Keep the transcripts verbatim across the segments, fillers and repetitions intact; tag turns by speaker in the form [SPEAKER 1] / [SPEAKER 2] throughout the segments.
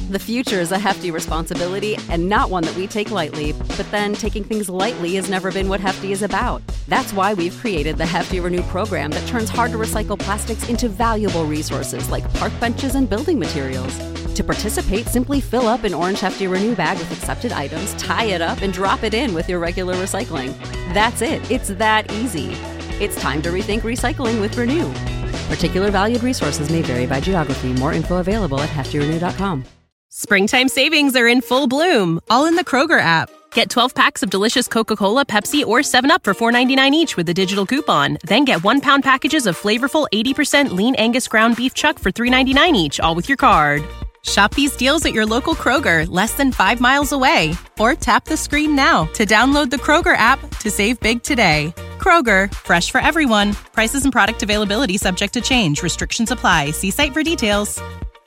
[SPEAKER 1] The future is a hefty responsibility and not one that we take lightly, but then taking things lightly has never been what Hefty is about. That's why we've created the Hefty Renew program that turns hard-to-recycle plastics into valuable resources like park benches and building materials. To participate, simply fill up an orange Hefty Renew bag with accepted items, tie it up, and drop it in with your regular recycling. That's it. It's that easy. It's time to rethink recycling with Renew. Particular valued resources may vary by geography. More info available at hefty renew dot com.
[SPEAKER 2] Springtime savings are in full bloom, all in the Kroger app. Get twelve packs of delicious Coca-Cola, Pepsi, or seven up for four ninety-nine each with a digital coupon. Then get one-pound packages of flavorful eighty percent lean Angus ground beef chuck for three ninety-nine each, all with your card. Shop these deals at your local Kroger, less than five miles away. Or tap the screen now to download the Kroger app to save big today. Kroger, fresh for everyone. Prices and product availability subject to change. Restrictions apply. See site for details.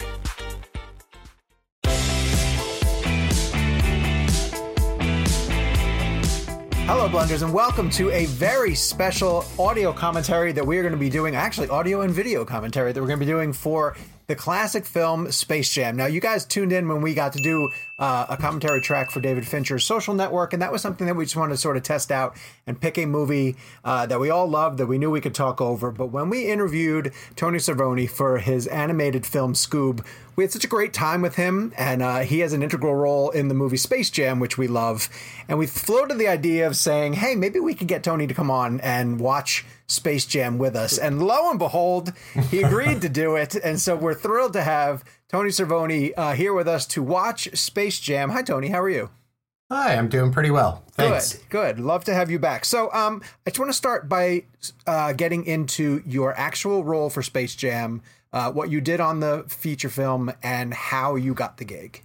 [SPEAKER 3] Hello, Blenders, and welcome to a very special audio commentary that we are going to be doing, actually audio and video commentary that we're going to be doing for the classic film Space Jam. Now, you guys tuned in when we got to do uh, a commentary track for David Fincher's Social Network, and that was something that we just wanted to sort of test out and pick a movie uh, that we all loved, that we knew we could talk over. But when we interviewed Tony Cervoni for his animated film Scoob, we had such a great time with him, and uh, he has an integral role in the movie Space Jam, which we love. And we floated the idea of saying, hey, maybe we could get Tony to come on and watch Space Jam with us. And lo and behold, he agreed to do it. And so we're thrilled to have Tony Cervoni uh, here with us to watch Space Jam. Hi, Tony. How are you?
[SPEAKER 4] Hi, I'm doing pretty well. Thanks.
[SPEAKER 3] Good, good. Love to have you back. So um, I just want to start by uh, getting into your actual role for Space Jam, uh, what you did on the feature film, and how you got the gig.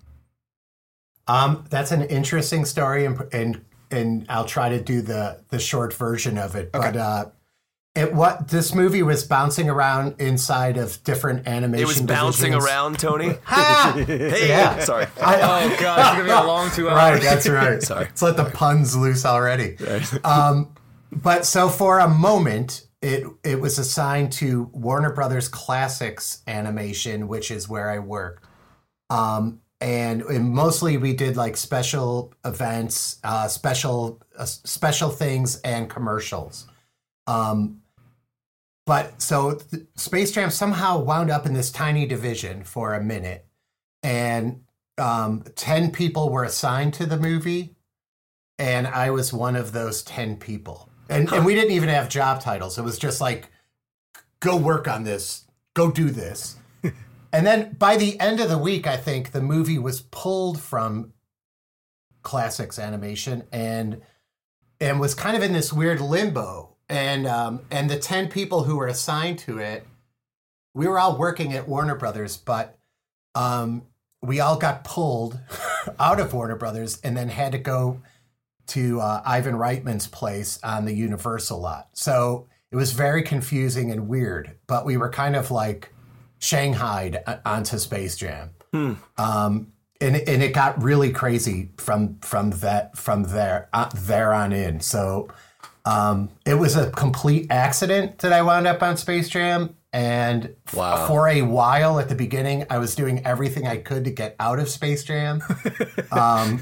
[SPEAKER 4] Um, that's an interesting story, and and and I'll try to do the the short version of it.
[SPEAKER 3] Okay.
[SPEAKER 4] But uh, it what this movie was bouncing around inside of different animation.
[SPEAKER 5] It was bouncing
[SPEAKER 4] divisions.
[SPEAKER 5] around, Tony.
[SPEAKER 4] Hey, yeah.
[SPEAKER 5] Sorry.
[SPEAKER 4] I,
[SPEAKER 6] Oh god, it's gonna be a long two hours.
[SPEAKER 4] Right, that's right.
[SPEAKER 5] Sorry.
[SPEAKER 4] Let's let the puns loose already. um, but so for a moment, it it was assigned to Warner Brothers Classics Animation, which is where I work. Um, and, and mostly we did like special events, uh, special uh, special things, and commercials. Um, but so th- Space Jam somehow wound up in this tiny division for a minute, and um, ten people were assigned to the movie, and I was one of those ten people. And, and we didn't even have job titles. It was just like, go work on this, go do this. And then by the end of the week, I think the movie was pulled from Classics Animation and and was kind of in this weird limbo. And um, and the ten people who were assigned to it, we were all working at Warner Brothers, but um, we all got pulled out of Warner Brothers and then had to go to uh, Ivan Reitman's place on the Universal lot. So it was very confusing and weird, but we were kind of like shanghaied onto Space Jam. Hmm. Um, and, and it got really crazy from from that from there uh, there on in. So um, it was a complete accident that I wound up on Space Jam. And
[SPEAKER 5] Wow.
[SPEAKER 4] f- for a while at the beginning, I was doing everything I could to get out of Space Jam. um,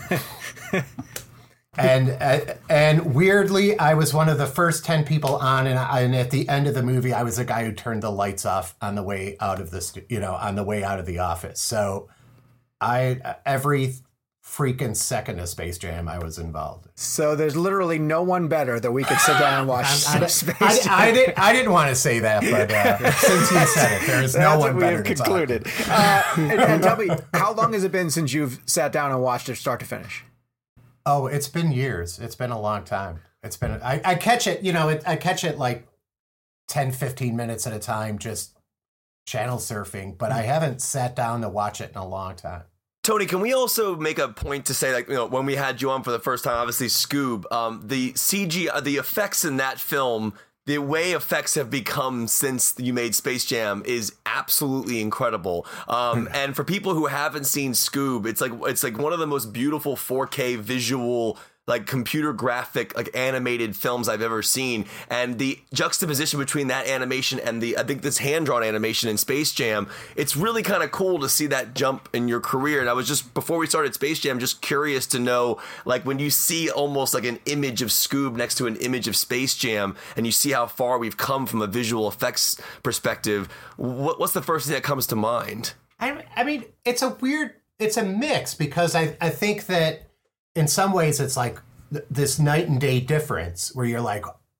[SPEAKER 4] And uh, and weirdly, I was one of the first ten people on, and, I, and at the end of the movie, I was the guy who turned the lights off on the way out of the stu- you know on the way out of the office. So I every freaking second of Space Jam, I was involved.
[SPEAKER 3] So there's literally no one better that we could sit down and watch
[SPEAKER 4] I, I,
[SPEAKER 3] Space
[SPEAKER 4] I,
[SPEAKER 3] Jam.
[SPEAKER 4] I, did, I didn't want to say that, but uh, since you said it, there is no
[SPEAKER 3] That's
[SPEAKER 4] one
[SPEAKER 3] what we
[SPEAKER 4] better
[SPEAKER 3] have
[SPEAKER 4] to talk.
[SPEAKER 3] concluded. Uh, and, and tell me, how long has it been since you've sat down and watched it start to finish?
[SPEAKER 4] Oh, it's been years. It's been a long time. It's been, I, I catch it, you know, it, I catch it like ten, fifteen minutes at a time, just channel surfing, but I haven't sat down to watch it in a long time.
[SPEAKER 5] Tony, can we also make a point to say, like, you know, when we had you on for the first time, obviously Scoob, um, the C G, uh, the effects in that film, the way effects have become since you made Space Jam is absolutely incredible. Um, and for people who haven't seen Scoob, it's like it's like one of the most beautiful four K visual like computer graphic, like animated films I've ever seen. And the juxtaposition between that animation and the, I think this hand-drawn animation in Space Jam, it's really kind of cool to see that jump in your career. And I was just, before we started Space Jam, just curious to know, like when you see almost like an image of Scoob next to an image of Space Jam, and you see how far we've come from a visual effects perspective, what, what's the first thing that comes to mind?
[SPEAKER 4] I, I mean, it's a weird, it's a mix, because I, I think that in some ways it's like th- this night and day difference where you're like,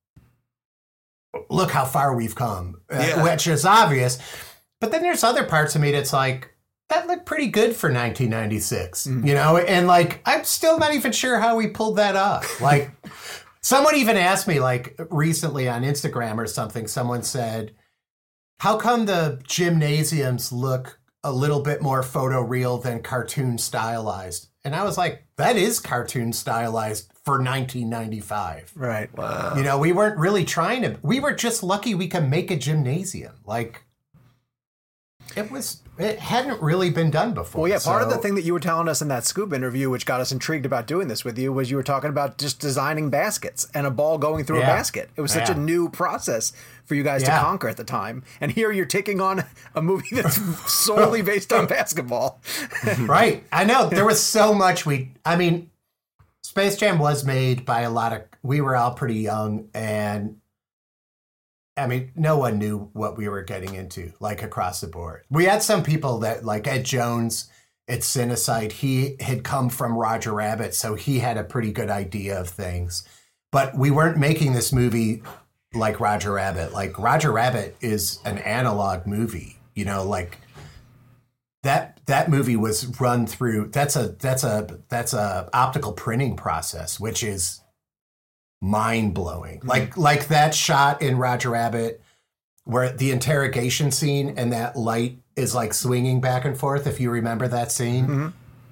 [SPEAKER 4] look how far we've come,
[SPEAKER 5] Yeah.
[SPEAKER 4] uh, which is obvious. But then there's other parts of me that's like, that looked pretty good for nineteen ninety-six, mm. you know? And like, I'm still not even sure how we pulled that off. Like, someone even asked me like recently on Instagram or something, someone said, how come the gymnasiums look a little bit more photoreal than cartoon stylized? And I was like, that is cartoon stylized for nineteen ninety-five.
[SPEAKER 3] Right.
[SPEAKER 5] Wow.
[SPEAKER 4] You know, we weren't really trying to, we were just lucky we could make a gymnasium. Like, it was, it hadn't really been done before.
[SPEAKER 3] Well, yeah, part
[SPEAKER 4] so,
[SPEAKER 3] of the thing that you were telling us in that Scoob interview, which got us intrigued about doing this with you, was you were talking about just designing baskets and a ball going through
[SPEAKER 4] Yeah.
[SPEAKER 3] a basket. It was such
[SPEAKER 4] Yeah.
[SPEAKER 3] a new process for you guys
[SPEAKER 4] Yeah.
[SPEAKER 3] to conquer at the time. And here you're taking on a movie that's solely based on basketball.
[SPEAKER 4] Right. I know. There was so much we, I mean, Space Jam was made by a lot of, we were all pretty young, and I mean, no one knew what we were getting into, like across the board. We had some people that, like Ed Jones at Cinesight, he had come from Roger Rabbit, so he had a pretty good idea of things. But we weren't making this movie like Roger Rabbit. Like, Roger Rabbit is an analog movie, you know, like that that movie was run through, that's a that's a that's a optical printing process, which is mind-blowing. Mm-hmm. Like like that shot in Roger Rabbit where the interrogation scene and that light is like swinging back and forth, if you remember that scene. Mm-hmm.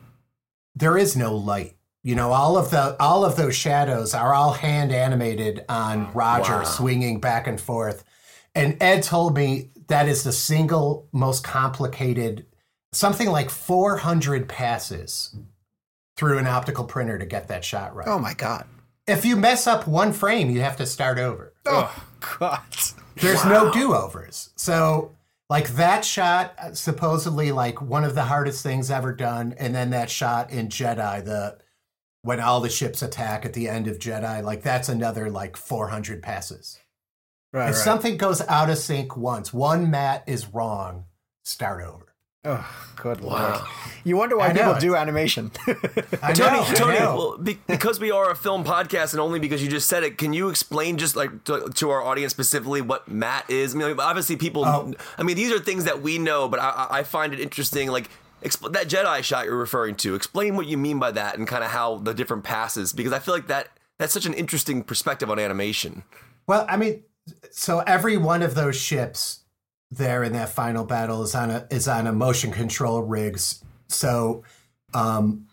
[SPEAKER 4] There is no light. You know, all of the all of those shadows are all hand animated on Roger wow. swinging back and forth. And Ed told me that is the single most complicated, something like four hundred passes through an optical printer to get that shot right.
[SPEAKER 3] Oh my God.
[SPEAKER 4] If you mess up one frame, you have to start over.
[SPEAKER 3] Oh, God.
[SPEAKER 4] There's wow. no do-overs. So, like, that shot, supposedly, like, one of the hardest things ever done, and then that shot in Jedi, the when all the ships attack at the end of Jedi, like, that's another, like, four hundred passes. Right, if right. something goes out of sync once, one mat is wrong, start over.
[SPEAKER 3] Oh, good wow. Lord. You wonder why
[SPEAKER 4] I
[SPEAKER 3] people
[SPEAKER 4] know.
[SPEAKER 3] do animation.
[SPEAKER 4] I
[SPEAKER 5] Tony,
[SPEAKER 4] know,
[SPEAKER 5] Tony,
[SPEAKER 4] I know.
[SPEAKER 5] well, be, because we are a film podcast and only because you just said it, can you explain just like to, to our audience specifically what matte is? I mean, obviously people, oh. I mean, these are things that we know, but I, I find it interesting, like exp- that Jedi shot you're referring to, explain what you mean by that and kind of how the different passes, because I feel like that that's such an interesting perspective on animation.
[SPEAKER 4] Well, I mean, so every one of those ships there in that final battle is on a is on a motion control rigs. So, um,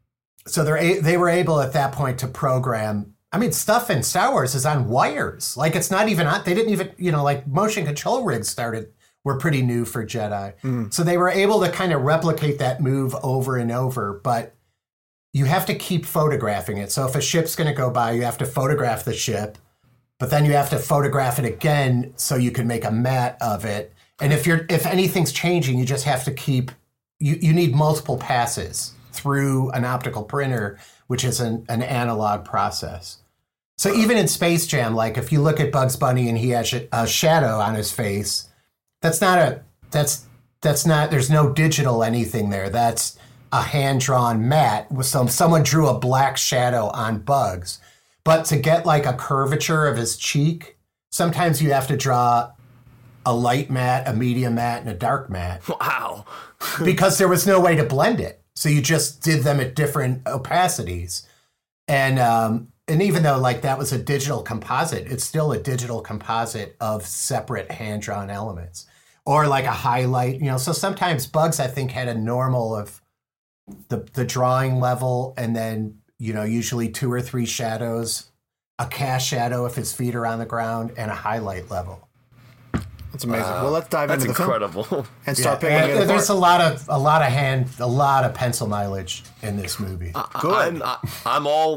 [SPEAKER 4] so they're a, they were able at that point to program. I mean, stuff in Star Wars is on wires. Like, it's not even on. They didn't even, you know, like motion control rigs started were pretty new for Jedi. Mm. So they were able to kind of replicate that move over and over. But you have to keep photographing it. So if a ship's going to go by, you have to photograph the ship. But then you have to photograph it again so you can make a mat of it. And if you're if anything's changing, you just have to keep you, you need multiple passes through an optical printer, which is an, an analog process. So even in Space Jam, like if you look at Bugs Bunny and he has a shadow on his face, that's not a that's that's not there's no digital anything there. That's a hand-drawn mat with some someone drew a black shadow on Bugs. But to get like a curvature of his cheek, sometimes you have to draw a light matte, a medium matte, and a dark matte.
[SPEAKER 5] Wow.
[SPEAKER 4] Because there was no way to blend it. So you just did them at different opacities. And um, and even though like that was a digital composite, it's still a digital composite of separate hand-drawn elements. Or like a highlight, you know. So sometimes Bugs, I think, had a normal of the the drawing level and then, you know, usually two or three shadows, a cast shadow if his feet are on the ground, and a highlight level.
[SPEAKER 3] That's amazing. Wow. Well, let's dive
[SPEAKER 5] That's
[SPEAKER 3] into the
[SPEAKER 5] incredible.
[SPEAKER 3] film and start
[SPEAKER 4] yeah,
[SPEAKER 3] picking
[SPEAKER 4] and
[SPEAKER 3] it apart.
[SPEAKER 4] There's a lot of a lot of hand, a lot of pencil mileage in this movie.
[SPEAKER 5] I, I'm, I, I'm all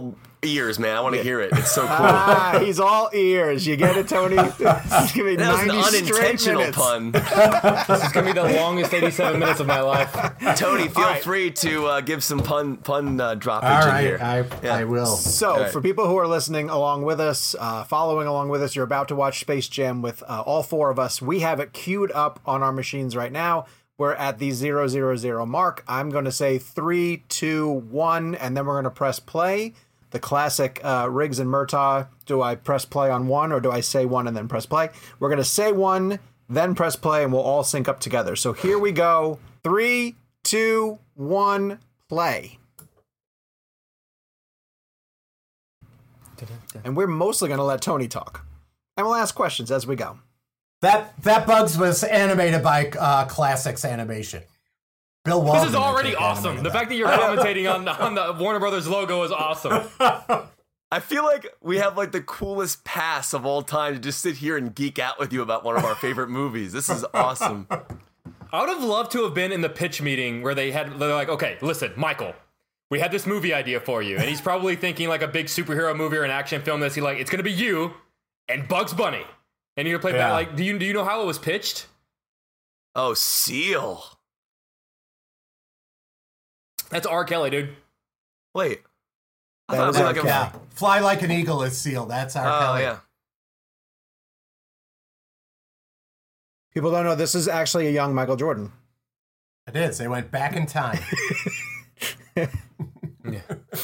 [SPEAKER 5] ears, man. I want to hear it. It's so cool.
[SPEAKER 3] Ah, he's all ears. You get it, Tony? This is gonna be
[SPEAKER 5] That was an
[SPEAKER 3] ninety
[SPEAKER 5] unintentional
[SPEAKER 3] straight
[SPEAKER 5] pun.
[SPEAKER 6] This is gonna be the longest eighty-seven minutes of my life.
[SPEAKER 5] Tony, feel
[SPEAKER 3] right.
[SPEAKER 5] free to uh, give some pun pun uh, droppage
[SPEAKER 4] All
[SPEAKER 5] in
[SPEAKER 4] right,
[SPEAKER 5] here.
[SPEAKER 4] I,
[SPEAKER 5] Yeah.
[SPEAKER 4] I will.
[SPEAKER 3] So,
[SPEAKER 5] right.
[SPEAKER 3] for people who are listening along with us, uh, following along with us, you're about to watch Space Jam with uh, all four of us. We have it queued up on our machines right now. We're at the zero zero zero mark. I'm going to say three, two, one, and then we're going to press play. The classic uh, Riggs and Murtaugh. Do I press play on one, or do I say one and then press play? We're going to say one, then press play, and we'll all sync up together. So here we go. Three, two, one, play. And we're mostly going to let Tony talk. And we'll ask questions as we go.
[SPEAKER 4] That that Bugs was animated by uh, Classics Animation. Bill Walton.
[SPEAKER 6] This is already
[SPEAKER 4] I think,
[SPEAKER 6] awesome.
[SPEAKER 4] animated
[SPEAKER 6] The
[SPEAKER 4] that.
[SPEAKER 6] fact that you're commentating on, on the Warner Brothers logo is awesome.
[SPEAKER 5] I feel like we have like the coolest pass of all time to just sit here and geek out with you about one of our favorite movies. This is awesome.
[SPEAKER 6] I would have loved to have been in the pitch meeting where they had, they're like, okay, listen, Michael, we had this movie idea for you. And he's probably thinking like a big superhero movie or an action film that's he like, it's going to be you and Bugs Bunny. And you're going to play
[SPEAKER 4] Yeah.
[SPEAKER 6] that. Like, do you, do you know how it was pitched?
[SPEAKER 5] Oh, Seal.
[SPEAKER 6] That's R. Kelly, dude.
[SPEAKER 5] Wait. I
[SPEAKER 3] That
[SPEAKER 5] thought it
[SPEAKER 3] was
[SPEAKER 5] was
[SPEAKER 3] R.
[SPEAKER 5] like a.
[SPEAKER 4] Yeah, Fly Like an Eagle is Seal. That's our
[SPEAKER 5] Oh,
[SPEAKER 4] Kelly.
[SPEAKER 5] yeah.
[SPEAKER 3] People don't know this is actually a young Michael Jordan.
[SPEAKER 4] It is. They went back in time.
[SPEAKER 6] Yeah.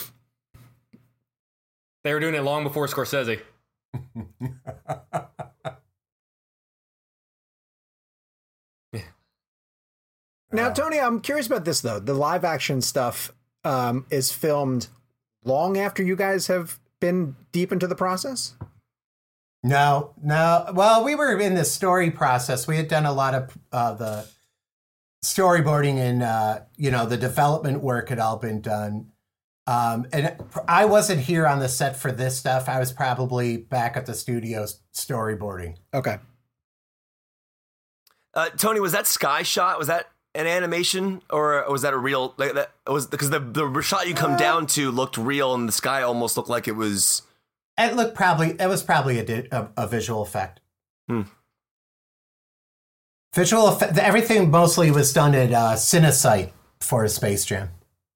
[SPEAKER 6] They were doing it long before Scorsese.
[SPEAKER 3] Now, Tony, I'm curious about this, though. The live action stuff um, is filmed long after you guys have been deep into the process?
[SPEAKER 4] No, no. Well, we were in the story process. We had done a lot of uh, the storyboarding and, uh, you know, the development work had all been done. Um, and I wasn't here on the set for this stuff. I was probably back at the studios storyboarding.
[SPEAKER 3] Okay.
[SPEAKER 5] Uh, Tony, was that sky shot? Was that an animation, or was that a real? Like that was because the the shot you come
[SPEAKER 4] Uh,
[SPEAKER 5] down to looked real, and the sky almost looked like it was.
[SPEAKER 4] It looked probably, it was probably a, di- a, a visual effect.
[SPEAKER 5] Hmm.
[SPEAKER 4] Visual effect, everything mostly was done at uh, Cinesite for Space Jam.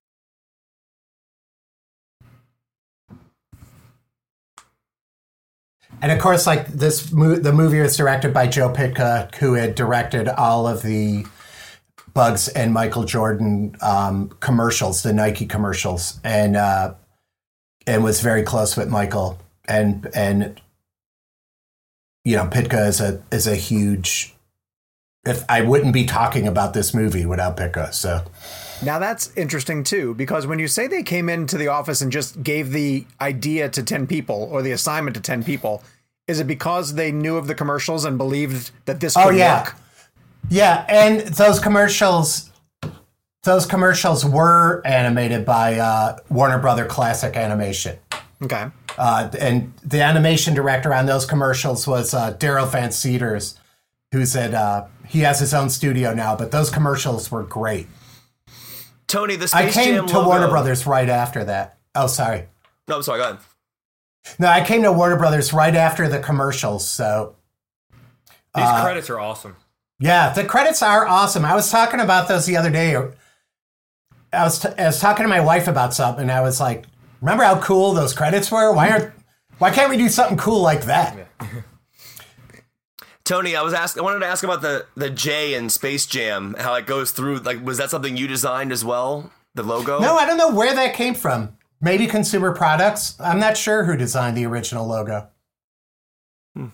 [SPEAKER 4] And of course, like this, mo- the movie was directed by Joe Pytka, who had directed all of the Bugs and Michael Jordan um, commercials, the Nike commercials, and uh, and was very close with Michael. And and you know, Pytka is a is a huge. If I wouldn't be talking about this movie without Pytka, so.
[SPEAKER 3] Now that's interesting too, because when you say they came into the office and just gave the idea to ten people or the assignment to ten people, is it because they knew of the commercials and believed that this could
[SPEAKER 4] Oh yeah,
[SPEAKER 3] work?
[SPEAKER 4] yeah, and those commercials, those commercials were animated by uh, Warner Brother Classic Animation,
[SPEAKER 3] Okay.
[SPEAKER 4] uh, and the animation director on those commercials was uh, Daryl Van Cedars, who's at uh, he has his own studio now, but those commercials were great.
[SPEAKER 5] Tony, the
[SPEAKER 4] I
[SPEAKER 5] Space
[SPEAKER 4] came
[SPEAKER 5] Jam
[SPEAKER 4] to
[SPEAKER 5] logo.
[SPEAKER 4] Warner Brothers right after that. Oh, sorry.
[SPEAKER 5] No, I'm sorry. Go ahead.
[SPEAKER 4] No, I came to Warner Brothers right after the commercials. So,
[SPEAKER 6] These
[SPEAKER 4] Uh,
[SPEAKER 6] credits are awesome.
[SPEAKER 4] yeah, the credits are awesome. I was talking about those the other day. I was, t- I was talking to my wife about something, and I was like, remember how cool those credits were? Why aren't, why can't we do something cool like that?
[SPEAKER 5] Tony, I was ask. I wanted to ask about the the J in Space Jam, how it goes through. Like, was that something you designed as well? The logo?
[SPEAKER 4] No, I don't know where that came from. Maybe Consumer Products. I'm not sure who designed the original logo.
[SPEAKER 5] Hmm.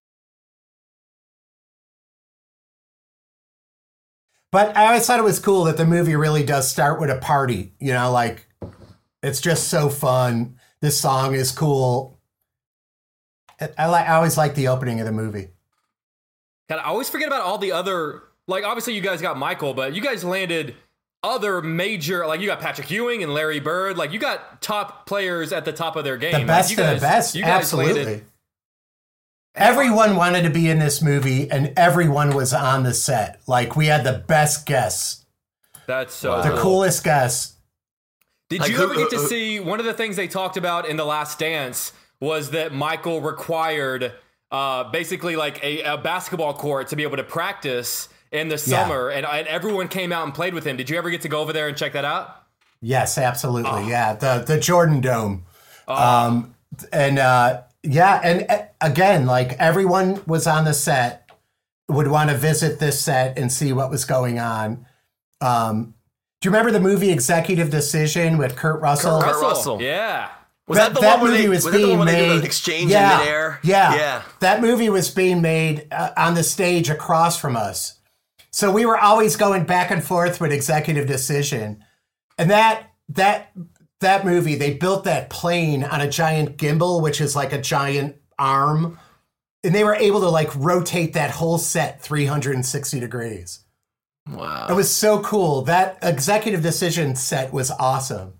[SPEAKER 4] But I always thought it was cool that the movie really does start with a party. You know, like, it's just so fun. This song is cool. I, like. I always like the opening of the movie.
[SPEAKER 6] God, I always forget about all the other, like, obviously you guys got Michael, but you guys landed other major, like, you got Patrick Ewing and Larry Bird. Like, you got top players at the top of their game.
[SPEAKER 4] The
[SPEAKER 6] Like,
[SPEAKER 4] best
[SPEAKER 6] you
[SPEAKER 4] of
[SPEAKER 6] guys,
[SPEAKER 4] the best.
[SPEAKER 6] you guys
[SPEAKER 4] Absolutely.
[SPEAKER 6] landed-
[SPEAKER 4] Everyone wanted to be in this movie, and everyone was on the set. Like, we had the best guests,
[SPEAKER 6] That's so
[SPEAKER 4] the
[SPEAKER 6] cool.
[SPEAKER 4] coolest guests.
[SPEAKER 6] Did
[SPEAKER 5] Like,
[SPEAKER 6] you
[SPEAKER 5] who-
[SPEAKER 6] ever get to
[SPEAKER 5] who-
[SPEAKER 6] see one of the things they talked about in The Last Dance was that Michael required uh, basically like a, a basketball court to be able to practice in the summer, and, and everyone came out and played with him. Did you ever get to go over there and check that out?
[SPEAKER 4] Yes, absolutely. Yeah, the the Jordan Dome. Um, and uh, yeah, and uh, again, like everyone was on the set, would want to visit this set and see what was going on. Um, do you remember the movie Executive Decision with Kurt Russell?
[SPEAKER 5] Kurt Russell.
[SPEAKER 6] Yeah.
[SPEAKER 5] Was that, the one where
[SPEAKER 4] movie
[SPEAKER 5] they,
[SPEAKER 4] was
[SPEAKER 5] was that the
[SPEAKER 4] being
[SPEAKER 5] one where they do
[SPEAKER 4] made?
[SPEAKER 5] the exchange
[SPEAKER 4] yeah,
[SPEAKER 5] in midair?
[SPEAKER 4] Yeah,
[SPEAKER 5] Yeah.
[SPEAKER 4] That movie was being made uh, on the stage across from us. So we were always going back and forth with Executive Decision. And that that that movie, they built that plane on a giant gimbal, which is like a giant arm. And they were able to like rotate that whole set three hundred sixty degrees.
[SPEAKER 5] Wow.
[SPEAKER 4] It was so cool. That Executive Decision set was awesome.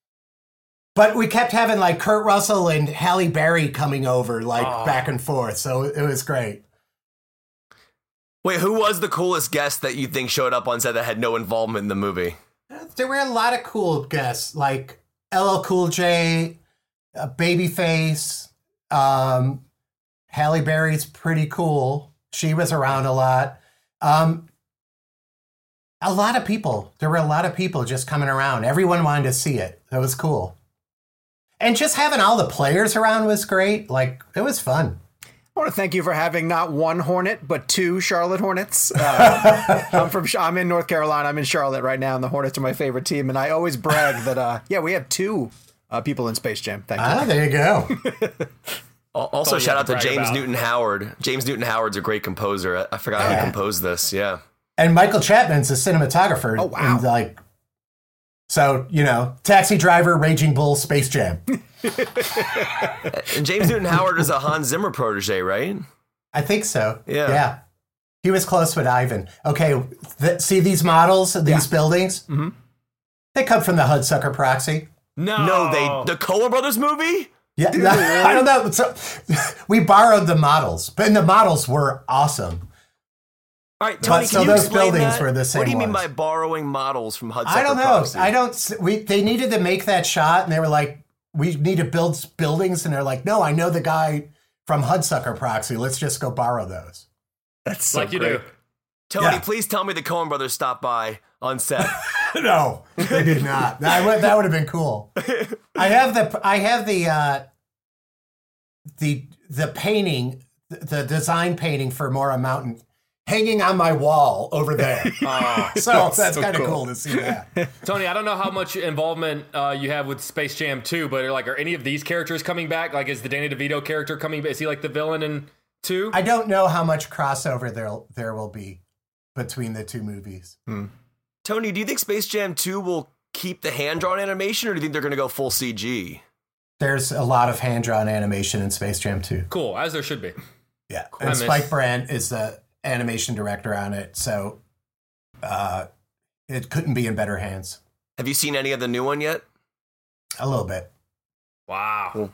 [SPEAKER 4] But we kept having like Kurt Russell and Halle Berry coming over like
[SPEAKER 6] Oh.
[SPEAKER 4] back and forth. So it was great.
[SPEAKER 5] Wait, who was the coolest guest that you think showed up on set that had no involvement in the movie?
[SPEAKER 4] There were a lot of cool guests like L L Cool J, uh, Babyface, um, Halle Berry's pretty cool. She was around a lot. Um, a lot of people. There were a lot of people just coming around. Everyone wanted to see it. It was cool. And just having all the players around was great. Like, it was fun.
[SPEAKER 3] I want to thank you for having not one Hornet, but two Charlotte Hornets. Uh, I'm from, I'm in North Carolina. I'm in Charlotte right now, and the Hornets are my favorite team. And I always brag that, uh, yeah, we have two uh, people in Space Jam. Thank you.
[SPEAKER 4] Ah, there you go.
[SPEAKER 5] Al- Also,
[SPEAKER 6] all you
[SPEAKER 5] shout
[SPEAKER 6] have
[SPEAKER 5] out
[SPEAKER 6] to
[SPEAKER 5] to
[SPEAKER 6] brag
[SPEAKER 5] James
[SPEAKER 6] about.
[SPEAKER 5] Newton Howard. James Newton Howard's a great composer. I, I forgot
[SPEAKER 4] Yeah.
[SPEAKER 5] who composed this. Yeah.
[SPEAKER 4] And Michael Chapman's a cinematographer.
[SPEAKER 3] Oh, wow.
[SPEAKER 4] And like, so, you know, Taxi Driver, Raging Bull, Space Jam.
[SPEAKER 5] And James Newton Howard is a Hans Zimmer protege, right?
[SPEAKER 4] I think so.
[SPEAKER 5] Yeah.
[SPEAKER 4] Yeah. He was close with Ivan. Okay, th- see these models, these
[SPEAKER 3] Yeah.
[SPEAKER 4] buildings? Mm-hmm. They come from the Hudsucker Proxy.
[SPEAKER 6] No.
[SPEAKER 5] No, they the Coen Brothers movie?
[SPEAKER 4] Yeah, I don't know. So, we borrowed the models, but and the models were awesome.
[SPEAKER 5] All right, Tony,
[SPEAKER 4] But-
[SPEAKER 5] can
[SPEAKER 4] so
[SPEAKER 5] you
[SPEAKER 4] those
[SPEAKER 5] explain
[SPEAKER 4] buildings
[SPEAKER 5] that?
[SPEAKER 4] were the same
[SPEAKER 5] What do you mean
[SPEAKER 4] ones.
[SPEAKER 5] by borrowing models from Hudsucker
[SPEAKER 4] I don't know.
[SPEAKER 5] Proxy?
[SPEAKER 4] I don't. s- We they needed to make that shot, and they were like, "We need to build buildings," and they're like, "No, I know the guy from Hudsucker Proxy. Let's just go borrow those."
[SPEAKER 3] That's so
[SPEAKER 6] like you
[SPEAKER 3] great.
[SPEAKER 6] do.
[SPEAKER 5] Tony,
[SPEAKER 4] Yeah.
[SPEAKER 5] please tell me the Coen Brothers stopped by on set.
[SPEAKER 4] No, they did not. That would that would have been cool. I have the I have the uh, the the painting, the design painting for Mora Mountain, hanging on my wall over there. so that's kind of cool. to see that.
[SPEAKER 6] Tony, I don't know how much involvement uh, you have with Space Jam two, but like, are any of these characters coming back? Like, is the Danny DeVito character coming back? Is he like the villain in two?
[SPEAKER 4] I don't know how much crossover there there will be between the two movies.
[SPEAKER 5] Tony, do you think Space Jam two will keep the hand-drawn animation, or do you think they're going to go full C G?
[SPEAKER 4] There's a lot of hand drawn animation in Space Jam two.
[SPEAKER 6] Cool, as there should be.
[SPEAKER 4] Yeah,
[SPEAKER 6] I
[SPEAKER 4] and
[SPEAKER 6] miss-
[SPEAKER 4] Spike Brandt is the animation director on it, so uh, it couldn't be in better hands.
[SPEAKER 5] Have you seen any of the new one yet?
[SPEAKER 4] A little bit.
[SPEAKER 6] Wow.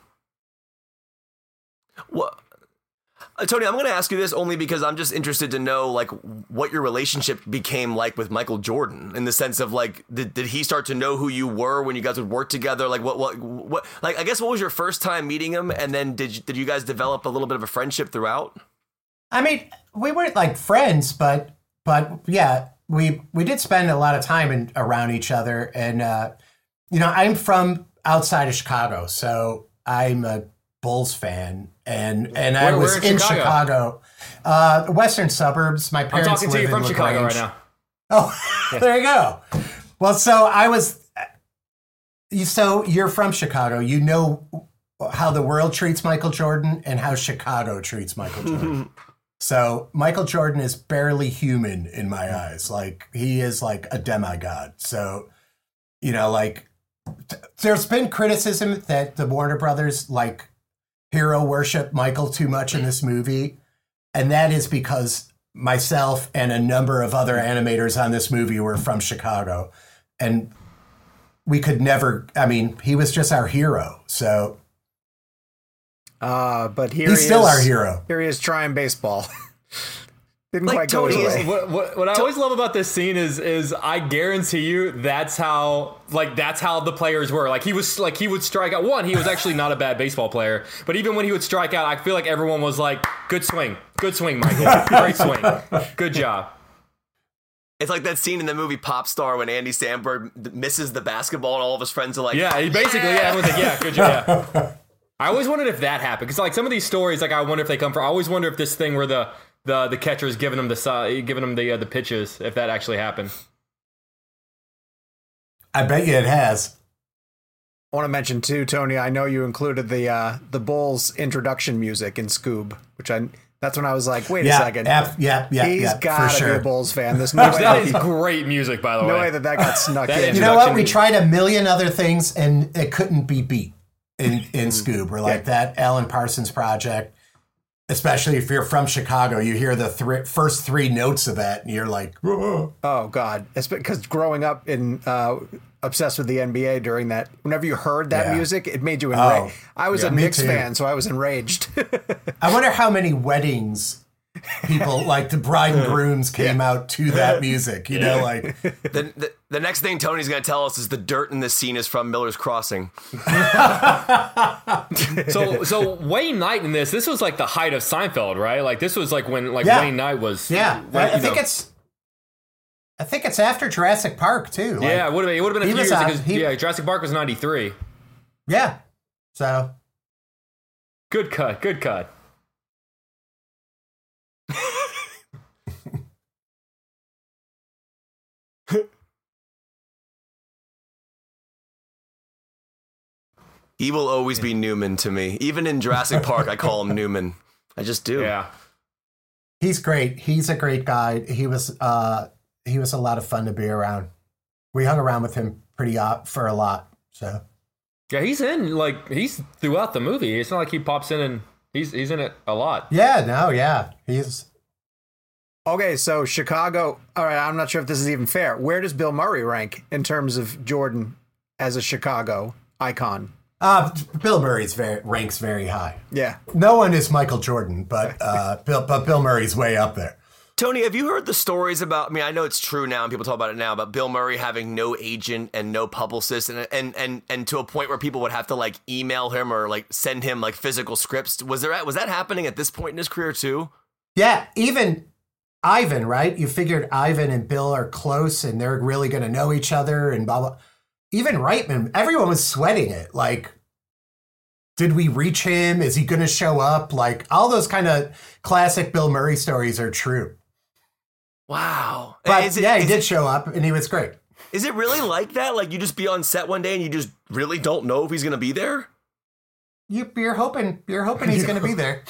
[SPEAKER 5] What? Uh, Tony, I'm going to ask you this only because I'm just interested to know, like, what your relationship became like with Michael Jordan, in the sense of, like, did, did he start to know who you were when you guys would work together? Like, what, what, what, like, I guess what was your first time meeting him, and then did you, did you guys develop a little bit of a friendship throughout?
[SPEAKER 4] I mean, we weren't like friends, but but yeah, we we did spend a lot of time in, around each other, and uh, you know, I'm from outside of Chicago, so I'm a Bulls fan, and and I
[SPEAKER 6] Where-
[SPEAKER 4] was
[SPEAKER 6] where in
[SPEAKER 4] in
[SPEAKER 6] Chicago?
[SPEAKER 4] Chicago, uh, the western suburbs. My
[SPEAKER 6] I'm
[SPEAKER 4] parents
[SPEAKER 6] talking to
[SPEAKER 4] live
[SPEAKER 6] you
[SPEAKER 4] in
[SPEAKER 6] from Chicago right
[SPEAKER 4] LaGrange.
[SPEAKER 6] now.
[SPEAKER 4] Oh, there you go. Well, so I was. You so you're from Chicago. You know how the world treats Michael Jordan and how Chicago treats Michael Jordan. So Michael Jordan is barely human in my eyes. Like, he is like a demigod. So, you know, like, t- there's been criticism that the Warner Brothers like hero worship Michael too much in this movie, and that is because myself and a number of other animators on this movie were from Chicago, and we could never. I mean, he was just our hero. So
[SPEAKER 3] Uh, but here
[SPEAKER 4] he's
[SPEAKER 3] he
[SPEAKER 4] still
[SPEAKER 3] is,
[SPEAKER 4] our hero.
[SPEAKER 3] Here he is trying baseball. Didn't
[SPEAKER 5] Like,
[SPEAKER 3] quite go his
[SPEAKER 5] Tony is-
[SPEAKER 3] way.
[SPEAKER 6] What, what, what I always love about this scene is is I guarantee you that's how like that's how the players were. Like he was like he would strike out. One, he was actually not a bad baseball player, but even when he would strike out, I feel like everyone was like, "Good swing, good swing, Michael, great swing, good job."
[SPEAKER 5] It's like that scene in the movie Pop Star when Andy Samberg misses the basketball and all of his friends are like,
[SPEAKER 6] Yeah, he basically yeah, everyone's like, "Yeah, good job." Yeah. I always wondered if that happened because like some of these stories, like I wonder if they come from. I always wonder if this thing where the the the catcher is giving him the si- giving him the uh, the pitches, if that actually happened.
[SPEAKER 4] I bet you it has.
[SPEAKER 3] I want to mention too, Tony. I know you included the uh, the Bulls introduction music in Scoob, which I that's when I was like, wait
[SPEAKER 4] Yeah,
[SPEAKER 3] a second,
[SPEAKER 4] ep- yeah, yeah,
[SPEAKER 3] he's
[SPEAKER 4] yeah,
[SPEAKER 3] got to
[SPEAKER 4] for
[SPEAKER 3] be a
[SPEAKER 4] sure.
[SPEAKER 3] Bulls fan. There's no way
[SPEAKER 6] That
[SPEAKER 3] that
[SPEAKER 6] is
[SPEAKER 3] he-
[SPEAKER 6] great music, by the
[SPEAKER 3] no
[SPEAKER 6] way.
[SPEAKER 3] way that that got snuck
[SPEAKER 6] That
[SPEAKER 3] in.
[SPEAKER 4] You know what?
[SPEAKER 6] Introduction
[SPEAKER 4] We
[SPEAKER 6] music.
[SPEAKER 4] tried a million other things and it couldn't be beat in, in Scoob. We're like that Alan Parsons Project, especially if you're from Chicago, you hear the thr first three notes of that and you're like, whoa.
[SPEAKER 3] Oh God, it's because growing up in uh, obsessed with the N B A during that, whenever you heard that
[SPEAKER 4] Yeah.
[SPEAKER 3] music, it made you enraged.
[SPEAKER 4] Oh,
[SPEAKER 3] I was
[SPEAKER 4] yeah,
[SPEAKER 3] a
[SPEAKER 4] me
[SPEAKER 3] Knicks
[SPEAKER 4] too.
[SPEAKER 3] fan, so I was enraged.
[SPEAKER 4] I wonder how many weddings people like the bride and grooms came out to that music, you know, like
[SPEAKER 5] The, the, the next thing Tony's going to tell us is the dirt in this scene is from Miller's Crossing.
[SPEAKER 6] So, so Wayne Knight in this, this was like the height of Seinfeld, right? Like this was like when like
[SPEAKER 4] Yeah.
[SPEAKER 6] Wayne Knight was.
[SPEAKER 4] yeah.
[SPEAKER 6] when,
[SPEAKER 4] I, I
[SPEAKER 6] you
[SPEAKER 4] think
[SPEAKER 6] know-
[SPEAKER 4] it's I think it's after Jurassic Park too. Like,
[SPEAKER 6] yeah, it would have been, it would have been a
[SPEAKER 4] he
[SPEAKER 6] few
[SPEAKER 4] was
[SPEAKER 6] years
[SPEAKER 4] on-
[SPEAKER 6] because
[SPEAKER 4] he-
[SPEAKER 6] yeah, Jurassic Park was ninety-three.
[SPEAKER 4] Yeah. So
[SPEAKER 6] Good cut, good cut.
[SPEAKER 5] He will always be Newman to me. Even in Jurassic Park, I call him Newman. I just do.
[SPEAKER 6] Yeah.
[SPEAKER 4] he's great. He's a great guy. He was uh he was a lot of fun to be around. We hung around with him pretty uh, for a lot. So
[SPEAKER 6] Yeah, he's in like he's throughout the movie. It's not like he pops in and he's he's in it a lot.
[SPEAKER 4] yeah, no, yeah. He's
[SPEAKER 3] Okay, so Chicago. All right, I'm not sure if this is even fair. Where does Bill Murray rank in terms of Jordan as a Chicago icon?
[SPEAKER 4] uh Bill Murray's very ranks very high.
[SPEAKER 3] Yeah.
[SPEAKER 4] No one is Michael Jordan, but uh Bill but Bill Murray's way up there.
[SPEAKER 5] Tony, have you heard the stories about, I mean, I know it's true now and people talk about it now, about Bill Murray having no agent and no publicist and and and, and to a point where people would have to like email him or like send him like physical scripts. Was there was that happening at this point in his career too?
[SPEAKER 4] Yeah, even Ivan, right? You figured Ivan and Bill are close and they're really going to know each other and blah, blah. Even Reitman, everyone was sweating it. Like, did we reach him? Is he going to show up? Like, all those kind of classic Bill Murray stories are true.
[SPEAKER 5] Wow.
[SPEAKER 4] But
[SPEAKER 5] Is it-
[SPEAKER 4] yeah, he
[SPEAKER 5] is
[SPEAKER 4] did
[SPEAKER 5] it-
[SPEAKER 4] show up and he was great.
[SPEAKER 5] Is it really like that? Like you just be on set one day and you just really don't know if he's going to be there?
[SPEAKER 4] You, you're hoping, you're hoping he's going to be there.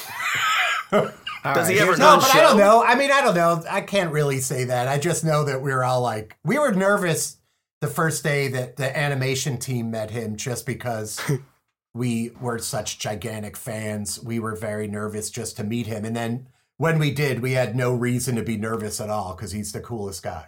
[SPEAKER 3] All
[SPEAKER 5] Does he
[SPEAKER 3] right,
[SPEAKER 5] ever
[SPEAKER 3] here's-
[SPEAKER 4] No,
[SPEAKER 5] non-show?
[SPEAKER 4] but I don't know. I mean, I don't know. I can't really say that. I just know that we were all like, we were nervous the first day that the animation team met him just because we were such gigantic fans. We were very nervous just to meet him. And then when we did, we had no reason to be nervous at all because he's the coolest guy.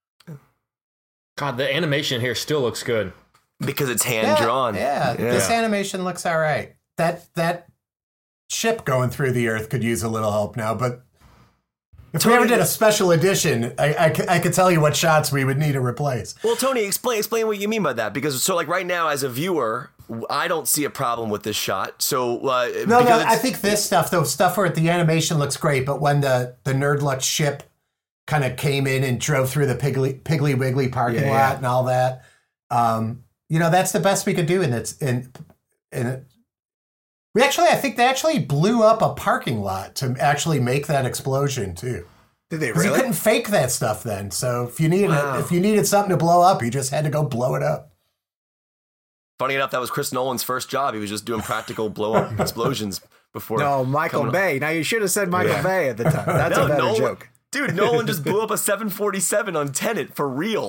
[SPEAKER 6] God, the animation here still looks good.
[SPEAKER 5] Because it's hand
[SPEAKER 4] Yeah,
[SPEAKER 5] drawn.
[SPEAKER 4] yeah, this animation looks all right. That, that ship going through the earth could use a little help now, but if we ever did a special edition, I, I, c- I could tell you what shots we would need to replace.
[SPEAKER 5] Well, Tony, explain explain what you mean by that. Because so like right now as a viewer, I don't see a problem with this shot. So uh,
[SPEAKER 4] No, no,
[SPEAKER 5] because
[SPEAKER 4] I
[SPEAKER 5] it's-
[SPEAKER 4] think this stuff, though, stuff where the animation looks great, but when the, the Nerdluck ship kind of came in and drove through the Piggly, Piggly Wiggly parking
[SPEAKER 3] Yeah,
[SPEAKER 4] lot
[SPEAKER 3] yeah.
[SPEAKER 4] and all that, um, you know, that's the best we could do in it. In, in it. We actually, I think they actually blew up a parking lot to actually make that explosion, too.
[SPEAKER 3] Did they
[SPEAKER 4] Because you
[SPEAKER 3] really?
[SPEAKER 4] couldn't fake that stuff then. So if you needed
[SPEAKER 5] Wow.
[SPEAKER 4] if you needed something to blow up, you just had to go blow it up.
[SPEAKER 5] funny enough, that was Chris Nolan's first job. He was just doing practical blow up explosions before.
[SPEAKER 3] No, Michael
[SPEAKER 5] coming up.
[SPEAKER 3] Bay. Now you should have said Michael
[SPEAKER 5] Yeah.
[SPEAKER 3] Bay at the time. That's
[SPEAKER 5] No,
[SPEAKER 3] a better
[SPEAKER 5] Nolan-
[SPEAKER 3] joke.
[SPEAKER 5] Dude, Nolan just blew up a seven forty-seven on Tenet for real.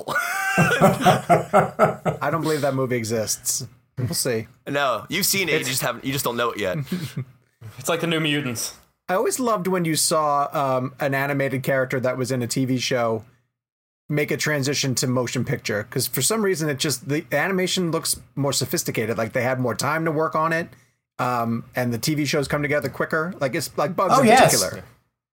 [SPEAKER 3] I don't believe that movie exists. We'll see.
[SPEAKER 5] No, you've seen it. You just haven't. You just don't know it yet.
[SPEAKER 6] It's like the New Mutants.
[SPEAKER 3] I always loved when you saw um, an animated character that was in a T V show make a transition to motion picture, because for some reason it just the animation looks more sophisticated. Like they had more time to work on it, um, and the T V shows come together quicker. Like it's like Bugs
[SPEAKER 4] Oh,
[SPEAKER 3] in
[SPEAKER 4] yes.
[SPEAKER 3] particular.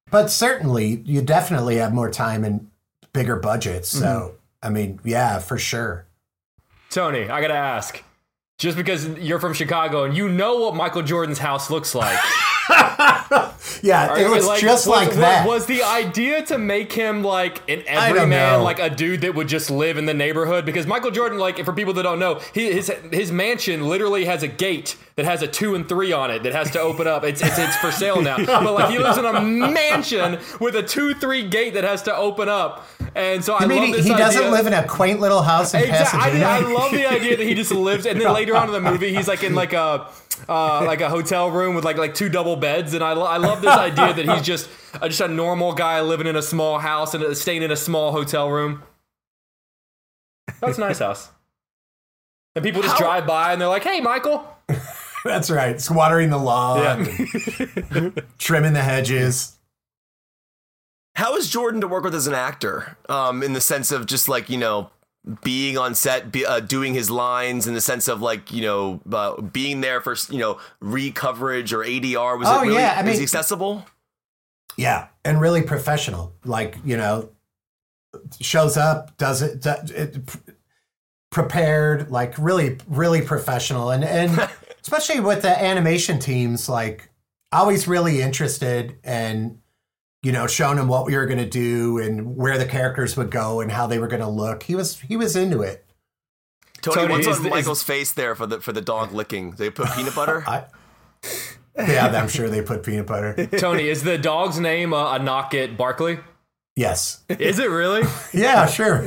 [SPEAKER 4] But certainly, you definitely have more time and bigger budgets. So, mm-hmm. I mean, yeah, for sure.
[SPEAKER 6] Tony, I got to ask, just because you're from Chicago and you know what Michael Jordan's house looks like.
[SPEAKER 4] Yeah, it was like, just
[SPEAKER 6] was,
[SPEAKER 4] like
[SPEAKER 6] was,
[SPEAKER 4] that.
[SPEAKER 6] Was the idea to make him like an everyman, like a dude that would just live in the neighborhood? Because Michael Jordan, like for people that don't know, he, his his mansion literally has a gate that has a two and three on it that has to open up. It's it's, it's for sale now. But like he lives in a mansion with a two three gate that has to open up. And so
[SPEAKER 4] you
[SPEAKER 6] I
[SPEAKER 4] mean
[SPEAKER 6] love
[SPEAKER 4] he,
[SPEAKER 6] this
[SPEAKER 4] he
[SPEAKER 6] idea.
[SPEAKER 4] doesn't live in a quaint little house in
[SPEAKER 6] exactly.
[SPEAKER 4] Pasadena?
[SPEAKER 6] I, I love the idea that he just lives, and then later on in the movie, he's like in like a uh, like a hotel room with like like two double beds, and I, lo- I love this idea that he's just uh, just a normal guy living in a small house and uh, staying in a small hotel room. That's a nice house. And people just How? drive by and they're like, "Hey, Michael."
[SPEAKER 4] That's right. It's watering the lawn, yeah. trimming the hedges.
[SPEAKER 5] How is Jordan to work with as an actor? Um, in the sense of just like, you know, being on set, be, uh, doing his lines, in the sense of like, you know, uh, being there for, you know, re-coverage or A D R. Was
[SPEAKER 4] oh,
[SPEAKER 5] it really,
[SPEAKER 4] yeah. I mean,
[SPEAKER 5] is he accessible?
[SPEAKER 4] Yeah. And really professional. Like, you know, shows up, does it, does it prepared, like really, really professional. And, and especially with the animation teams, like always really interested and, you know, showing him what we were going to do and where the characters would go and how they were going to look. He was he was into it.
[SPEAKER 5] Tony,
[SPEAKER 6] Tony
[SPEAKER 5] what's
[SPEAKER 6] is
[SPEAKER 5] on
[SPEAKER 6] the,
[SPEAKER 5] Michael's
[SPEAKER 6] is,
[SPEAKER 5] face there for the for the dog licking? They put peanut butter?
[SPEAKER 4] I, yeah, I'm sure they put peanut butter.
[SPEAKER 6] Tony, is the dog's name uh, a knock at Barkley?
[SPEAKER 4] Yes.
[SPEAKER 6] Is it really?
[SPEAKER 4] Yeah, sure.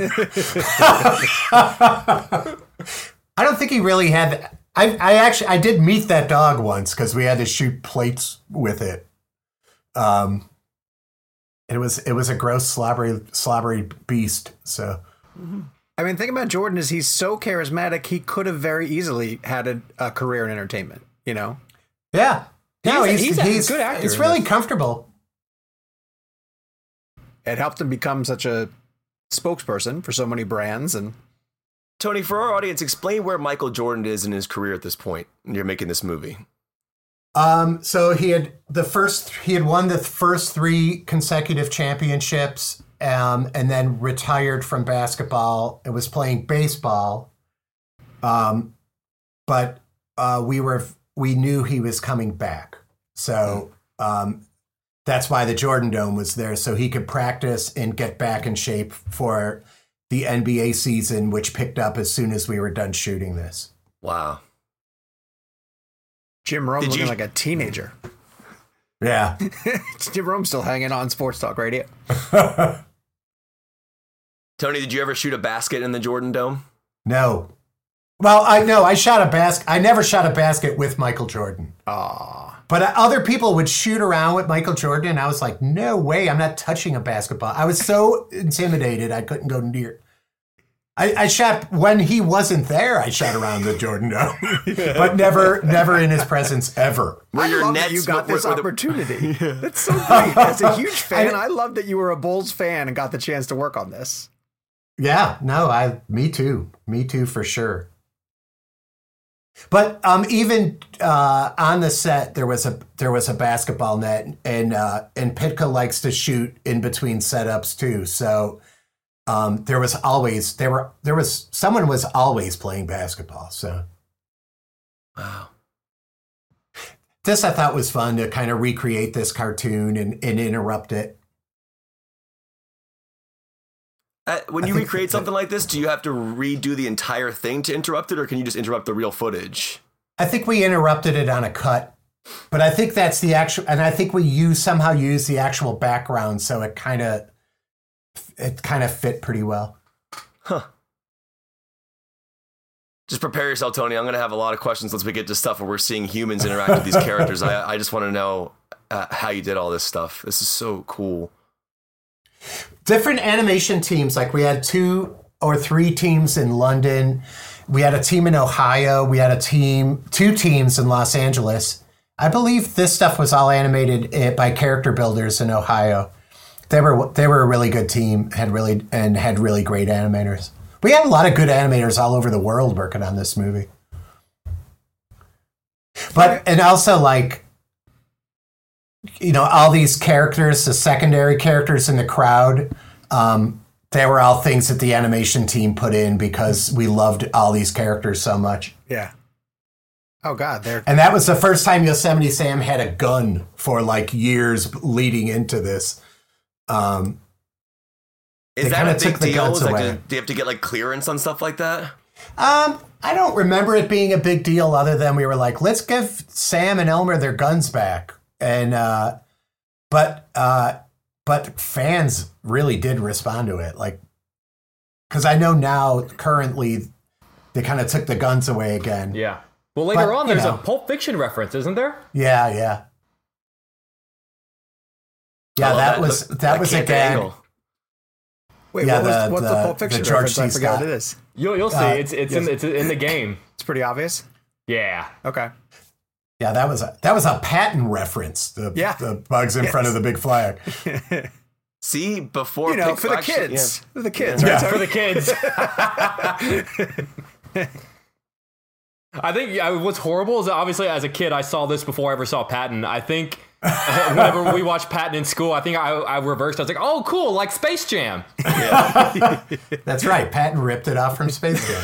[SPEAKER 4] I don't think he really had... I, I actually... I did meet that dog once because we had to shoot plates with it. Um... It was it was a gross, slobbery, slobbery beast. So,
[SPEAKER 3] I mean, think about Jordan. Is he's so charismatic, he could have very easily had a, a career in entertainment. You know?
[SPEAKER 4] Yeah. No,
[SPEAKER 6] he's
[SPEAKER 4] he's,
[SPEAKER 6] a, he's,
[SPEAKER 4] he's
[SPEAKER 6] a good actor.
[SPEAKER 4] It's really comfortable.
[SPEAKER 3] It helped him become such a spokesperson for so many brands. And
[SPEAKER 5] Tony, for our audience, explain where Michael Jordan is in his career at this point. You're making this movie.
[SPEAKER 4] Um, so he had the first, he had won the first three consecutive championships, um, and then retired from basketball and was playing baseball. Um, but, uh, we were, we knew he was coming back. So, um, that's why the Jordan Dome was there, so he could practice and get back in shape for the N B A season, which picked up as soon as we were done shooting this.
[SPEAKER 5] Wow.
[SPEAKER 3] Jim Rome
[SPEAKER 5] Did
[SPEAKER 3] looking
[SPEAKER 5] you...
[SPEAKER 3] like a teenager.
[SPEAKER 4] Yeah.
[SPEAKER 3] Jim Rome's still hanging on Sports Talk Radio.
[SPEAKER 5] Tony, did you ever shoot a basket in the Jordan Dome?
[SPEAKER 4] No. Well, I know I shot a basket. I never shot a basket with Michael Jordan.
[SPEAKER 3] Aw.
[SPEAKER 4] But other people would shoot around with Michael Jordan, and I was like, no way, I'm not touching a basketball. I was so intimidated, I couldn't go near. I, I shot, when he wasn't there, I shot around the Jordan Dome. But never never in his presence, ever.
[SPEAKER 3] Were your I love nets, that you got this were, were opportunity. The... That's so great. As a huge fan, I, I love that you were a Bulls fan and got the chance to work on this.
[SPEAKER 4] Yeah, no, I. me too. Me too, for sure. But um, even uh, on the set, there was a there was a basketball net, and uh, and Pitka likes to shoot in between setups too. So um, there was always there were there was someone was always playing basketball. So
[SPEAKER 5] wow,
[SPEAKER 4] this I thought was fun to kind of recreate this cartoon and, and interrupt it.
[SPEAKER 5] Uh, when you recreate something like this, do you have to redo the entire thing to interrupt it, or can you just interrupt the real footage?
[SPEAKER 4] I think we interrupted it on a cut, but I think that's the actual, and I think we use somehow use the actual background, so it kind of it kind of fit pretty well.
[SPEAKER 5] Huh. Just prepare yourself, Tony. I'm going to have a lot of questions once we get to stuff where we're seeing humans interact with these characters. I, I just want to know uh, how you did all this stuff. This is so cool.
[SPEAKER 4] Different animation teams, like we had two or three teams in London. We had a team in Ohio. We had a team, two teams in Los Angeles. I believe this stuff was all animated by Character Builders in Ohio. They were they were a really good team, had really and had really great animators. We had a lot of good animators all over the world working on this movie. But and also like you know, all these characters, the secondary characters in the crowd, um, they were all things that the animation team put in because we loved all these characters so much.
[SPEAKER 3] Yeah. Oh God, they're
[SPEAKER 4] And that was the first time Yosemite Sam had a gun for like years leading into this. Um,
[SPEAKER 5] Is
[SPEAKER 4] They
[SPEAKER 5] that
[SPEAKER 4] kinda
[SPEAKER 5] a big
[SPEAKER 4] took the
[SPEAKER 5] deal?
[SPEAKER 4] guns
[SPEAKER 5] Is like,
[SPEAKER 4] away.
[SPEAKER 5] do you have to get like clearance on stuff like that?
[SPEAKER 4] Um, I don't remember it being a big deal other than we were like, let's give Sam and Elmer their guns back. And, uh, but, uh, but fans really did respond to it. Like, cause I know now currently they kind of took the guns away again.
[SPEAKER 6] Yeah. Well, later
[SPEAKER 4] But,
[SPEAKER 6] on,
[SPEAKER 4] you
[SPEAKER 6] there's
[SPEAKER 4] know.
[SPEAKER 6] a Pulp Fiction reference, isn't there?
[SPEAKER 4] Yeah. Yeah. Yeah.
[SPEAKER 5] I love
[SPEAKER 4] That was,
[SPEAKER 5] Look,
[SPEAKER 4] that
[SPEAKER 5] I
[SPEAKER 4] was
[SPEAKER 5] can't
[SPEAKER 4] again.
[SPEAKER 5] angle.
[SPEAKER 3] wait.
[SPEAKER 4] yeah,
[SPEAKER 3] what was
[SPEAKER 4] the-
[SPEAKER 3] what's the,
[SPEAKER 4] the-
[SPEAKER 3] Pulp Fiction
[SPEAKER 4] the George
[SPEAKER 3] reference? I
[SPEAKER 4] C.
[SPEAKER 3] forgot what
[SPEAKER 4] Scott.
[SPEAKER 3] it is.
[SPEAKER 6] You'll you'll see.
[SPEAKER 4] Uh,
[SPEAKER 6] it's it's
[SPEAKER 3] yes.
[SPEAKER 6] in it's in the game.
[SPEAKER 3] It's pretty obvious.
[SPEAKER 6] Yeah.
[SPEAKER 3] Okay.
[SPEAKER 4] Yeah. That was a, that was a Patton reference. The,
[SPEAKER 3] Yeah.
[SPEAKER 4] the bugs in front of the big flag.
[SPEAKER 5] See, before
[SPEAKER 3] You know,
[SPEAKER 5] Pink
[SPEAKER 3] for the
[SPEAKER 5] Flash-
[SPEAKER 3] kids.
[SPEAKER 5] yeah.
[SPEAKER 3] For the kids,
[SPEAKER 4] Yeah.
[SPEAKER 3] right?
[SPEAKER 6] For
[SPEAKER 3] Tony?
[SPEAKER 6] the kids. I think yeah, what's horrible is that obviously as a kid I saw this before I ever saw Patton. I think whenever we watched Patton in school, I think I, I reversed. I was like, oh, cool, like Space Jam.
[SPEAKER 4] That's right. Patton ripped it off from Space Jam.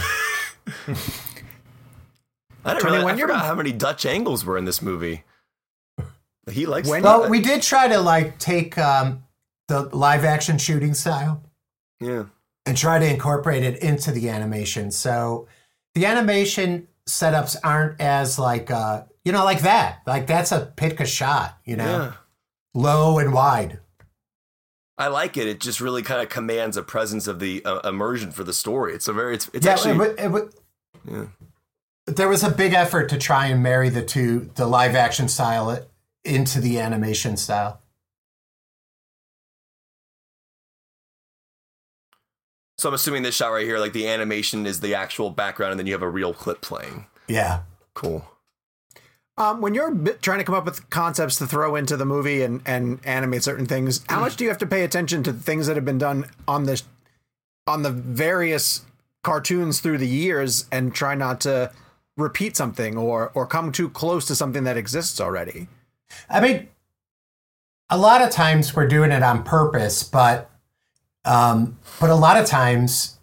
[SPEAKER 5] I didn't
[SPEAKER 3] Tony,
[SPEAKER 5] really,
[SPEAKER 3] when
[SPEAKER 5] I
[SPEAKER 3] you're-
[SPEAKER 5] forgot how many Dutch angles were in this movie. He likes
[SPEAKER 3] When-
[SPEAKER 4] Well, we did try to like take um, the live action shooting style
[SPEAKER 5] yeah.
[SPEAKER 4] and try to incorporate it into the animation. So the animation setups aren't as like, uh, you know, like that. Like that's a Pitka shot, you know,
[SPEAKER 5] Yeah.
[SPEAKER 4] low and wide.
[SPEAKER 5] I like it. It just really kind of commands a presence of the uh, immersion for the story. It's a very, it's, it's
[SPEAKER 4] yeah,
[SPEAKER 5] actually,
[SPEAKER 4] it, would- it, would-
[SPEAKER 5] yeah.
[SPEAKER 4] there was a big effort to try and marry the two, the live action style into the animation style.
[SPEAKER 5] So I'm assuming this shot right here, like the animation is the actual background and then you have a real clip playing.
[SPEAKER 4] Yeah.
[SPEAKER 5] Cool.
[SPEAKER 3] Um, when you're bi- trying to come up with concepts to throw into the movie and, and animate certain things, how much do you have to pay attention to things that have been done on this, on the various cartoons through the years, and try not to repeat something or or come too close to something that exists already?
[SPEAKER 4] I mean, a lot of times we're doing it on purpose, but um, but a lot of times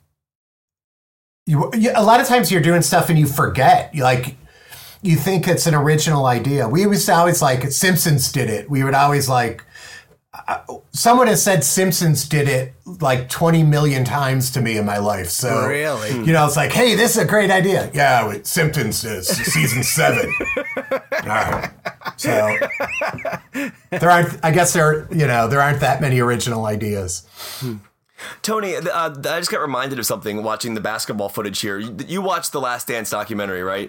[SPEAKER 4] you, you a lot of times you're doing stuff and you forget. You like you think it's an original idea. We used to always like Simpsons did it. We would always like uh, someone has said Simpsons did it like twenty million times to me in my life. So
[SPEAKER 3] Really?
[SPEAKER 4] you know, it's like, hey, this is a great idea. Yeah, wait, Simpsons is season seven. All right. So there aren't, I guess there, you know, there aren't that many original ideas.
[SPEAKER 5] Tony, uh, I just got reminded of something watching the basketball footage here. You, you watched the Last Dance documentary, right?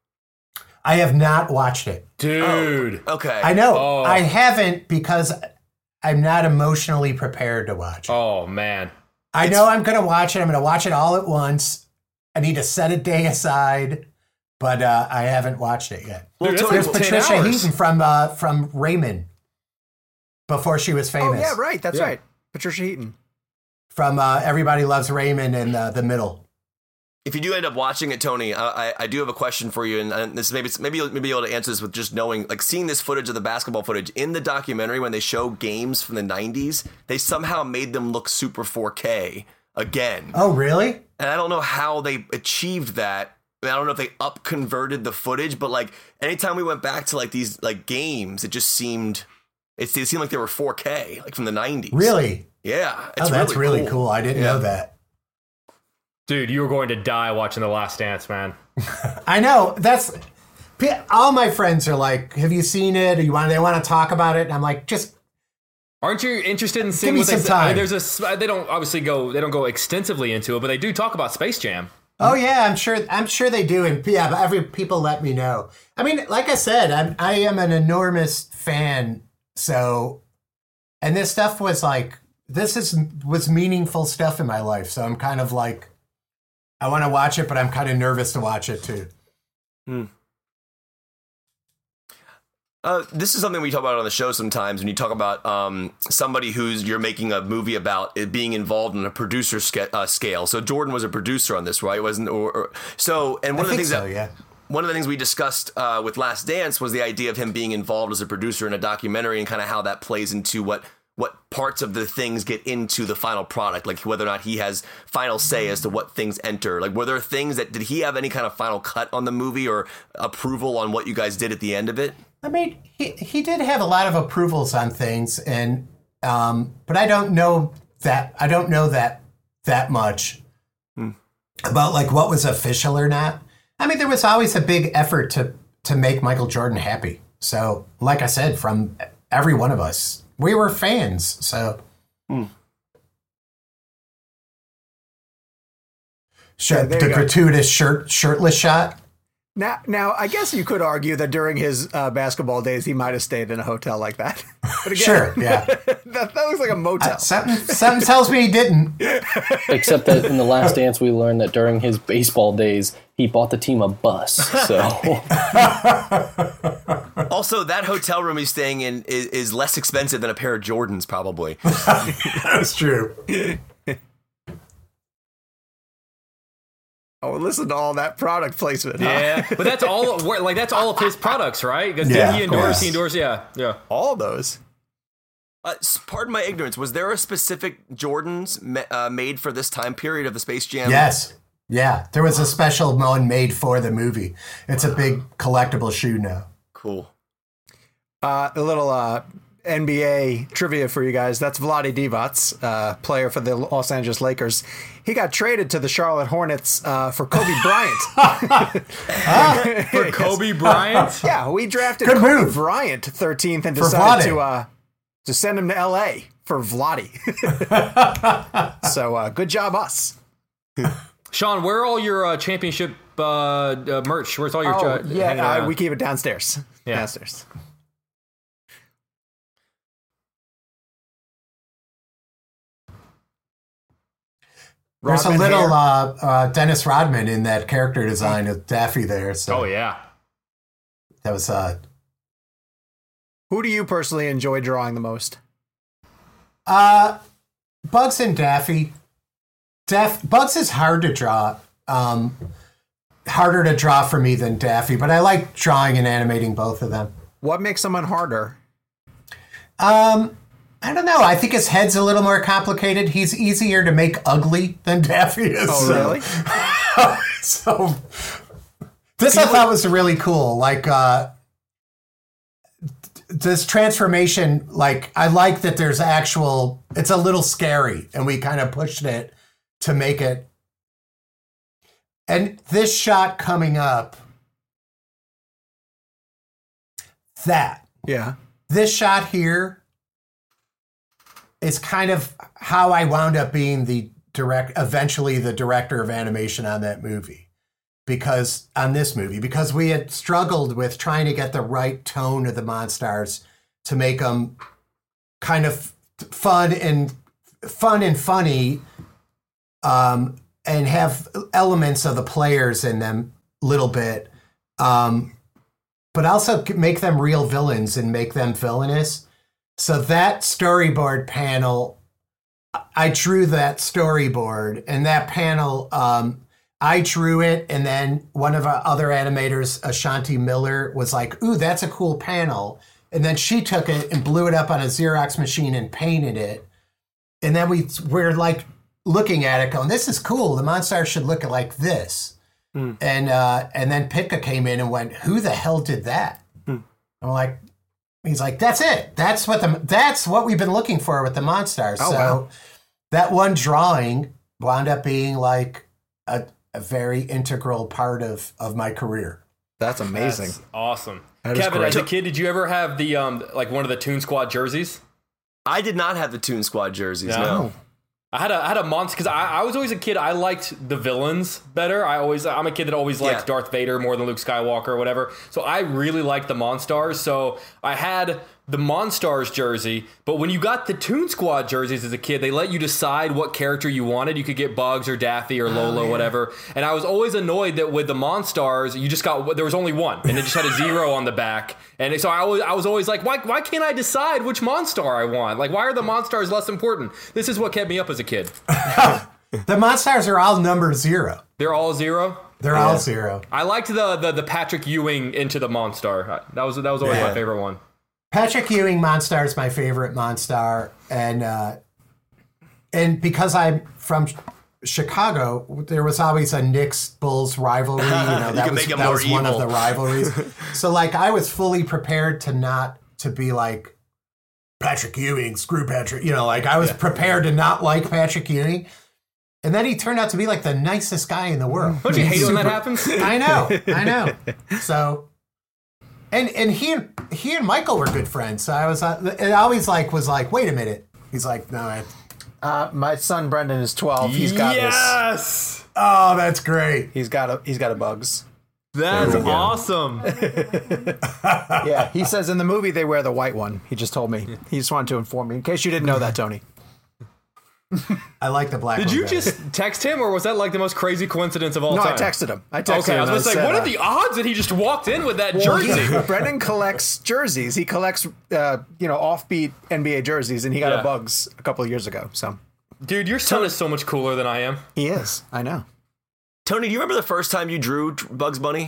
[SPEAKER 4] I have not watched it.
[SPEAKER 6] Dude.
[SPEAKER 5] Okay.
[SPEAKER 4] I know
[SPEAKER 6] Oh.
[SPEAKER 4] I haven't because I'm not emotionally prepared to watch it.
[SPEAKER 6] Oh, man.
[SPEAKER 4] I know I'm going to watch it. I'm going to watch it all at once. I need to set a day aside, but uh, I haven't watched it yet.
[SPEAKER 5] Well,
[SPEAKER 6] Dude, that's
[SPEAKER 5] Tony,
[SPEAKER 4] There's
[SPEAKER 6] like ten
[SPEAKER 4] Patricia
[SPEAKER 6] hours.
[SPEAKER 4] Heaton from uh, from Raymond before she was
[SPEAKER 3] Oh
[SPEAKER 4] famous.
[SPEAKER 3] yeah, right. That's
[SPEAKER 6] Yeah.
[SPEAKER 3] right. Patricia Heaton.
[SPEAKER 4] From uh, Everybody Loves Raymond in uh, the middle.
[SPEAKER 5] if you do end up watching it, Tony, I, I, I do have a question for you, and, and this maybe maybe you'll maybe be able to answer this with just knowing, like seeing this footage of the basketball footage in the documentary when they show games from the nineties, they somehow made them look super four K again,
[SPEAKER 4] Oh, really?
[SPEAKER 5] and I don't know how they achieved that. I, mean, I don't know if they up converted the footage, but like anytime we went back to like these like games, it just seemed it, it seemed like they were four K, like from the nineties.
[SPEAKER 4] Really?
[SPEAKER 5] Yeah.
[SPEAKER 4] Oh, that's really, cool. I didn't
[SPEAKER 5] Yeah.
[SPEAKER 4] know that.
[SPEAKER 6] Dude, you were going to die watching The Last Dance, man.
[SPEAKER 4] I know. That's all my friends are like, have you seen it? Or you want they want to talk about it? And I'm like, just
[SPEAKER 6] Aren't you interested in seeing
[SPEAKER 4] me
[SPEAKER 6] what they
[SPEAKER 4] some
[SPEAKER 6] say? I mean,
[SPEAKER 4] time.
[SPEAKER 6] there's a s- they don't obviously go they don't go extensively into it, but they do talk about Space Jam.
[SPEAKER 4] oh yeah, I'm sure I'm sure they do. And yeah, but every people let me know. I mean, like I said, I'm I am an enormous fan. So and this stuff was like this is was meaningful stuff in my life. So I'm kind of like I want to watch it, but I'm kind of nervous to watch it too.
[SPEAKER 5] Uh, this is something we talk about on the show sometimes when you talk about um, somebody who's you're making a movie about it being involved in a producer sca- uh, scale. So Jordan was a producer on this, right? Wasn't or, or so? And one
[SPEAKER 4] I
[SPEAKER 5] of the
[SPEAKER 4] think
[SPEAKER 5] things
[SPEAKER 4] so,
[SPEAKER 5] that
[SPEAKER 4] yeah.
[SPEAKER 5] one of the things we discussed uh, with Last Dance was the idea of him being involved as a producer in a documentary and kind of how that plays into what what parts of the things get into the final product, like whether or not he has final say as to what things enter. Like, were there things that, did he have any kind of final cut on the movie or approval on what you guys did at the end of it?
[SPEAKER 4] I mean, he, he did have a lot of approvals on things, and um, but I don't know that, I don't know that that much hmm. about like what was official or not. I mean, there was always a big effort to, to make Michael Jordan happy. So, like I said, from every one of us, we were fans, so. Mm. Sure, yeah, the gratuitous shirt, shirtless shot.
[SPEAKER 3] Now, now, I guess you could argue that during his uh, basketball days, he might have stayed in a hotel like that. But again,
[SPEAKER 4] sure, yeah.
[SPEAKER 3] that, that looks like a motel.
[SPEAKER 4] Uh, something, something tells me he didn't.
[SPEAKER 7] Except that in The Last Dance, we learned that during his baseball days, he bought the team a bus. So,
[SPEAKER 5] also, that hotel room he's staying in is, is less expensive than a pair of Jordans, probably.
[SPEAKER 4] That's true.
[SPEAKER 3] Oh, listen to all that product placement. Huh?
[SPEAKER 6] Yeah, but that's all. Like that's all of his products, right? Because
[SPEAKER 4] yeah,
[SPEAKER 6] he endorsed, he endorsed, yeah, yeah,
[SPEAKER 3] all those.
[SPEAKER 5] Uh, pardon my ignorance. Was there a specific Jordans ma- uh, made for this time period of the Space Jam?
[SPEAKER 4] Yes. Yeah, there was a special one made for the movie. It's a big collectible shoe now.
[SPEAKER 5] Cool.
[SPEAKER 3] Uh, a little uh, N B A trivia for you guys. That's Vlade Divac, uh, player for the Los Angeles Lakers. He got traded to the Charlotte Hornets uh, for Kobe Bryant.
[SPEAKER 6] For Kobe Bryant?
[SPEAKER 3] Yeah, we drafted
[SPEAKER 4] Good
[SPEAKER 3] Kobe
[SPEAKER 4] move.
[SPEAKER 3] Bryant thirteenth and
[SPEAKER 4] For
[SPEAKER 3] decided
[SPEAKER 4] Vlade.
[SPEAKER 3] to uh, to send him to L A for Vlade. So uh, good job, us.
[SPEAKER 6] Sean, where are all your uh, championship uh, uh, merch? Where's all your?
[SPEAKER 3] Oh,
[SPEAKER 6] uh,
[SPEAKER 3] yeah,
[SPEAKER 6] hanging
[SPEAKER 3] uh,
[SPEAKER 6] around?
[SPEAKER 3] we keep it downstairs.
[SPEAKER 6] Yeah.
[SPEAKER 3] Downstairs.
[SPEAKER 4] There's
[SPEAKER 3] Rodman
[SPEAKER 4] a little
[SPEAKER 3] hair.
[SPEAKER 4] uh, uh, Dennis Rodman in that character design of Daffy there. So
[SPEAKER 6] Oh yeah.
[SPEAKER 4] that was uh,
[SPEAKER 3] Who do you personally enjoy drawing the most?
[SPEAKER 4] uh, Bugs and Daffy. Daff- Bugs is hard to draw. Um, harder to draw for me than Daffy, but I like drawing and animating both of them.
[SPEAKER 3] What makes someone harder?
[SPEAKER 4] Um, I don't know. I think his head's a little more complicated. He's easier to make ugly than Daffy is.
[SPEAKER 3] Oh,
[SPEAKER 4] so-
[SPEAKER 3] really?
[SPEAKER 4] so this I thought was really cool. Like uh, this transformation. Like I like that there's actual. It's a little scary, and we kind of pushed it to make it. And this shot coming up, that
[SPEAKER 3] Yeah.
[SPEAKER 4] this shot here is kind of how I wound up being the direct, eventually the director of animation on that movie. Because on this movie, because we had struggled with trying to get the right tone of the Monstars to make them kind of fun and fun and funny, um, and have elements of the players in them a little bit, um, but also make them real villains and make them villainous. So that storyboard panel, I drew that storyboard, and that panel, um, I drew it, and then one of our other animators, Ashanti Miller, was like, ooh, that's a cool panel. And then she took it and blew it up on a Xerox machine and painted it. And then we we're like looking at it going, this is cool. The Monstars should look like this. Mm. And uh, and then Pitka came in and went, who the hell did that? Mm. I'm like, he's like, that's it. That's what the that's what we've been looking for with the Monstars.
[SPEAKER 3] Oh,
[SPEAKER 4] so
[SPEAKER 3] wow.
[SPEAKER 4] That one drawing wound up being like a, a very integral part of, of my career.
[SPEAKER 3] That's amazing.
[SPEAKER 6] That's awesome.
[SPEAKER 3] That is
[SPEAKER 6] Kevin,
[SPEAKER 3] great.
[SPEAKER 6] as a kid, did you ever have the um like one of the Toon Squad jerseys?
[SPEAKER 5] I did not have the Toon Squad jerseys,
[SPEAKER 6] No.
[SPEAKER 5] no.
[SPEAKER 6] I had a I had a monster because I, I was always a kid. I liked the villains better. I always I'm a kid that always liked
[SPEAKER 5] Yeah.
[SPEAKER 6] Darth Vader more than Luke Skywalker or whatever. So I really liked the Monstars. So I had the Monstars jersey. But when you got the Toon Squad jerseys as a kid, they let you decide what character you wanted. You could get Bugs or Daffy or Lola, oh, yeah. whatever. And I was always annoyed that with the Monstars, you just got there was only one, and it just had a zero on the back. And so I was I was always like, why why can't I decide which Monstar I want? Like, why are the Monstars less important? This is what kept me up as a kid.
[SPEAKER 4] The Monstars are all number zero.
[SPEAKER 6] They're all zero?
[SPEAKER 4] They're
[SPEAKER 3] Yeah.
[SPEAKER 4] all zero.
[SPEAKER 6] I liked the, the the Patrick Ewing into the Monstar. That was that was always
[SPEAKER 3] Yeah.
[SPEAKER 6] my favorite one.
[SPEAKER 4] Patrick Ewing Monstar is my favorite Monstar, and uh, and because I'm from Chicago, there was always a Knicks Bulls rivalry. You know, that
[SPEAKER 5] can
[SPEAKER 4] was
[SPEAKER 5] make it
[SPEAKER 4] that
[SPEAKER 5] more
[SPEAKER 4] was one of
[SPEAKER 5] evil.
[SPEAKER 4] the rivalries. So like, I was fully prepared to not to be like Patrick Ewing, screw Patrick. You know, like I was prepared to not like Patrick Ewing, and then he turned out to be like the nicest guy in the world.
[SPEAKER 6] Don't you hate it when that
[SPEAKER 4] Super-
[SPEAKER 6] happens?
[SPEAKER 4] I know, I know. So, and and he and he and Michael were good friends. So I was, uh, it always like was like, wait a minute. He's like, no. I,
[SPEAKER 3] Uh, my son Brendan is twelve. He's got his.
[SPEAKER 6] yes,
[SPEAKER 4] oh, that's great.
[SPEAKER 3] He's got a. He's got a bugs.
[SPEAKER 6] that's
[SPEAKER 4] There we go.
[SPEAKER 6] awesome.
[SPEAKER 3] Yeah, he says in the movie they wear the white one. He just told me. He just wanted to inform me in case you didn't know that, Tony.
[SPEAKER 4] I like the black.
[SPEAKER 6] Did
[SPEAKER 4] one
[SPEAKER 6] you
[SPEAKER 4] better.
[SPEAKER 6] just text him, or was that like the most crazy coincidence of all
[SPEAKER 3] No,
[SPEAKER 6] time?
[SPEAKER 3] I texted him. I texted
[SPEAKER 6] Okay,
[SPEAKER 3] him.
[SPEAKER 6] I was gonna
[SPEAKER 3] and
[SPEAKER 6] say,
[SPEAKER 3] said,
[SPEAKER 6] what
[SPEAKER 3] uh,
[SPEAKER 6] are the odds that he just walked in with that
[SPEAKER 3] Well,
[SPEAKER 6] jersey?
[SPEAKER 3] yeah, Brendan collects jerseys. He collects, uh, you know, offbeat N B A jerseys, and he got
[SPEAKER 6] Yeah.
[SPEAKER 3] a Bugs a couple of years ago. So
[SPEAKER 6] Dude, your son is so much cooler than I am.
[SPEAKER 3] he is. I know.
[SPEAKER 5] Tony, do you remember the first time you drew Bugs Bunny?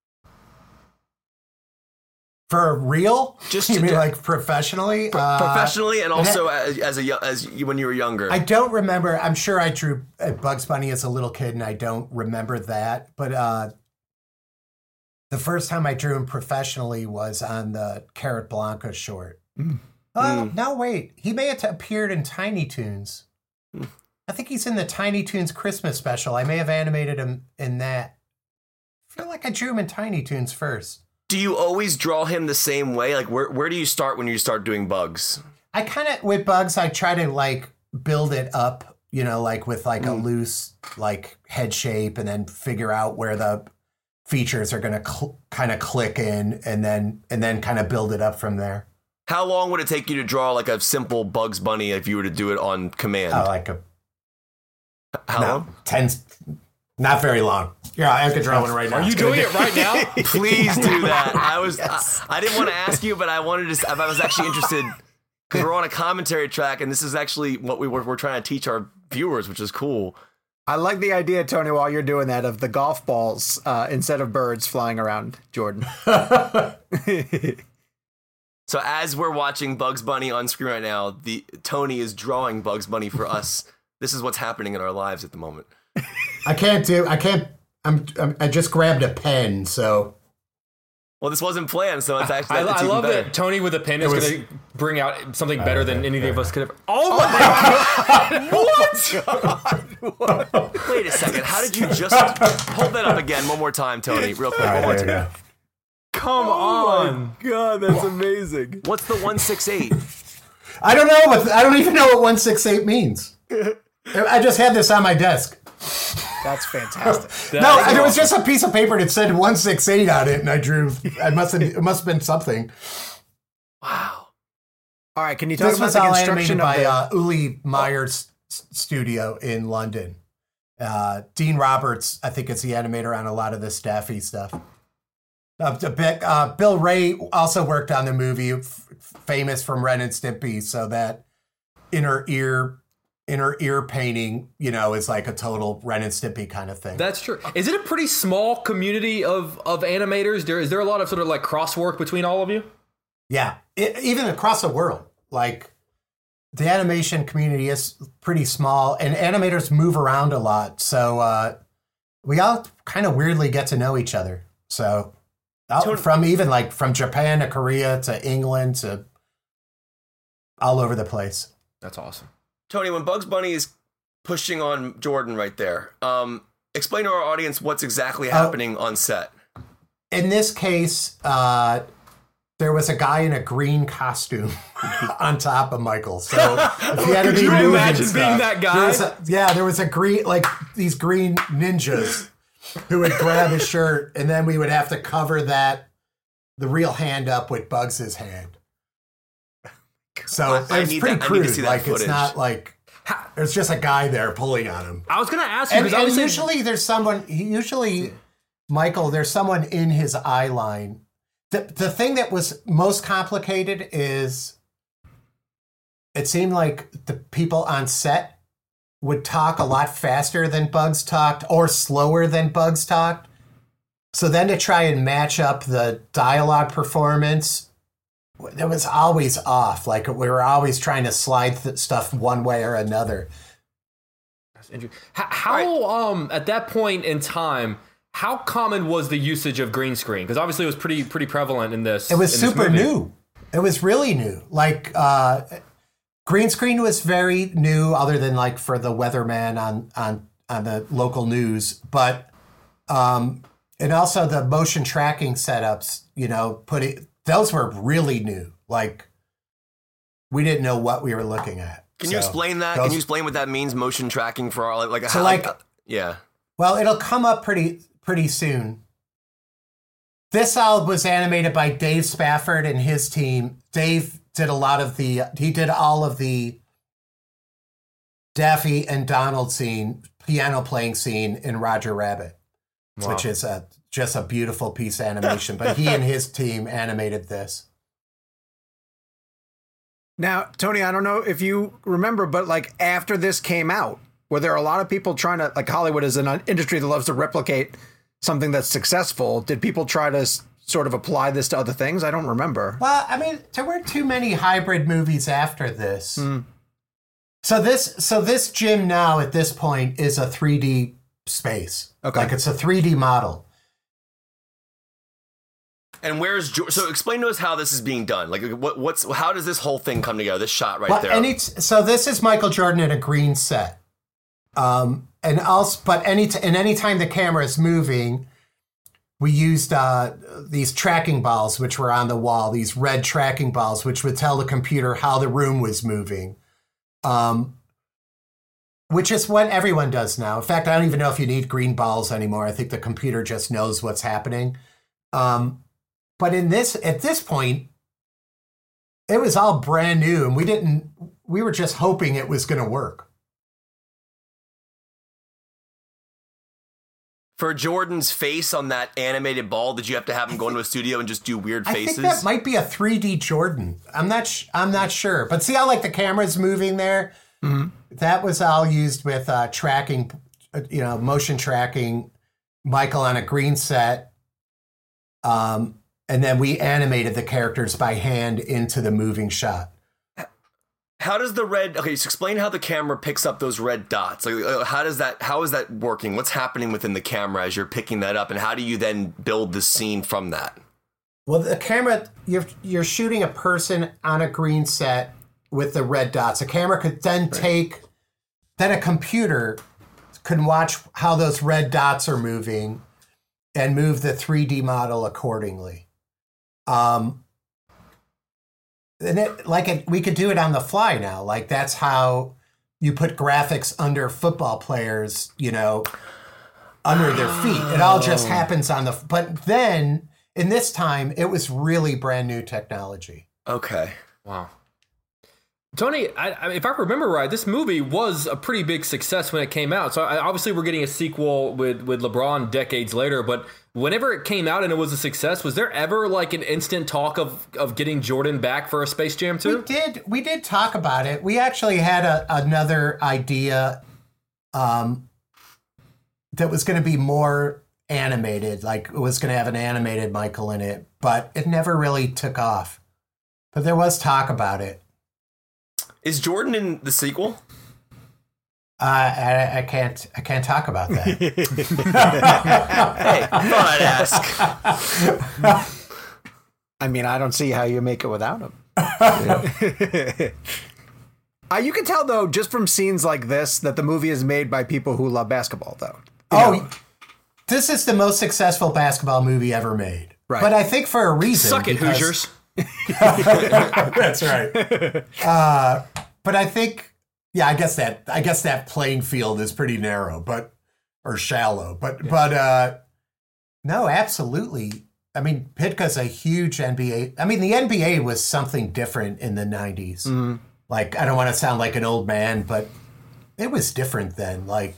[SPEAKER 4] for real?
[SPEAKER 5] Just
[SPEAKER 4] you
[SPEAKER 5] to
[SPEAKER 4] mean
[SPEAKER 5] do-
[SPEAKER 4] like professionally? Uh,
[SPEAKER 5] Professionally, and also
[SPEAKER 4] ha-
[SPEAKER 5] as, as a yo- as you, when you were younger.
[SPEAKER 4] I don't remember. I'm sure I drew uh, Bugs Bunny as a little kid, and I don't remember that. But uh, the first time I drew him professionally was on the Carrot Blanca short.
[SPEAKER 3] Mm.
[SPEAKER 4] Oh, no, wait. He may have appeared in Tiny Toons. I think he's in the Tiny Toons Christmas special. I may have animated him in that. I feel like I drew him in Tiny Toons first.
[SPEAKER 5] Do you always draw him the same way? Like, where where do you start when you start doing Bugs?
[SPEAKER 4] I kind of, with Bugs, I try to like build it up, you know, like with like a loose like head shape, and then figure out where the features are going to cl- kind of click in, and then and then kind of build it up from there.
[SPEAKER 5] How long would it take you to draw like a simple Bugs Bunny if you were to do it on command?
[SPEAKER 4] I like a
[SPEAKER 5] How
[SPEAKER 4] no,
[SPEAKER 5] long?
[SPEAKER 4] ten, not very long. Yeah, I could draw one right now.
[SPEAKER 6] Are you
[SPEAKER 4] It's gonna
[SPEAKER 6] doing
[SPEAKER 4] be-
[SPEAKER 6] it right now?
[SPEAKER 5] Please do that. I was I, I didn't want to ask you, but I wanted to. I was actually interested because we're on a commentary track, and this is actually what we were we're trying to teach our viewers, which is cool.
[SPEAKER 3] I like the idea, Tony, while you're doing that, of the golf balls uh, instead of birds flying around Jordan.
[SPEAKER 5] So as we're watching Bugs Bunny on screen right now, the Tony is drawing Bugs Bunny for us. This is what's happening in our lives at the moment.
[SPEAKER 4] I can't do. I can't. I'm, I'm. I just grabbed a pen, so
[SPEAKER 5] Well, this wasn't planned, so it's actually
[SPEAKER 6] I,
[SPEAKER 5] it's
[SPEAKER 6] I
[SPEAKER 5] even
[SPEAKER 6] love
[SPEAKER 5] better.
[SPEAKER 6] that Tony with a pen is
[SPEAKER 4] was-
[SPEAKER 6] going to bring out something better than anything of us could have. Oh my
[SPEAKER 5] Wait a second. How did you just hold that up again one more time, Tony? Real quick. One more time.
[SPEAKER 6] Come on.
[SPEAKER 3] God, that's amazing.
[SPEAKER 5] What's the one six eight?
[SPEAKER 4] I don't know what. I don't even know what one six eight means. I just had this on my desk.
[SPEAKER 3] That's fantastic.
[SPEAKER 4] No, there was just a piece of paper that said one six eight on it, and I drew. I must have. It must have been something.
[SPEAKER 5] Wow.
[SPEAKER 3] All right, can you talk
[SPEAKER 4] This
[SPEAKER 3] about
[SPEAKER 4] was
[SPEAKER 3] the
[SPEAKER 4] all
[SPEAKER 3] construction
[SPEAKER 4] animated
[SPEAKER 3] of
[SPEAKER 4] by
[SPEAKER 3] the...
[SPEAKER 4] uh, Uli Meyer's s- studio in London. Uh, Dean Roberts, I think, is the animator on a lot of the Staffy stuff. Uh, the big- uh, Bill Ray also worked on the movie, f- famous from Ren and Stimpy, so that inner ear, inner ear painting, you know, is like a total Ren and Stimpy kind of thing.
[SPEAKER 6] That's true. Is it a pretty small community of, of animators? There, is there a lot of sort of like crosswork between all of you?
[SPEAKER 4] Yeah, it, even across the world, like the animation community is pretty small, and animators move around a lot. So uh, we all kind of weirdly get to know each other. So out-
[SPEAKER 5] Tony-
[SPEAKER 4] from even like from Japan to Korea to England to all over the place.
[SPEAKER 6] That's awesome.
[SPEAKER 5] Tony, when Bugs Bunny is pushing on Jordan right there, um, explain to our audience what's exactly happening on set.
[SPEAKER 4] In this case, uh, there was a guy in a green costume on top of Michael. So if you had to
[SPEAKER 6] Could
[SPEAKER 4] be
[SPEAKER 6] you
[SPEAKER 4] moving
[SPEAKER 6] imagine
[SPEAKER 4] stuff,
[SPEAKER 6] being that guy?
[SPEAKER 4] there was a- yeah, there was a green, like these green ninjas who would grab his shirt, and then we would have to cover that, the real hand up with Bugs's hand. So
[SPEAKER 5] I- I
[SPEAKER 4] it's
[SPEAKER 5] need
[SPEAKER 4] pretty
[SPEAKER 5] that- I need to
[SPEAKER 4] crude.
[SPEAKER 5] see that
[SPEAKER 4] Like
[SPEAKER 5] footage.
[SPEAKER 4] it's not like there's just a guy there pulling on him.
[SPEAKER 6] I was going to ask you
[SPEAKER 4] And,
[SPEAKER 6] because
[SPEAKER 4] and
[SPEAKER 6] obviously
[SPEAKER 4] usually there's someone, usually, Michael, there's someone in his eye line. The, the thing that was most complicated is it seemed like the people on set would talk a lot faster than Bugs talked or slower than Bugs talked. So then to try and match up the dialogue performance, it was always off. Like we were always trying to slide th- stuff one way or another.
[SPEAKER 6] That's interesting. How, how right. um at that point in time, how common was the usage of green screen? Because obviously it was pretty pretty prevalent in this.
[SPEAKER 4] It was
[SPEAKER 6] in
[SPEAKER 4] super
[SPEAKER 6] this
[SPEAKER 4] new. It was really new. Like uh, green screen was very new, other than like for the weatherman on on on the local news, but um, and also the motion tracking setups. You know, putting those were really new. Like we didn't know what we were looking at.
[SPEAKER 5] Can
[SPEAKER 4] so
[SPEAKER 5] you explain that?
[SPEAKER 4] those,
[SPEAKER 5] Can you explain what that means? Motion tracking for our like
[SPEAKER 4] so
[SPEAKER 5] how,
[SPEAKER 4] like,
[SPEAKER 5] like yeah.
[SPEAKER 4] Well, it'll come up pretty pretty soon. This all was animated by Dave Spafford and his team. Dave did a lot of the, he did all of the Daffy and Donald scene, piano playing scene in Roger Rabbit, wow. which is a, just a beautiful piece of animation. But he and his team animated this.
[SPEAKER 3] Now, Tony, I don't know if you remember, but like after this came out, were there a lot of people trying to, like Hollywood is an industry that loves to replicate something that's successful. Did people try to s- sort of apply this to other things? I don't remember.
[SPEAKER 4] Well, I mean, there weren't too many hybrid movies after this. Mm. So this, so this gym now at this point is a three D space.
[SPEAKER 3] Okay.
[SPEAKER 4] Like it's a three D model.
[SPEAKER 5] And where's George? So explain to us how this is being done. Like, what, what's how does this whole thing come together? This shot right
[SPEAKER 4] well,
[SPEAKER 5] there.
[SPEAKER 4] Any t- so this is Michael Jordan in a green set. Um, and also, but any t- and any time the camera is moving, we used uh, these tracking balls, which were on the wall. These red tracking balls, which would tell the computer how the room was moving. Um, which is what everyone does now. In fact, I don't even know if you need green balls anymore. I think the computer just knows what's happening. Um, but in this, at this point, it was all brand new, and we didn't. We were just hoping it was going to work.
[SPEAKER 5] For Jordan's face on that animated ball, did you have to have him go into a studio and just do weird faces?
[SPEAKER 4] I think that might be a three D Jordan. I'm not. Sh- I'm not sure. But see how like the camera's moving there. Mm-hmm. That was all used with uh, tracking, you know, motion tracking. Michael on a green set, um, and then we animated the characters by hand into the moving shot.
[SPEAKER 5] How does the red? Okay, so explain how the camera picks up those red dots. Like, how does that? How is that working? What's happening within the camera as you're picking that up, and how do you then build the scene from that?
[SPEAKER 4] Well, the camera, you're you're shooting a person on a green set with the red dots. A camera could then right. take, then a computer can watch how those red dots are moving, and move the three D model accordingly. Um. And it, like it, we could do it on the fly now. Like that's how you put graphics under football players, you know, under their feet. It all just happens on the. But then in this time, it was really brand new technology.
[SPEAKER 5] Okay.
[SPEAKER 6] Wow. Tony, I, I, if I remember right, this movie was a pretty big success when it came out. So I, obviously we're getting a sequel with, with LeBron decades later, but whenever it came out and it was a success, was there ever like an instant talk of, of getting Jordan back for a Space Jam two?
[SPEAKER 4] We did. We did talk about it. We actually had a, another idea um, that was going to be more animated, like it was going to have an animated Michael in it, but it never really took off. But there was talk about it.
[SPEAKER 5] Is Jordan in the sequel?
[SPEAKER 4] Uh, I, I can't. I can't talk about that.
[SPEAKER 5] Hey, I thought I'd ask.
[SPEAKER 3] I mean, I don't see how you make it without him. uh, you can tell, though, just from scenes like this, that the movie is made by people who love basketball, though. You
[SPEAKER 4] oh,
[SPEAKER 3] know?
[SPEAKER 4] This is the most successful basketball movie ever made.
[SPEAKER 3] Right.
[SPEAKER 4] But I think for a reason.
[SPEAKER 6] Suck it,
[SPEAKER 4] because,
[SPEAKER 6] Hoosiers.
[SPEAKER 4] That's right. Uh, but I think, yeah, I guess that I guess that playing field is pretty narrow, but or shallow. But yeah. but uh, no, absolutely. I mean, Pitka's a huge N B A. I mean, the N B A was something different in the nineties. Mm-hmm. Like, I don't want to sound like an old man, but it was different then. Like,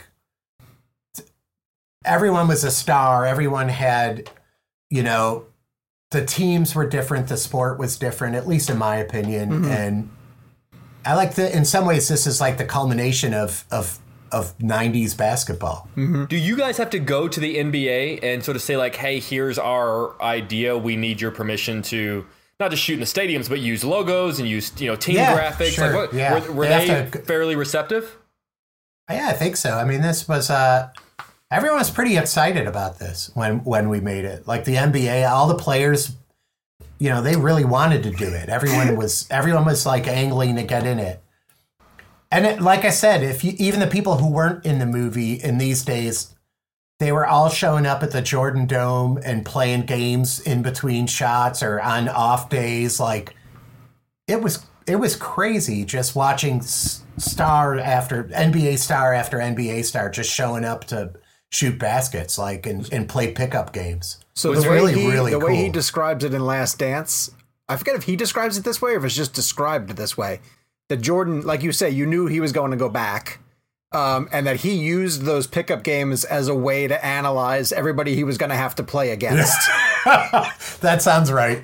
[SPEAKER 4] everyone was a star. Everyone had, you know. The teams were different. The sport was different, at least in my opinion. Mm-hmm. And I like the, in some ways, this is like the culmination of, of of nineties basketball.
[SPEAKER 3] Mm-hmm.
[SPEAKER 6] Do you guys have to go to the N B A and sort of say like, hey, here's our idea. We need your permission to not just shoot in the stadiums, but use logos and use, you know, team
[SPEAKER 4] Yeah,
[SPEAKER 6] graphics.
[SPEAKER 4] sure,
[SPEAKER 6] Like, what,
[SPEAKER 4] yeah.
[SPEAKER 6] Were, were
[SPEAKER 4] They
[SPEAKER 6] they,
[SPEAKER 4] have to-
[SPEAKER 6] fairly receptive?
[SPEAKER 4] Yeah, I think so. I mean, this was uh, everyone was pretty excited about this when when we made it. Like the N B A, all the players, you know, they really wanted to do it. Everyone was everyone was like angling to get in it. And it, like I said, if you, even the people who weren't in the movie in these days, they were all showing up at the Jordan Dome and playing games in between shots or on off days. Like it was it was crazy just watching star after N B A star after N B A star just showing up to shoot baskets, like and, and play pickup games.
[SPEAKER 3] So
[SPEAKER 4] it was
[SPEAKER 3] the way
[SPEAKER 4] really
[SPEAKER 3] he,
[SPEAKER 4] really
[SPEAKER 3] the
[SPEAKER 4] cool.
[SPEAKER 3] way he describes it in Last Dance, I forget if he describes it this way or if it's just described this way. That Jordan, like you say, you knew he was going to go back, um, and that he used those pickup games as a way to analyze everybody he was going to have to play against.
[SPEAKER 4] That sounds right.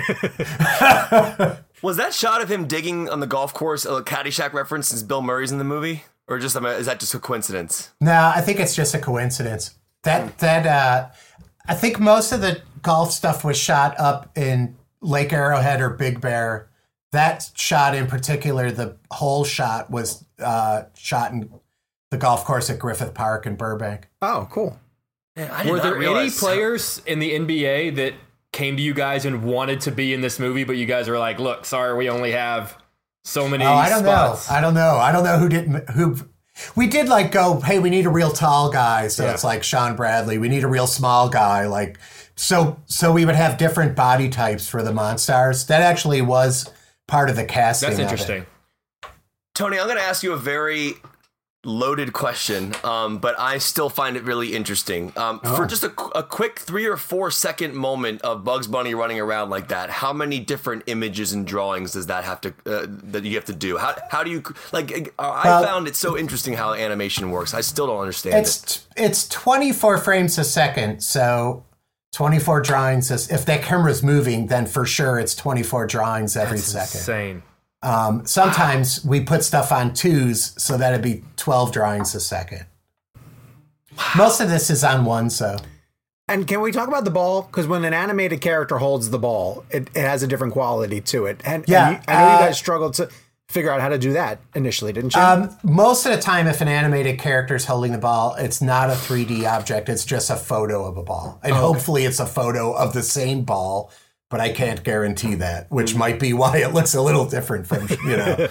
[SPEAKER 5] Was that shot of him digging on the golf course a Caddyshack reference since Bill Murray's in the movie? Or just is that just a coincidence?
[SPEAKER 4] No, I think it's just a coincidence. That that uh, I think most of the golf stuff was shot up in Lake Arrowhead or Big Bear. That shot in particular, the whole shot was uh, shot in the golf course at Griffith Park in Burbank.
[SPEAKER 3] Oh, cool.
[SPEAKER 5] Man, I did
[SPEAKER 6] Were
[SPEAKER 5] not
[SPEAKER 6] there any
[SPEAKER 5] realize-
[SPEAKER 6] players in the N B A that came to you guys and wanted to be in this movie, but you guys were like, look, sorry, we only have so many
[SPEAKER 4] Oh, I don't
[SPEAKER 6] spots.
[SPEAKER 4] know. I don't know. I don't know who didn't. Who we did like go. Hey, we need a real tall guy. So
[SPEAKER 3] Yeah.
[SPEAKER 4] it's like Sean Bradley. We need a real small guy. Like so. So we would have different body types for the Monstars. That actually was part of the casting.
[SPEAKER 6] That's
[SPEAKER 4] of it.
[SPEAKER 6] interesting.
[SPEAKER 5] Tony, I'm going to ask you a very loaded question, um, but I still find it really interesting. Um,
[SPEAKER 4] Oh.
[SPEAKER 5] For just a, qu- a quick three or four second moment of Bugs Bunny running around like that, how many different images and drawings does that have to uh, that you have to do? How how do you like? Uh, I
[SPEAKER 4] Well-
[SPEAKER 5] found it so interesting how animation works. I still don't understand it.
[SPEAKER 4] It's it's twenty-four frames a second, so twenty-four drawings. Is, if that camera's moving, then for sure it's twenty-four drawings every
[SPEAKER 6] That's
[SPEAKER 4] second.
[SPEAKER 6] insane.
[SPEAKER 4] Um, sometimes we put stuff on twos, so that'd be twelve drawings a second. Most of this is on ones, though.
[SPEAKER 3] And can we talk about the ball? Because when an animated character holds the ball, it, it has a different quality to it. And,
[SPEAKER 4] Yeah,
[SPEAKER 3] and you, I know
[SPEAKER 4] uh,
[SPEAKER 3] you guys struggled to figure out how to do that initially, didn't you?
[SPEAKER 4] Um, most of the time, if an animated character is holding the ball, it's not a three D object. It's just a photo of a ball. And hopefully it's a photo of the same ball, but I can't guarantee that, which might be why it looks a little different from, you know.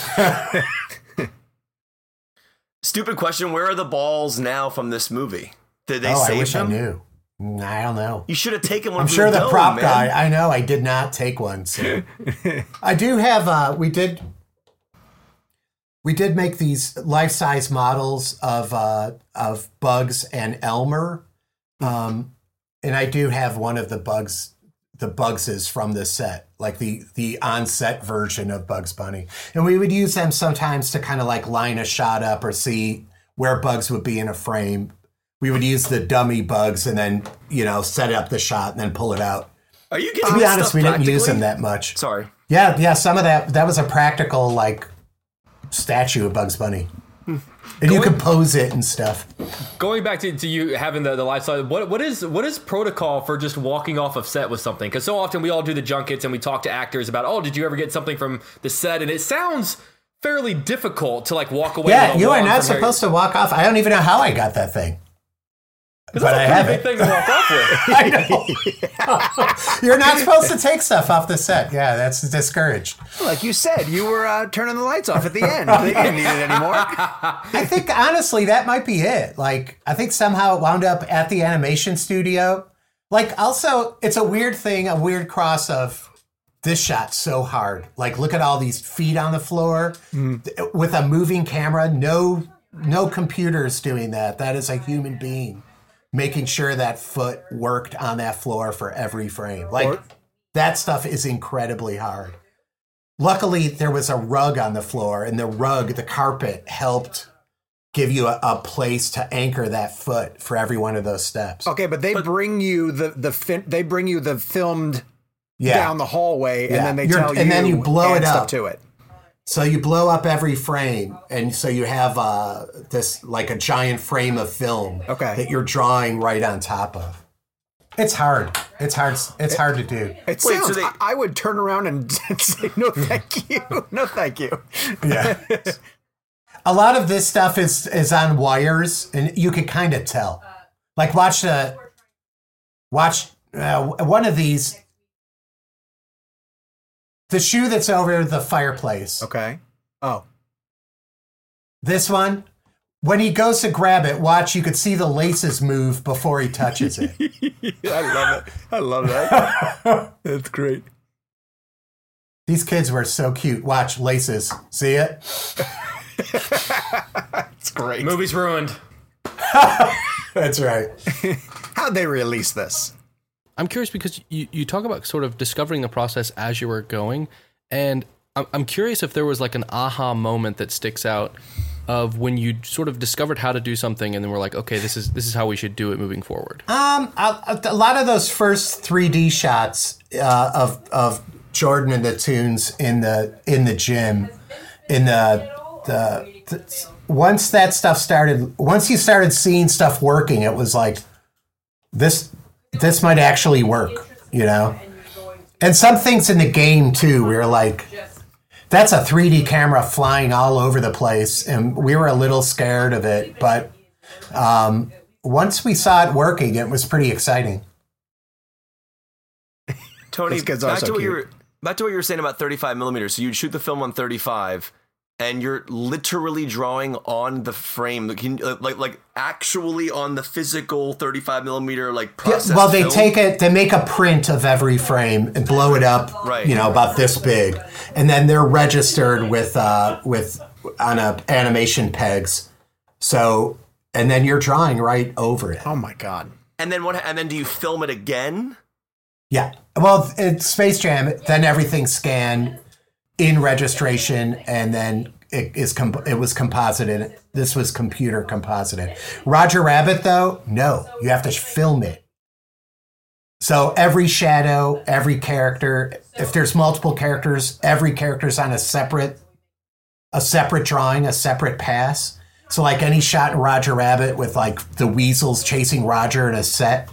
[SPEAKER 5] Stupid question. Where are the balls now from this movie? Did they
[SPEAKER 4] Oh,
[SPEAKER 5] save
[SPEAKER 4] I wish
[SPEAKER 5] them?
[SPEAKER 4] I knew. Mm, I don't know.
[SPEAKER 5] You should have taken one.
[SPEAKER 4] I'm
[SPEAKER 5] from
[SPEAKER 4] sure
[SPEAKER 5] the,
[SPEAKER 4] the
[SPEAKER 5] dome,
[SPEAKER 4] prop
[SPEAKER 5] man.
[SPEAKER 4] guy, I know, I did not take one. So. I do have, uh, we did, we did make these life-size models of, uh, of Bugs and Elmer. Um, and I do have one of the Bugs, the Bugses from the set, like the, the on-set version of Bugs Bunny. And we would use them sometimes to kind of like line a shot up or see where Bugs would be in a frame. We would use the dummy Bugs and then, you know, set up the shot and then pull it out.
[SPEAKER 5] Are you getting
[SPEAKER 4] To be
[SPEAKER 5] this
[SPEAKER 4] honest,
[SPEAKER 5] stuff
[SPEAKER 4] we didn't use
[SPEAKER 5] practically?
[SPEAKER 4] them that much.
[SPEAKER 5] Sorry.
[SPEAKER 4] Yeah, yeah, some of that, that was a practical, like, statue of Bugs Bunny. And you could pose it and stuff.
[SPEAKER 6] Going back to, to you having the, the lifestyle, what what is what is protocol for just walking off of set with something? Because so often we all do the junkets and we talk to actors about, oh, did you ever get something from the set? And it sounds fairly difficult to like walk away.
[SPEAKER 4] Yeah,
[SPEAKER 6] with a
[SPEAKER 4] you are
[SPEAKER 6] wand
[SPEAKER 4] not
[SPEAKER 6] from
[SPEAKER 4] supposed to walk off. I don't even know how I got that thing. But
[SPEAKER 6] That's
[SPEAKER 4] I
[SPEAKER 6] a
[SPEAKER 4] have
[SPEAKER 6] pretty
[SPEAKER 4] it.
[SPEAKER 6] big thing to walk off with.
[SPEAKER 4] I know. You're not supposed to take stuff off the set. Yeah, that's discouraged.
[SPEAKER 3] Like you said, you were uh, turning the lights off at the end. They didn't need it anymore.
[SPEAKER 4] I think, honestly, that might be it. Like, I think somehow it wound up at the animation studio. Like, also, it's a weird thing, a weird cross of this shot so hard. Like, look at all these feet on the floor
[SPEAKER 3] Mm.
[SPEAKER 4] with a moving camera. No, no computers doing that. That is a human being making sure that foot worked on that floor for every frame. Like,
[SPEAKER 3] Or-
[SPEAKER 4] that stuff is incredibly hard. Luckily, there was a rug on the floor, and the rug, the carpet, helped give you a, a place to anchor that foot for every one of those steps.
[SPEAKER 3] Okay, but they bring you the the fin- they bring you the filmed
[SPEAKER 4] Yeah.
[SPEAKER 3] down the hallway,
[SPEAKER 4] Yeah.
[SPEAKER 3] and then they
[SPEAKER 4] You're-
[SPEAKER 3] tell you
[SPEAKER 4] and then you blow
[SPEAKER 3] add
[SPEAKER 4] it
[SPEAKER 3] stuff
[SPEAKER 4] up.
[SPEAKER 3] to it.
[SPEAKER 4] So you blow up every frame, and so you have uh, this like a giant frame of film
[SPEAKER 3] Okay.
[SPEAKER 4] that you're drawing right on top of. It's hard. It's hard. It's hard to do.
[SPEAKER 3] It
[SPEAKER 5] Wait,
[SPEAKER 3] sounds.
[SPEAKER 5] so they-
[SPEAKER 3] I, I would turn around and say no, thank you, no, thank you.
[SPEAKER 4] Yeah. A lot of this stuff is is on wires, and you could kind of tell. Like watch the watch uh, one of these. The shoe that's over the fireplace.
[SPEAKER 3] Okay. Oh.
[SPEAKER 4] This one, when he goes to grab it, watch, you could see the laces move before he touches it.
[SPEAKER 3] I love it. I love that. That's great.
[SPEAKER 4] These kids were so cute. Watch, laces. See it?
[SPEAKER 3] It's great.
[SPEAKER 6] Movie's ruined.
[SPEAKER 4] That's right.
[SPEAKER 3] How'd they release this?
[SPEAKER 7] I'm curious because you, you talk about sort of discovering the process as you were going, and I'm, I'm curious if there was like an aha moment that sticks out of when you sort of discovered how to do something and then we're like, okay, this is this is how we should do it moving forward.
[SPEAKER 4] Um, a, a lot of those first three D shots uh, of of Jordan and the Toons in the in the gym, in the the, the once that stuff started, once you started seeing stuff working, it was like this. This might actually work, you know? And some things in the game, too, we were like, that's a three D camera flying all over the place, and we were a little scared of it. But um, once we saw it working, it was pretty exciting.
[SPEAKER 5] Tony,
[SPEAKER 3] Those kids are
[SPEAKER 5] back
[SPEAKER 3] so
[SPEAKER 5] to what you
[SPEAKER 3] cute.
[SPEAKER 5] were back to what you were saying about thirty-five millimeters. So you'd shoot the film on thirty-five, and you're literally drawing on the frame, like like like actually on the physical thirty-five millimeter like process.
[SPEAKER 4] Yeah, well, they
[SPEAKER 5] film?
[SPEAKER 4] take it, they make a print of every frame and blow it up,
[SPEAKER 5] Right.
[SPEAKER 4] you know, about this big, and then they're registered with uh, with on a animation pegs. So, and then you're drawing right over it.
[SPEAKER 3] Oh my God.
[SPEAKER 5] And then what? And then do you film it again?
[SPEAKER 4] Yeah. Well, it's Space Jam. Then everything's scanned in registration, and then it is comp- it was composited. This was computer composited. Roger Rabbit, though, no, you have to film it. So every shadow, every character, if there's multiple characters, every character's on a separate a separate drawing, a separate pass. So like any shot in Roger Rabbit with like the weasels chasing Roger in a set,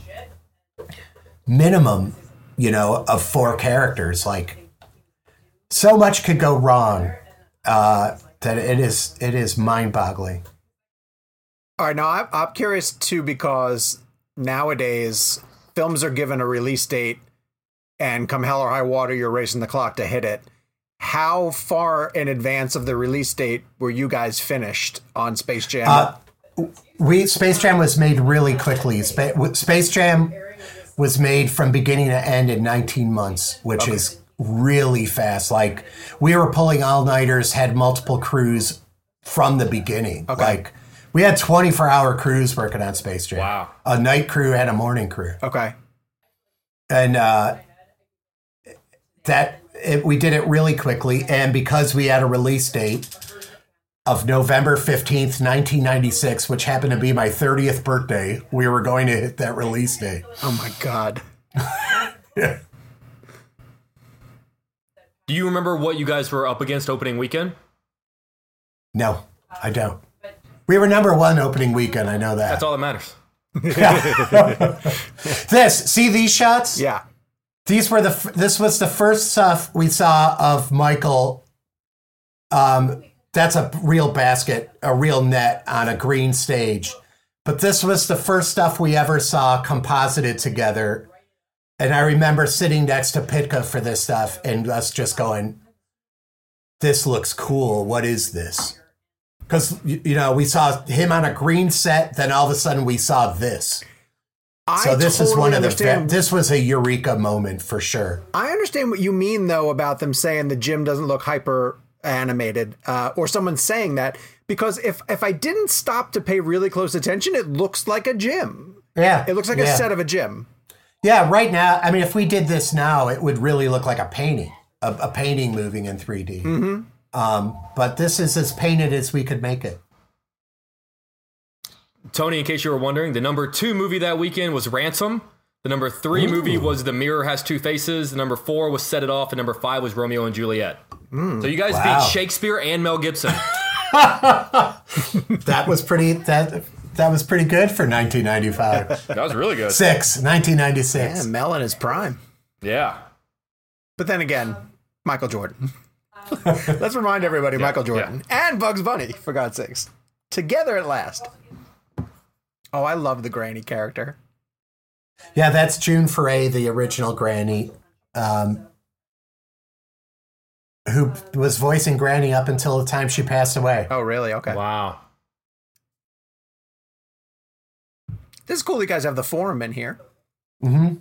[SPEAKER 4] minimum, you know, of four characters, like. So much could go wrong uh, that it is it is mind-boggling.
[SPEAKER 3] All right, now I'm, I'm curious too, because nowadays films are given a release date, and come hell or high water, you're racing the clock to hit it. How far in advance of the release date were you guys finished on Space Jam?
[SPEAKER 4] Uh, we Space Jam was made really quickly. Spa- Space Jam was made from beginning to end in nineteen months, which okay. is really fast. Like, we were pulling all-nighters, had multiple crews from the beginning.
[SPEAKER 3] Okay.
[SPEAKER 4] Like, we had twenty-four hour crews working on Space Jam.
[SPEAKER 6] Wow.
[SPEAKER 4] A night crew and a morning crew.
[SPEAKER 3] Okay.
[SPEAKER 4] And uh, that it, we did it really quickly. And because we had a release date of November fifteenth, nineteen ninety-six, which happened to be my thirtieth birthday, we were going to hit that release date.
[SPEAKER 3] Oh, my God.
[SPEAKER 4] Yeah.
[SPEAKER 6] Do you remember what you guys were up against opening weekend?
[SPEAKER 4] No, I don't. We were number one opening weekend. I know that.
[SPEAKER 6] That's all that matters.
[SPEAKER 4] This, see these shots?
[SPEAKER 3] Yeah.
[SPEAKER 4] These were the. This was the first stuff we saw of Michael. Um, that's a real basket, a real net on a green stage. But this was the first stuff we ever saw composited together. And I remember sitting next to Pitka for this stuff and us just going, this looks cool. What is this? Because, you know, we saw him on a green set, then all of a sudden we saw this.
[SPEAKER 3] I
[SPEAKER 4] so this
[SPEAKER 3] totally
[SPEAKER 4] is one of the,
[SPEAKER 3] understand.
[SPEAKER 4] this was a eureka moment for sure.
[SPEAKER 3] I understand what you mean, though, about them saying the gym doesn't look hyper animated, uh, or someone saying that, because if, if I didn't stop to pay really close attention, it looks like a gym.
[SPEAKER 4] Yeah.
[SPEAKER 3] It looks like
[SPEAKER 4] yeah.
[SPEAKER 3] a set of a gym.
[SPEAKER 4] Yeah, right now, I mean, if we did this now, it would really look like a painting, a, a painting moving in three D.
[SPEAKER 3] Mm-hmm.
[SPEAKER 4] Um, but this is as painted as we could make it.
[SPEAKER 6] Tony, in case you were wondering, the number two movie that weekend was Ransom. The number three
[SPEAKER 4] Ooh.
[SPEAKER 6] movie was The Mirror Has Two Faces. The number four was Set It Off. And number five was Romeo and Juliet.
[SPEAKER 3] Mm,
[SPEAKER 6] so you guys
[SPEAKER 4] wow.
[SPEAKER 6] beat Shakespeare and Mel Gibson.
[SPEAKER 4] That was pretty. That that was pretty good for nineteen ninety-five.
[SPEAKER 6] That was really good.
[SPEAKER 4] Six, nineteen ninety-six.
[SPEAKER 3] Yeah, Mel in his prime.
[SPEAKER 6] Yeah.
[SPEAKER 3] But then again, Michael Jordan. Let's remind everybody,
[SPEAKER 6] Yeah,
[SPEAKER 3] Michael Jordan and Bugs Bunny, for God's sakes, together at last. Oh, I love the Granny character.
[SPEAKER 4] Yeah, that's June Foray, the original Granny, um, who was voicing Granny up until the time she passed away.
[SPEAKER 3] Oh, really? Okay.
[SPEAKER 6] Wow.
[SPEAKER 3] This is cool. You guys have the forum in here.
[SPEAKER 4] Mm-hmm.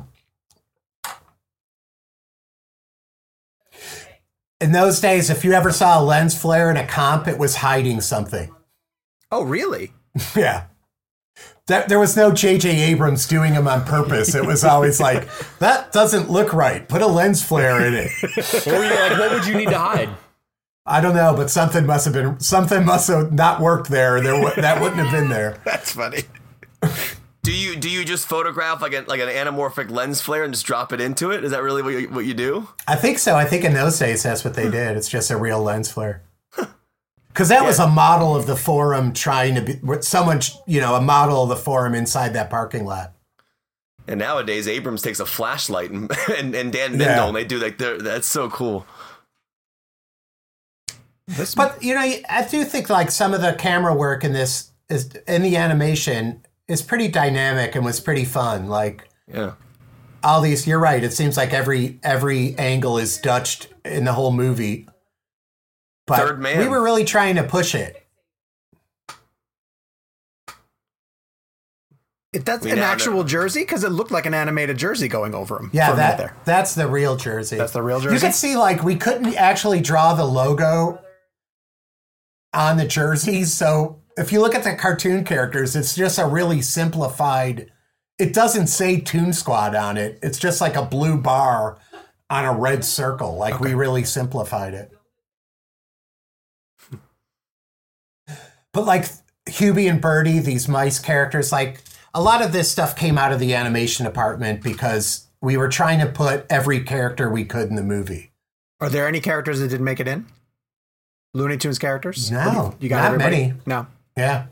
[SPEAKER 4] In those days, if you ever saw a lens flare in a comp, it was hiding something.
[SPEAKER 3] Oh, really?
[SPEAKER 4] Yeah. There, there was no J J Abrams doing them on purpose. It was always like, that doesn't look right. Put a lens flare in it.
[SPEAKER 6] What were you like? What would you need to hide?
[SPEAKER 4] I don't know, but something must have been, something must have not worked there. There w- that wouldn't have been there.
[SPEAKER 3] That's funny.
[SPEAKER 5] Do you do you just photograph like a, like an anamorphic lens flare and just drop it into it? Is that really what you, what you do?
[SPEAKER 4] I think so. I think in those days, that's what they did. It's just a real lens flare. Because that yeah. was a model of the forum trying to be, someone, you know, a model of the forum inside that parking lot.
[SPEAKER 5] And nowadays, Abrams takes a flashlight and and, and Dan Mindel,
[SPEAKER 4] Yeah.
[SPEAKER 5] and they do like, that's so cool.
[SPEAKER 3] This
[SPEAKER 4] But, you know, I do think like some of the camera work in this, is in the animation, is pretty dynamic and was pretty fun. Like,
[SPEAKER 5] Yeah.
[SPEAKER 4] all these, you're right. It seems like every every angle is Dutched in the whole movie. But
[SPEAKER 5] Third man.
[SPEAKER 4] we were really trying to push it.
[SPEAKER 3] It, that's
[SPEAKER 5] We
[SPEAKER 3] an
[SPEAKER 5] now
[SPEAKER 3] actual
[SPEAKER 5] know.
[SPEAKER 3] jersey? Because it looked like an animated jersey going over him.
[SPEAKER 4] Yeah,
[SPEAKER 3] for a minute
[SPEAKER 4] that
[SPEAKER 3] there.
[SPEAKER 4] that's the real jersey.
[SPEAKER 3] That's the real
[SPEAKER 4] You
[SPEAKER 3] jersey?
[SPEAKER 4] can see, like, we couldn't actually draw the logo on the jerseys. So if you look at the cartoon characters, it's just a really simplified. It doesn't say Toon Squad on it. It's just like a blue bar on a red circle. Like, we really simplified it. But like Hubie and Birdie, these mice characters, like a lot of this stuff came out of the animation department because we were trying to put every character we could in the movie.
[SPEAKER 3] Are there any characters that didn't make it in? Looney Tunes characters?
[SPEAKER 4] No,
[SPEAKER 3] Or you, you got
[SPEAKER 4] not
[SPEAKER 3] everybody?
[SPEAKER 4] many.
[SPEAKER 3] No.
[SPEAKER 4] Yeah.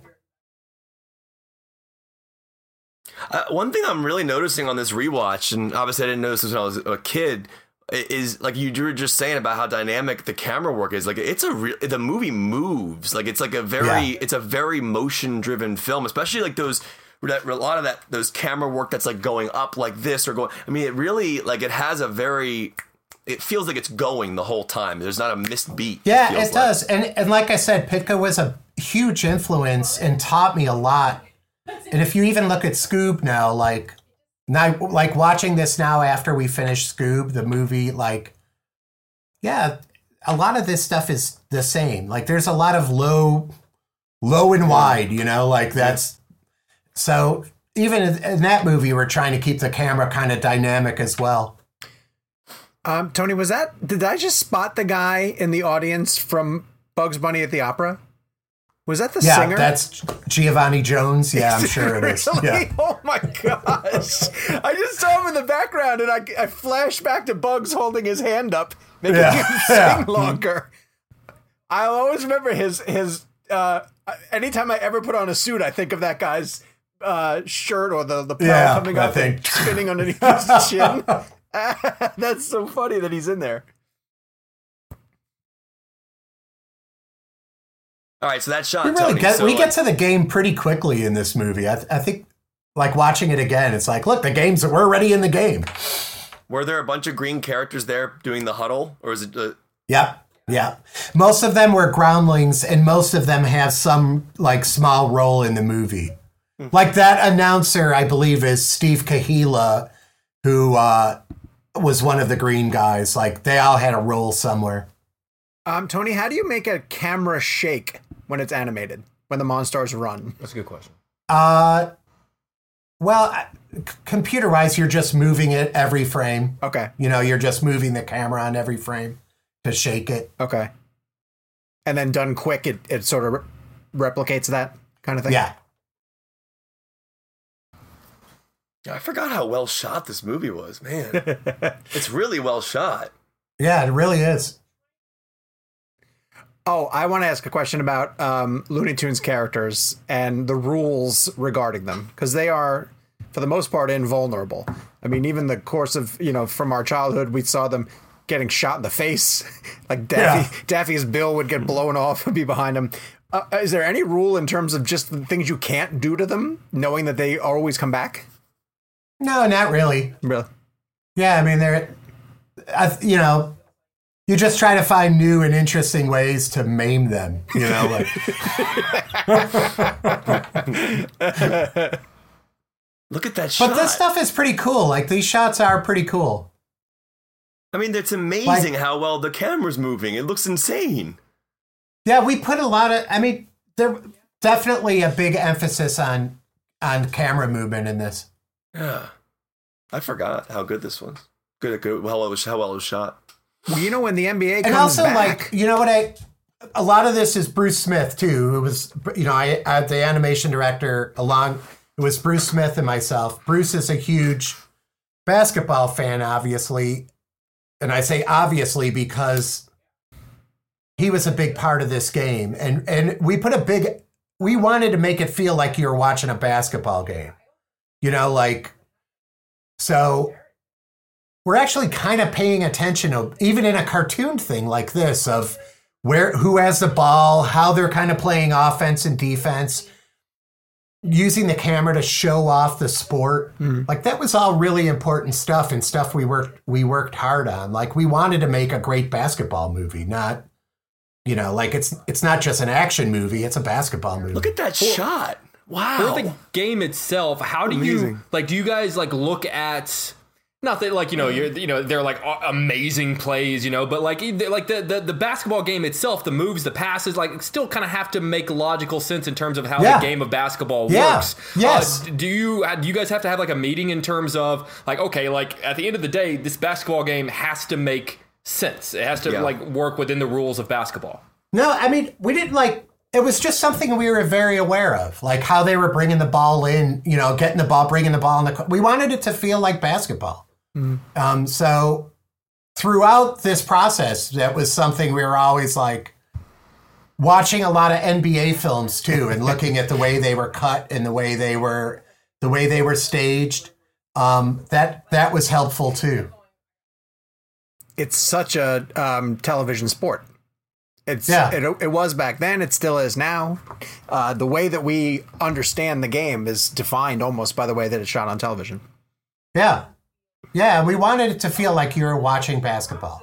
[SPEAKER 5] Uh, one thing I'm really noticing on this rewatch, and obviously I didn't notice this when I was a kid, is like you were just saying about how dynamic the camera work is. Like it's a real, the movie moves. Like it's like a very,
[SPEAKER 4] Yeah.
[SPEAKER 5] it's a very motion driven film, especially like those, that, a lot of that, those camera work that's like going up like this or going, I mean, it really, like it has a very, it feels like it's going the whole time. There's not a missed beat.
[SPEAKER 4] Yeah,
[SPEAKER 5] feels
[SPEAKER 4] it does. And and like I said, Pitka was a huge influence and taught me a lot. And if you even look at Scoob now, like now, like watching this now after we finished Scoob, the movie, like, yeah, a lot of this stuff is the same. Like there's a lot of low, low and wide, you know, like that's, so even in, in that movie, we're trying to keep the camera kind of dynamic as well.
[SPEAKER 3] Um, Tony, was that, did I just spot the guy in the audience from Bugs Bunny at the Opera? Was that the
[SPEAKER 4] Yeah,
[SPEAKER 3] singer?
[SPEAKER 4] that's Giovanni Jones. Yeah, I'm sure it is.
[SPEAKER 3] Really?
[SPEAKER 4] Yeah.
[SPEAKER 3] Oh my gosh. I just saw him in the background and I, I flashed back to Bugs holding his hand up, making
[SPEAKER 4] Yeah,
[SPEAKER 3] him
[SPEAKER 4] yeah.
[SPEAKER 3] sing longer. I'll always remember his, his, uh, anytime I ever put on a suit, I think of that guy's uh, shirt or the, the pearl
[SPEAKER 4] Yeah,
[SPEAKER 3] coming
[SPEAKER 4] I
[SPEAKER 3] up and
[SPEAKER 4] think.
[SPEAKER 3] spinning underneath his chin. That's so funny that he's in there.
[SPEAKER 5] All right, so that shot.
[SPEAKER 4] We really
[SPEAKER 5] Tony,
[SPEAKER 4] get
[SPEAKER 5] so
[SPEAKER 4] we
[SPEAKER 5] like,
[SPEAKER 4] get to the game pretty quickly in this movie. I, th- I think, like watching it again, it's like, look, the game's we're already in the game.
[SPEAKER 5] were there a bunch of green characters there doing the huddle, or is it? Uh,
[SPEAKER 4] Yep, yeah. Most of them were groundlings, and most of them have some like small role in the movie. Like that announcer, I believe, is Steve Kahila, who uh, was one of the green guys. Like they all had a role somewhere.
[SPEAKER 3] Um, Tony, how do you make a camera shake when it's animated, when the monsters run?
[SPEAKER 6] That's a good question.
[SPEAKER 4] Uh, well, c- computer-wise, you're just moving it every frame.
[SPEAKER 3] Okay,
[SPEAKER 4] You know, you're just moving the camera on every frame to shake it.
[SPEAKER 3] okay. And then done quick, it, it sort of re- replicates that kind of thing?
[SPEAKER 4] Yeah.
[SPEAKER 5] I forgot how well shot this movie was, man. It's really well shot.
[SPEAKER 4] Yeah, it really is.
[SPEAKER 3] Oh, I want to ask a question about um, Looney Tunes characters and the rules regarding them, because they are, for the most part, invulnerable. I mean, even the course of, you know, from our childhood, we saw them getting shot in the face. Like Daffy, yeah. Daffy's bill would get blown off and be behind him. Uh, is there any rule in terms of just the things you can't do to them, knowing that they always come back?
[SPEAKER 4] No, not really.
[SPEAKER 3] Really? Yeah,
[SPEAKER 4] I mean, they're, uh, you know, you just try to find new and interesting ways to maim them, you know, like.
[SPEAKER 5] Look at that shot.
[SPEAKER 4] But this stuff is pretty cool. Like, these shots are pretty cool.
[SPEAKER 5] I mean, it's amazing like, how well the camera's moving. It looks insane.
[SPEAKER 4] Yeah, we put a lot of, I mean, there definitely a big emphasis on on camera movement in this.
[SPEAKER 5] Yeah. I forgot how good this was. Good, good. How well it was, how well it was shot.
[SPEAKER 3] Well, you know, when the N B A comes
[SPEAKER 4] and also,
[SPEAKER 3] back,
[SPEAKER 4] like, you know what I, a lot of this is Bruce Smith, too, who was, you know, I, I the animation director along, it was Bruce Smith and myself. Bruce is a huge basketball fan, obviously. And I say obviously because he was a big part of this game. And, and we put a big, we wanted to make it feel like you were watching a basketball game. You know, like, so we're actually kind of paying attention to, even in a cartoon thing like this, of where, who has the ball, how they're kind of playing offense and defense, using the camera to show off the sport. Mm-hmm. Like, that was all really important stuff and stuff we worked, we worked hard on. Like, we wanted to make a great basketball movie, not, you know, like it's, it's not just an action movie, it's a basketball movie.
[SPEAKER 5] Look at that well, shot. Wow.
[SPEAKER 6] For the game itself, how do Amazing. you, like, do you guys, like, look at, not that, like, you know, you're, you know, they're, like, amazing plays, you know, but, like, like the, the, the basketball game itself, the moves, the passes, like, still kind of have to make logical sense in terms of how yeah. the game of basketball
[SPEAKER 4] yeah.
[SPEAKER 6] works.
[SPEAKER 4] Yes.
[SPEAKER 6] Uh, do you, do you guys have to have, like, a meeting in terms of, like, okay, like, at the end of the day, this basketball game has to make sense. It has to, yeah. like, work within the rules of basketball.
[SPEAKER 4] No, I mean, we didn't, like, it was just something we were very aware of, like how they were bringing the ball in, you know, getting the ball, bringing the ball in the, we wanted it to feel like basketball. Mm-hmm. Um, so throughout this process, that was something we were always like watching a lot of N B A films too, and looking at the way they were cut and the way they were, the way they were staged. Um, that, that was helpful too.
[SPEAKER 3] It's such a um, television sport. It's
[SPEAKER 4] yeah.
[SPEAKER 3] it, it was back then. It still is now. Uh, the way that we understand the game is defined almost by the way that it's shot on television.
[SPEAKER 4] Yeah. Yeah, and we wanted it to feel like you were watching basketball.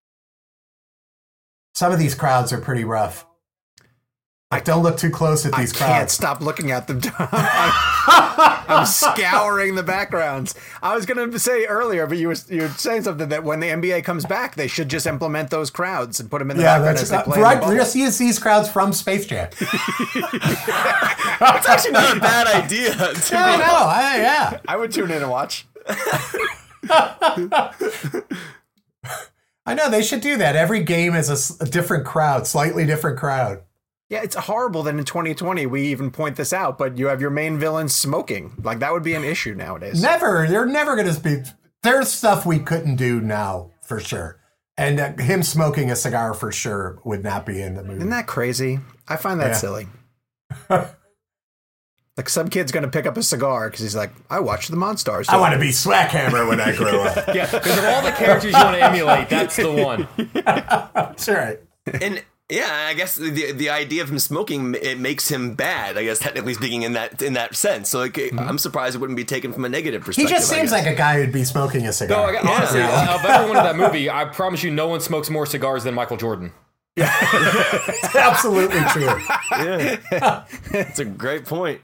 [SPEAKER 4] Some of these crowds are pretty rough. Like, don't look too close at these
[SPEAKER 3] I
[SPEAKER 4] crowds.
[SPEAKER 3] I can't stop looking at them. I'm scouring the backgrounds. I was going to say earlier, but you were you were saying something that when the N B A comes back, they should just implement those crowds and put them in the
[SPEAKER 4] yeah,
[SPEAKER 3] background as they
[SPEAKER 4] uh,
[SPEAKER 3] play.
[SPEAKER 4] Right, we just use these crowds from Space Jam.
[SPEAKER 5] It's actually not a bad idea. To
[SPEAKER 4] yeah, no, I, yeah.
[SPEAKER 3] I would tune in and watch.
[SPEAKER 4] I know, they should do that. Every game is a, a different crowd, slightly different crowd.
[SPEAKER 3] Yeah, it's horrible that in twenty twenty we even point this out, but you have your main villain smoking. Like, that would be an issue nowadays.
[SPEAKER 4] Never. They're never going to be. There's stuff we couldn't do now, for sure. And uh, him smoking a cigar, for sure, would not be in the movie.
[SPEAKER 3] Isn't that crazy? I find that
[SPEAKER 4] yeah.
[SPEAKER 3] silly. Like, some kid's going to pick up a cigar because he's like, I watched the Monstars. So
[SPEAKER 4] I want to be Swackhammer when I grow up.
[SPEAKER 6] Yeah, because of all the characters you want to emulate, that's the one.
[SPEAKER 4] Yeah, that's right.
[SPEAKER 5] And yeah, I guess the the idea of him smoking, it makes him bad, I guess, technically speaking, in that in that sense. So like, mm-hmm. I'm surprised it wouldn't be taken from a negative perspective.
[SPEAKER 4] He just seems like a guy who'd be smoking a cigar.
[SPEAKER 6] No, I, honestly, yeah. of everyone in that movie, I promise you no one smokes more cigars than Michael Jordan.
[SPEAKER 4] Yeah. It's absolutely true.
[SPEAKER 5] Yeah. It's a great point.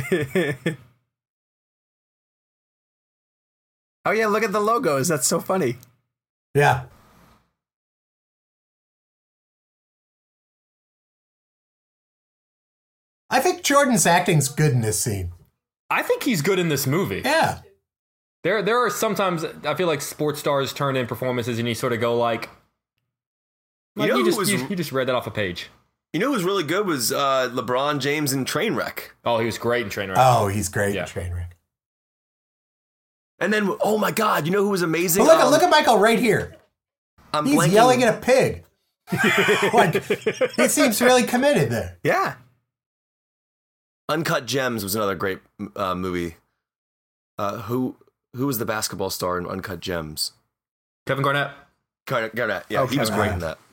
[SPEAKER 3] Oh, yeah, look at the logos. That's so funny.
[SPEAKER 4] Yeah. I think Jordan's acting's good in this scene.
[SPEAKER 6] I think he's good in this movie.
[SPEAKER 4] Yeah.
[SPEAKER 6] There there are sometimes, I feel like sports stars turn in performances and you sort of go like, like you, know you, just, was, you, you just read that off a page.
[SPEAKER 5] You know who was really good was uh, LeBron James in Trainwreck.
[SPEAKER 6] Oh, he was great in Trainwreck.
[SPEAKER 4] Oh, he's great
[SPEAKER 6] yeah.
[SPEAKER 4] in Trainwreck.
[SPEAKER 5] And then, oh my God, you know who was amazing?
[SPEAKER 4] But look,
[SPEAKER 5] um,
[SPEAKER 4] at, look at Michael right here.
[SPEAKER 5] I'm
[SPEAKER 4] he's
[SPEAKER 5] blanking.
[SPEAKER 4] yelling at a pig. Like, he seems really committed there.
[SPEAKER 3] Yeah.
[SPEAKER 5] Uncut Gems was another great uh, movie. Uh, who who was the basketball star in Uncut Gems?
[SPEAKER 6] Kevin Garnett.
[SPEAKER 5] Garnett, Garnett. Yeah,
[SPEAKER 3] Oh,
[SPEAKER 5] he was
[SPEAKER 3] Kevin
[SPEAKER 5] great in that.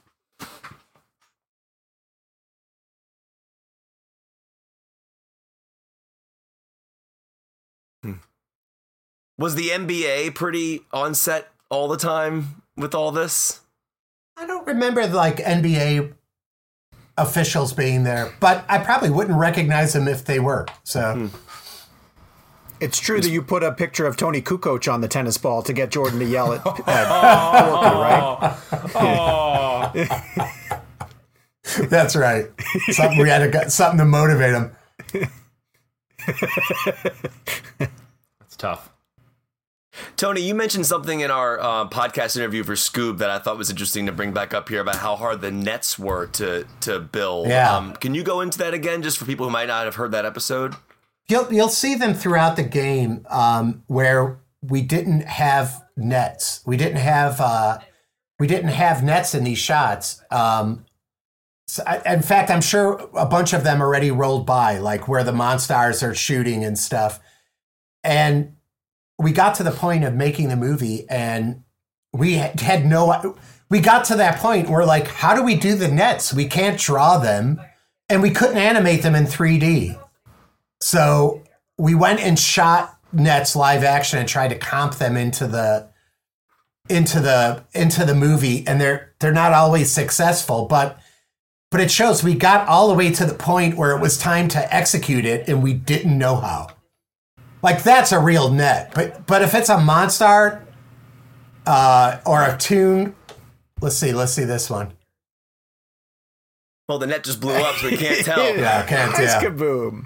[SPEAKER 5] Hmm. Was the N B A pretty on set all the time with all this?
[SPEAKER 4] I don't remember like N B A officials being there, but I probably wouldn't recognize them if they were. So
[SPEAKER 5] Hmm.
[SPEAKER 3] It's true that you put a picture of Tony Kukoc on the tennis ball to get Jordan to yell at, at Porky, right?
[SPEAKER 6] Oh,
[SPEAKER 4] that's right. Something we had to get, something to motivate him.
[SPEAKER 6] that's tough.
[SPEAKER 5] Tony, you mentioned something in our uh, podcast interview for Scoob that I thought was interesting to bring back up here about how hard the nets were to to build.
[SPEAKER 4] Yeah.
[SPEAKER 5] Um, can you go into that again, just for people who might not have heard that episode?
[SPEAKER 4] You'll you'll see them throughout the game um, where we didn't have nets. We didn't have uh, we didn't have nets in these shots. Um, so I, in fact, I'm sure a bunch of them already rolled by, like where the Monstars are shooting and stuff. And we got to the point of making the movie, and we had no. We got to that point where, like, how do we do the nets? We can't draw them, and we couldn't animate them in three D. So we went and shot nets live action and tried to comp them into the into the into the movie, and they're they're not always successful, but but it shows we got all the way to the point where it was time to execute it, and we didn't know how. Like, that's a real net, but but if it's a Monstar uh, or a Toon, let's see, let's see this one.
[SPEAKER 5] Well, the net just blew up, so we can't tell.
[SPEAKER 4] Yeah, I can't
[SPEAKER 3] Nice
[SPEAKER 4] tell.
[SPEAKER 3] kaboom.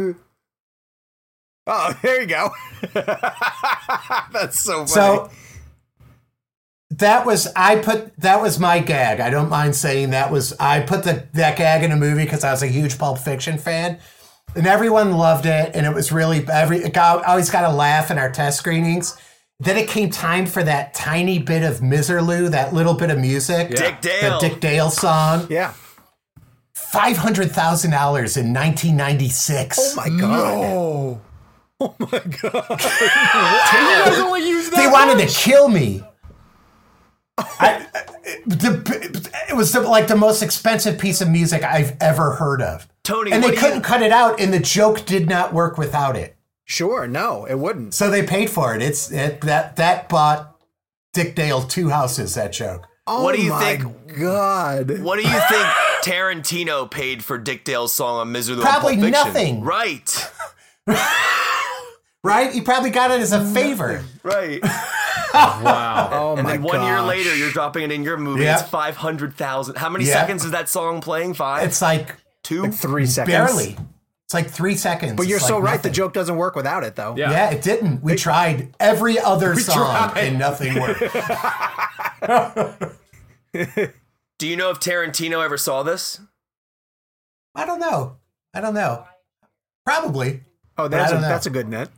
[SPEAKER 3] Oh, there you go. That's so funny.
[SPEAKER 4] So that was I put that was my gag. I don't mind saying that was I put the that gag in a movie because I was a huge Pulp Fiction fan, and everyone loved it, and it was really every it got, always got a laugh in our test screenings. Then it came time for that tiny bit of Miserlou, that little bit of music,
[SPEAKER 5] Dick Dale.
[SPEAKER 4] the Dick Dale song.
[SPEAKER 3] yeah.
[SPEAKER 4] Five hundred thousand dollars in nineteen ninety six.
[SPEAKER 3] Oh my god.
[SPEAKER 6] No.
[SPEAKER 3] Oh my god.
[SPEAKER 6] You guys only use that
[SPEAKER 4] They wanted
[SPEAKER 6] much?
[SPEAKER 4] to kill me. I, the, it was the, like the most expensive piece of music I've ever heard of.
[SPEAKER 5] Tony,
[SPEAKER 4] and
[SPEAKER 5] what
[SPEAKER 4] they
[SPEAKER 5] do
[SPEAKER 4] couldn't
[SPEAKER 5] you-
[SPEAKER 4] cut it out, and the joke did not work without it.
[SPEAKER 3] Sure, no, it wouldn't.
[SPEAKER 4] So they paid for it. It's it, that that bought Dick Dale two houses. That joke.
[SPEAKER 3] Oh
[SPEAKER 5] What do you
[SPEAKER 3] my
[SPEAKER 5] think-
[SPEAKER 3] God.
[SPEAKER 5] What do you think Tarantino paid for Dick Dale's song on Misery?
[SPEAKER 4] Probably
[SPEAKER 5] Pulp Fiction?
[SPEAKER 4] nothing.
[SPEAKER 5] Right.
[SPEAKER 4] Right? He probably got it as a favor.
[SPEAKER 5] Right.
[SPEAKER 6] Wow.
[SPEAKER 3] Oh
[SPEAKER 5] And
[SPEAKER 3] my
[SPEAKER 5] then one year
[SPEAKER 3] gosh.
[SPEAKER 5] later, you're dropping it in your movie.
[SPEAKER 4] Yeah.
[SPEAKER 5] It's five hundred thousand. How many
[SPEAKER 4] Yeah.
[SPEAKER 5] seconds is that song playing? Five?
[SPEAKER 4] It's like
[SPEAKER 5] Two?
[SPEAKER 3] Three seconds.
[SPEAKER 4] barely. It's like three seconds.
[SPEAKER 3] But you're
[SPEAKER 4] It's
[SPEAKER 3] so
[SPEAKER 4] like
[SPEAKER 3] right. The
[SPEAKER 4] nothing.
[SPEAKER 3] joke doesn't work without it, though.
[SPEAKER 6] Yeah.
[SPEAKER 4] Yeah, it didn't. We tried every other song,
[SPEAKER 6] tried.
[SPEAKER 4] and nothing worked.
[SPEAKER 5] Do you know if Tarantino ever saw this?
[SPEAKER 4] I don't know. I don't know. Probably.
[SPEAKER 3] Oh,
[SPEAKER 4] I
[SPEAKER 3] that's a,
[SPEAKER 4] don't know.
[SPEAKER 3] that's a good net.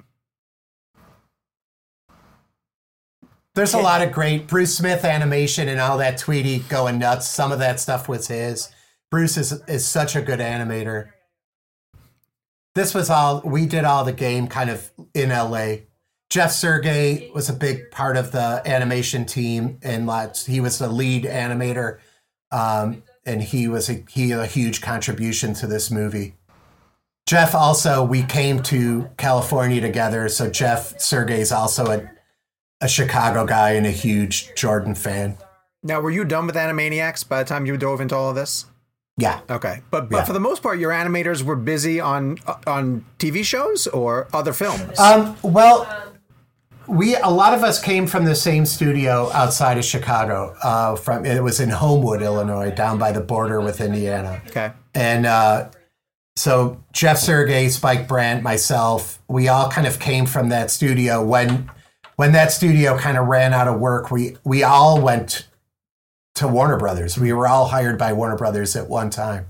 [SPEAKER 4] There's a lot of great Bruce Smith animation and all that Tweety going nuts. Some of that stuff was his. Bruce is is such a good animator. This was all we did all the game kind of in L A. Jeff Sergey was a big part of the animation team, and lots, he was the lead animator, um, and he was a, he had a huge contribution to this movie. Jeff also, we came to California together, so Jeff Sergey's also a a Chicago guy and a huge Jordan fan.
[SPEAKER 3] Now, were you done with Animaniacs by the time you dove into all of this?
[SPEAKER 4] Yeah.
[SPEAKER 3] Okay, but but
[SPEAKER 4] Yeah.
[SPEAKER 3] for the most part, your animators were busy on uh, on T V shows or other films.
[SPEAKER 4] Um, well, we a lot of us came from the same studio outside of Chicago. Uh, from it was in Homewood, Illinois, down by the border with Indiana.
[SPEAKER 3] Okay,
[SPEAKER 4] And uh, so Jeff Sergey, Spike Brandt, myself, we all kind of came from that studio. When when that studio kind of ran out of work, we we all went to Warner Brothers. We were all hired by Warner Brothers at one time.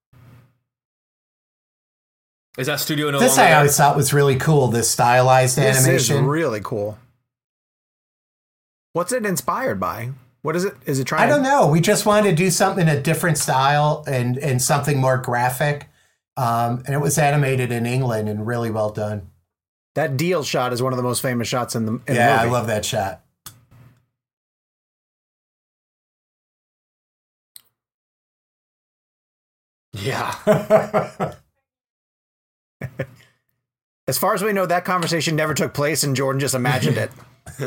[SPEAKER 6] Is that studio no
[SPEAKER 4] This
[SPEAKER 6] longer
[SPEAKER 4] I
[SPEAKER 6] there?
[SPEAKER 4] always thought was really cool. This stylized
[SPEAKER 3] this
[SPEAKER 4] animation.
[SPEAKER 3] is really cool. What's it inspired by? What is it? Is it trying?
[SPEAKER 4] I don't know. We just wanted to do something in a different style and, and something more graphic. Um, and it was animated in England and really well done.
[SPEAKER 3] That deal shot is one of the most famous shots in the in
[SPEAKER 4] Yeah,
[SPEAKER 3] the movie.
[SPEAKER 4] I love that shot.
[SPEAKER 3] Yeah. As far as we know, that conversation never took place and Jordan just imagined it.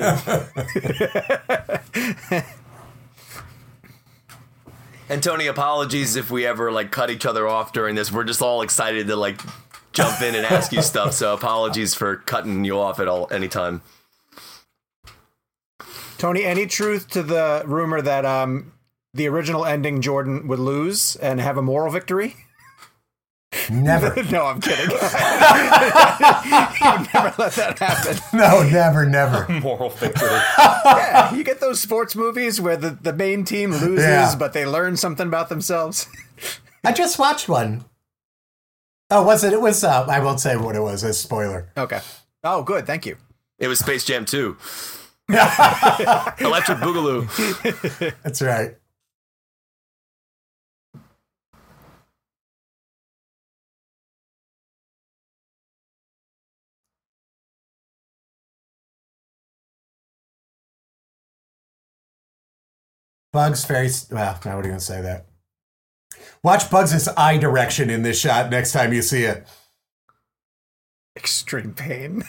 [SPEAKER 5] And Tony, apologies if we ever like cut each other off during this. We're just all excited to like jump in and ask you stuff. So apologies for cutting you off at all any time.
[SPEAKER 3] Tony, any truth to the rumor that um, the original ending Jordan would lose and have a moral victory?
[SPEAKER 4] Never.
[SPEAKER 3] No, I'm kidding. You'd never let that happen.
[SPEAKER 4] No, never, never.
[SPEAKER 6] Moral victory.
[SPEAKER 3] Yeah, you get those sports movies where the, the main team loses,
[SPEAKER 4] Yeah.
[SPEAKER 3] but they learn something about themselves.
[SPEAKER 4] I just watched one. Oh, was it? It was, uh, I won't say what it was, a spoiler.
[SPEAKER 3] Okay. Oh, good. Thank you.
[SPEAKER 5] It was Space Jam two. Electric Boogaloo.
[SPEAKER 4] That's right. Bugs very, well, I wouldn't even say that. Watch Bugs' eye direction in this shot next time you see it.
[SPEAKER 3] Extreme pain.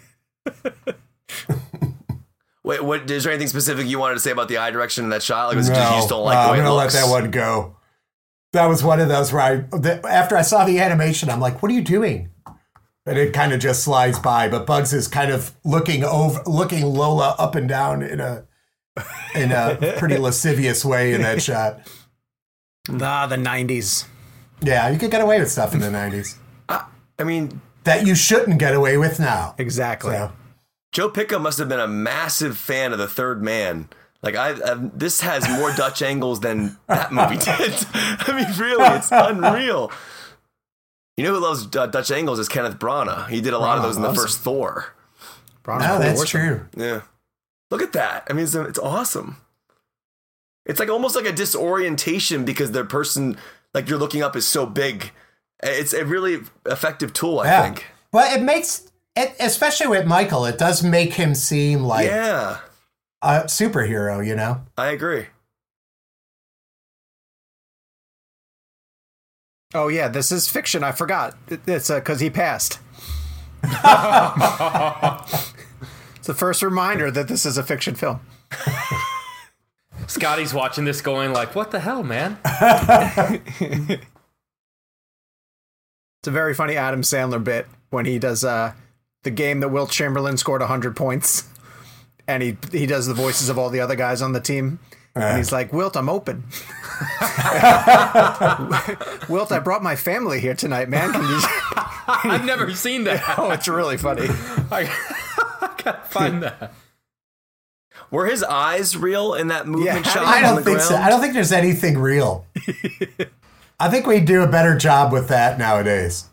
[SPEAKER 5] Wait, what? Is there anything specific you wanted to say about the eye direction in that shot? Like, was it
[SPEAKER 4] No,
[SPEAKER 5] just you just don't like
[SPEAKER 4] uh,
[SPEAKER 5] the way
[SPEAKER 4] I'm
[SPEAKER 5] it
[SPEAKER 4] gonna
[SPEAKER 5] looks?
[SPEAKER 4] let that one go. That was one of those where I, the, after I saw the animation, I'm like, what are you doing? And it kind of just slides by. But Bugs is kind of looking over, looking Lola up and down in a, in a pretty lascivious way in that shot.
[SPEAKER 3] Ah, the nineties.
[SPEAKER 4] Yeah, you could get away with stuff in the nineties
[SPEAKER 5] I, I mean,
[SPEAKER 4] that you shouldn't get away with now.
[SPEAKER 3] Exactly.
[SPEAKER 4] So,
[SPEAKER 5] Joe Picca must have been a massive fan of The Third Man. Like, I, I this has more Dutch angles than that movie did. I mean, really, it's unreal. You know who loves uh, Dutch angles is Kenneth Branagh. He did a lot of
[SPEAKER 4] Branagh
[SPEAKER 5] those in the
[SPEAKER 4] loves
[SPEAKER 5] first Thor.
[SPEAKER 3] Branagh's
[SPEAKER 4] no,
[SPEAKER 3] cool.
[SPEAKER 4] that's
[SPEAKER 3] Awesome.
[SPEAKER 4] true.
[SPEAKER 5] Yeah. Look at that. I mean, it's, it's awesome. It's like almost like a disorientation because the person, like, you're looking up is so big. It's a really effective tool, I
[SPEAKER 4] Yeah.
[SPEAKER 5] think.
[SPEAKER 4] Well, it makes, it, especially with Michael, it does make him seem like
[SPEAKER 5] Yeah,
[SPEAKER 4] a superhero, you know?
[SPEAKER 5] I agree.
[SPEAKER 3] Oh, yeah, this is fiction. I forgot. It- It's because he passed. It's the first reminder that this is a fiction film.
[SPEAKER 6] Scotty's watching this going like, what the hell, man?
[SPEAKER 3] It's a very funny Adam Sandler bit when he does uh, the game that Wilt Chamberlain scored one hundred points. And he he does the voices of all the other guys on the team. And he's like, Wilt, I'm open. Wilt, I brought my family here tonight, man. Can you...
[SPEAKER 6] I've never seen that.
[SPEAKER 3] Oh, it's really funny.
[SPEAKER 6] I, I gotta find that.
[SPEAKER 5] Were his eyes real in that movement
[SPEAKER 3] Yeah,
[SPEAKER 5] shot?
[SPEAKER 4] I
[SPEAKER 5] on
[SPEAKER 4] don't
[SPEAKER 5] the
[SPEAKER 4] think so.
[SPEAKER 5] ground?
[SPEAKER 4] I don't think there's anything real. I think we do a better job with that nowadays.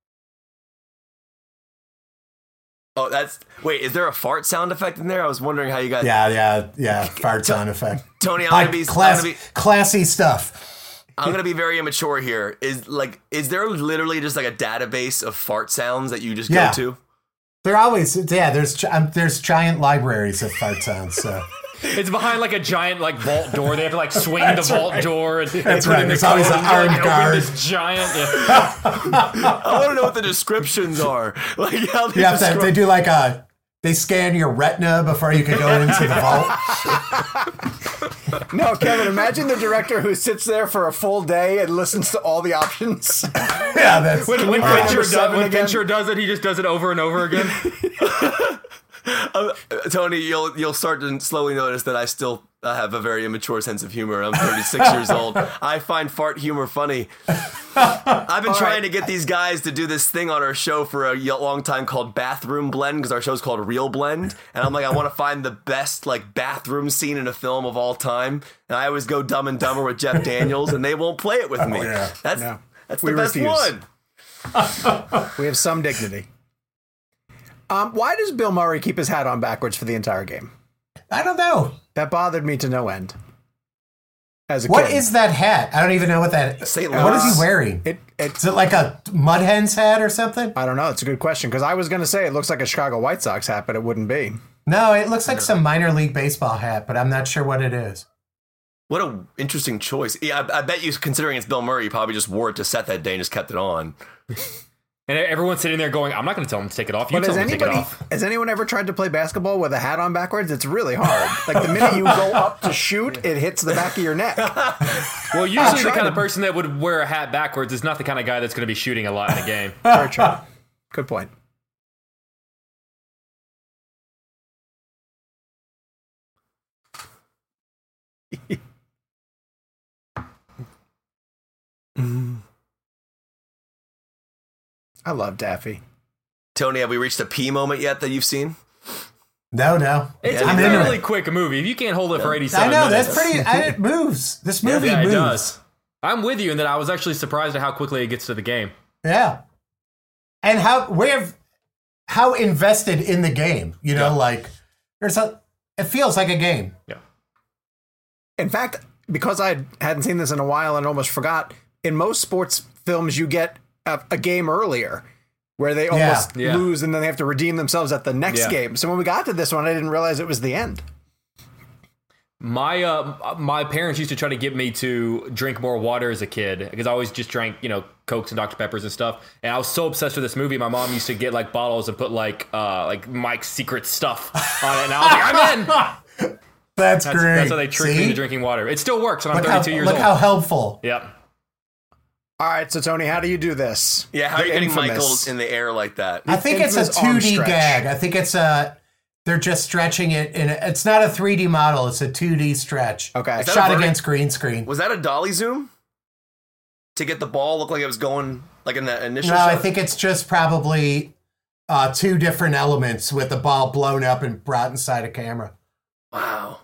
[SPEAKER 5] Oh, that's wait. Is there a fart sound effect in there? I was wondering how you guys.
[SPEAKER 4] Yeah, yeah, yeah. Fart sound effect.
[SPEAKER 5] Tony, I'm
[SPEAKER 4] Like,
[SPEAKER 5] gonna be.
[SPEAKER 4] class,
[SPEAKER 5] I'm gonna be
[SPEAKER 4] classy stuff.
[SPEAKER 5] I'm gonna be very immature here. Is like, is there literally just like a database of fart sounds that you just
[SPEAKER 4] Yeah.
[SPEAKER 5] go to?
[SPEAKER 4] They're always, yeah. There's gi- um, there's giant libraries of fart sounds. So
[SPEAKER 6] It's behind like a giant like vault door. They have to like swing the vault door. And
[SPEAKER 4] That's
[SPEAKER 6] put
[SPEAKER 4] right.
[SPEAKER 6] in the
[SPEAKER 4] There's always
[SPEAKER 6] code
[SPEAKER 4] an
[SPEAKER 6] and, like,
[SPEAKER 4] armed
[SPEAKER 6] open
[SPEAKER 4] guard.
[SPEAKER 6] This giant. Yeah.
[SPEAKER 5] I want to know what the descriptions are. Like how they
[SPEAKER 4] you have to,
[SPEAKER 5] describe-
[SPEAKER 4] they do like a, they scan your retina before you can go into the vault.
[SPEAKER 3] No, Kevin, imagine the director who sits there for a full day and listens to all the options.
[SPEAKER 4] Yeah, that's
[SPEAKER 6] When, when,
[SPEAKER 3] Can we find
[SPEAKER 6] Fincher
[SPEAKER 3] number
[SPEAKER 6] does,
[SPEAKER 3] seven
[SPEAKER 6] when
[SPEAKER 3] again?
[SPEAKER 6] Fincher does it, he just does it over and over again.
[SPEAKER 5] Uh, Tony, you'll you'll start to slowly notice that I still uh, have a very immature sense of humor. I'm thirty-six years old. I find fart humor funny. I've been trying to get these guys to do this thing on our show for a y- long time called Bathroom Blend because our show's called Real Blend, and I'm like, I want to find the best like bathroom scene in a film of all time, and I always go Dumb and Dumber with Jeff Daniels, and they won't play it with me.
[SPEAKER 4] yeah.
[SPEAKER 5] That's
[SPEAKER 3] No.
[SPEAKER 5] that's
[SPEAKER 3] We
[SPEAKER 5] the best
[SPEAKER 3] refuse.
[SPEAKER 5] one.
[SPEAKER 3] We have some dignity. Um, why does Bill Murray keep his hat on backwards for the entire game?
[SPEAKER 4] I don't know.
[SPEAKER 3] That bothered me to no end. as a
[SPEAKER 4] What
[SPEAKER 3] kid.
[SPEAKER 4] is that hat? I don't even know what that.
[SPEAKER 5] Saint
[SPEAKER 4] What is
[SPEAKER 5] Louis.
[SPEAKER 4] he wearing?
[SPEAKER 3] It, it,
[SPEAKER 4] Is it like a mud hen's hat or something?
[SPEAKER 3] I don't know. It's a good question because I was going to say it looks like a Chicago White Sox hat, but it wouldn't be.
[SPEAKER 4] No, it looks like some minor league baseball hat, but I'm not sure what it is.
[SPEAKER 5] What an interesting choice. Yeah, I, I bet you, considering it's Bill Murray, you probably just wore it to set that day and just kept it on.
[SPEAKER 6] And everyone's sitting there going, I'm not going to tell him to take it off. You
[SPEAKER 3] But
[SPEAKER 6] tell
[SPEAKER 3] has
[SPEAKER 6] him to take it
[SPEAKER 3] anybody
[SPEAKER 6] off.
[SPEAKER 3] has anyone ever tried to play basketball with a hat on backwards? It's really hard. Like the minute you go up to shoot, it hits the back of your neck.
[SPEAKER 6] Well, usually the
[SPEAKER 3] tried
[SPEAKER 6] kind of
[SPEAKER 3] to-
[SPEAKER 6] person that would wear a hat backwards is not the kind of guy that's going to be shooting a lot in a game.
[SPEAKER 3] Very true. Good point. I love Daffy.
[SPEAKER 5] Tony, have we reached a P moment yet that you've seen?
[SPEAKER 4] No, no.
[SPEAKER 6] It's
[SPEAKER 5] Yeah,
[SPEAKER 6] a
[SPEAKER 4] I'm into
[SPEAKER 6] really
[SPEAKER 4] it.
[SPEAKER 6] quick movie. If you can't hold it for
[SPEAKER 4] I
[SPEAKER 6] eighty-seven
[SPEAKER 4] know,
[SPEAKER 6] minutes.
[SPEAKER 4] that's pretty. I, it moves. This movie
[SPEAKER 6] Yeah, it
[SPEAKER 4] moves.
[SPEAKER 6] does. I'm with you in that I was actually surprised at how quickly it gets to the game.
[SPEAKER 4] Yeah. And how we're how invested in the game, you know,
[SPEAKER 6] Yeah.
[SPEAKER 4] like there's a it feels like a game.
[SPEAKER 6] Yeah.
[SPEAKER 3] In fact, because I hadn't seen this in a while and almost forgot, in most sports films you get a, a game earlier where they almost
[SPEAKER 6] Yeah.
[SPEAKER 3] lose and then they have to redeem themselves at the next
[SPEAKER 6] Yeah.
[SPEAKER 3] game. So when we got to this one, I didn't realize it was the end.
[SPEAKER 6] My uh, my parents used to try to get me to drink more water as a kid because I always just drank, you know, Cokes and Doctor Peppers and stuff. And I was so obsessed with this movie. My mom used to get like bottles and put like uh, like Mike's secret stuff on it. And I was like, I'm in.
[SPEAKER 4] That's,
[SPEAKER 6] That's,
[SPEAKER 4] great.
[SPEAKER 6] that's how they tricked me
[SPEAKER 4] See?
[SPEAKER 6] into drinking water. It still works, and I'm
[SPEAKER 4] Look how,
[SPEAKER 6] thirty-two years
[SPEAKER 4] look
[SPEAKER 6] old.
[SPEAKER 4] how helpful.
[SPEAKER 6] Yep.
[SPEAKER 3] All right, so Tony, how do you do this?
[SPEAKER 5] Yeah, how
[SPEAKER 3] The
[SPEAKER 5] are you getting
[SPEAKER 3] infamous-
[SPEAKER 5] Michael in the air like that?
[SPEAKER 4] I think it's a
[SPEAKER 3] infamous arm
[SPEAKER 4] two D
[SPEAKER 3] stretch.
[SPEAKER 4] gag. I think it's a they're just stretching it in a, it's not a three D model, it's a two D stretch.
[SPEAKER 3] Okay.
[SPEAKER 5] Is that
[SPEAKER 4] Shot
[SPEAKER 5] a verti-
[SPEAKER 4] against green screen.
[SPEAKER 5] Was that a dolly zoom? To get the ball look like it was going like in the initial
[SPEAKER 4] No,
[SPEAKER 5] shot?
[SPEAKER 4] I think it's just probably uh, two different elements with the ball blown up and brought inside a camera.
[SPEAKER 5] Wow.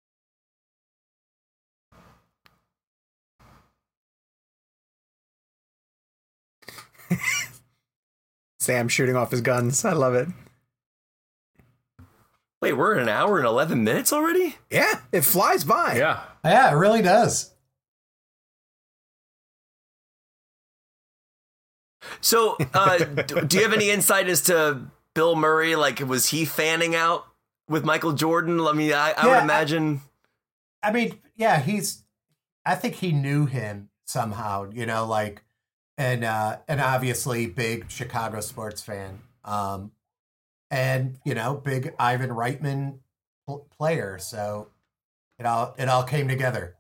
[SPEAKER 3] Sam shooting off his guns. I love it.
[SPEAKER 5] Wait, we're at an hour and eleven minutes already?
[SPEAKER 3] Yeah, it flies by.
[SPEAKER 6] Yeah.
[SPEAKER 4] Yeah, it really does.
[SPEAKER 5] So, uh, d- do you have any insight as to Bill Murray? Like, was he fanning out with Michael Jordan? I mean, I, I
[SPEAKER 4] Yeah,
[SPEAKER 5] would
[SPEAKER 4] I-
[SPEAKER 5] imagine.
[SPEAKER 4] I mean, yeah, he's. I think he knew him somehow, you know, like, and uh, and obviously big Chicago sports fan, um, and you know, big Ivan Reitman pl- player. So it all it all came together.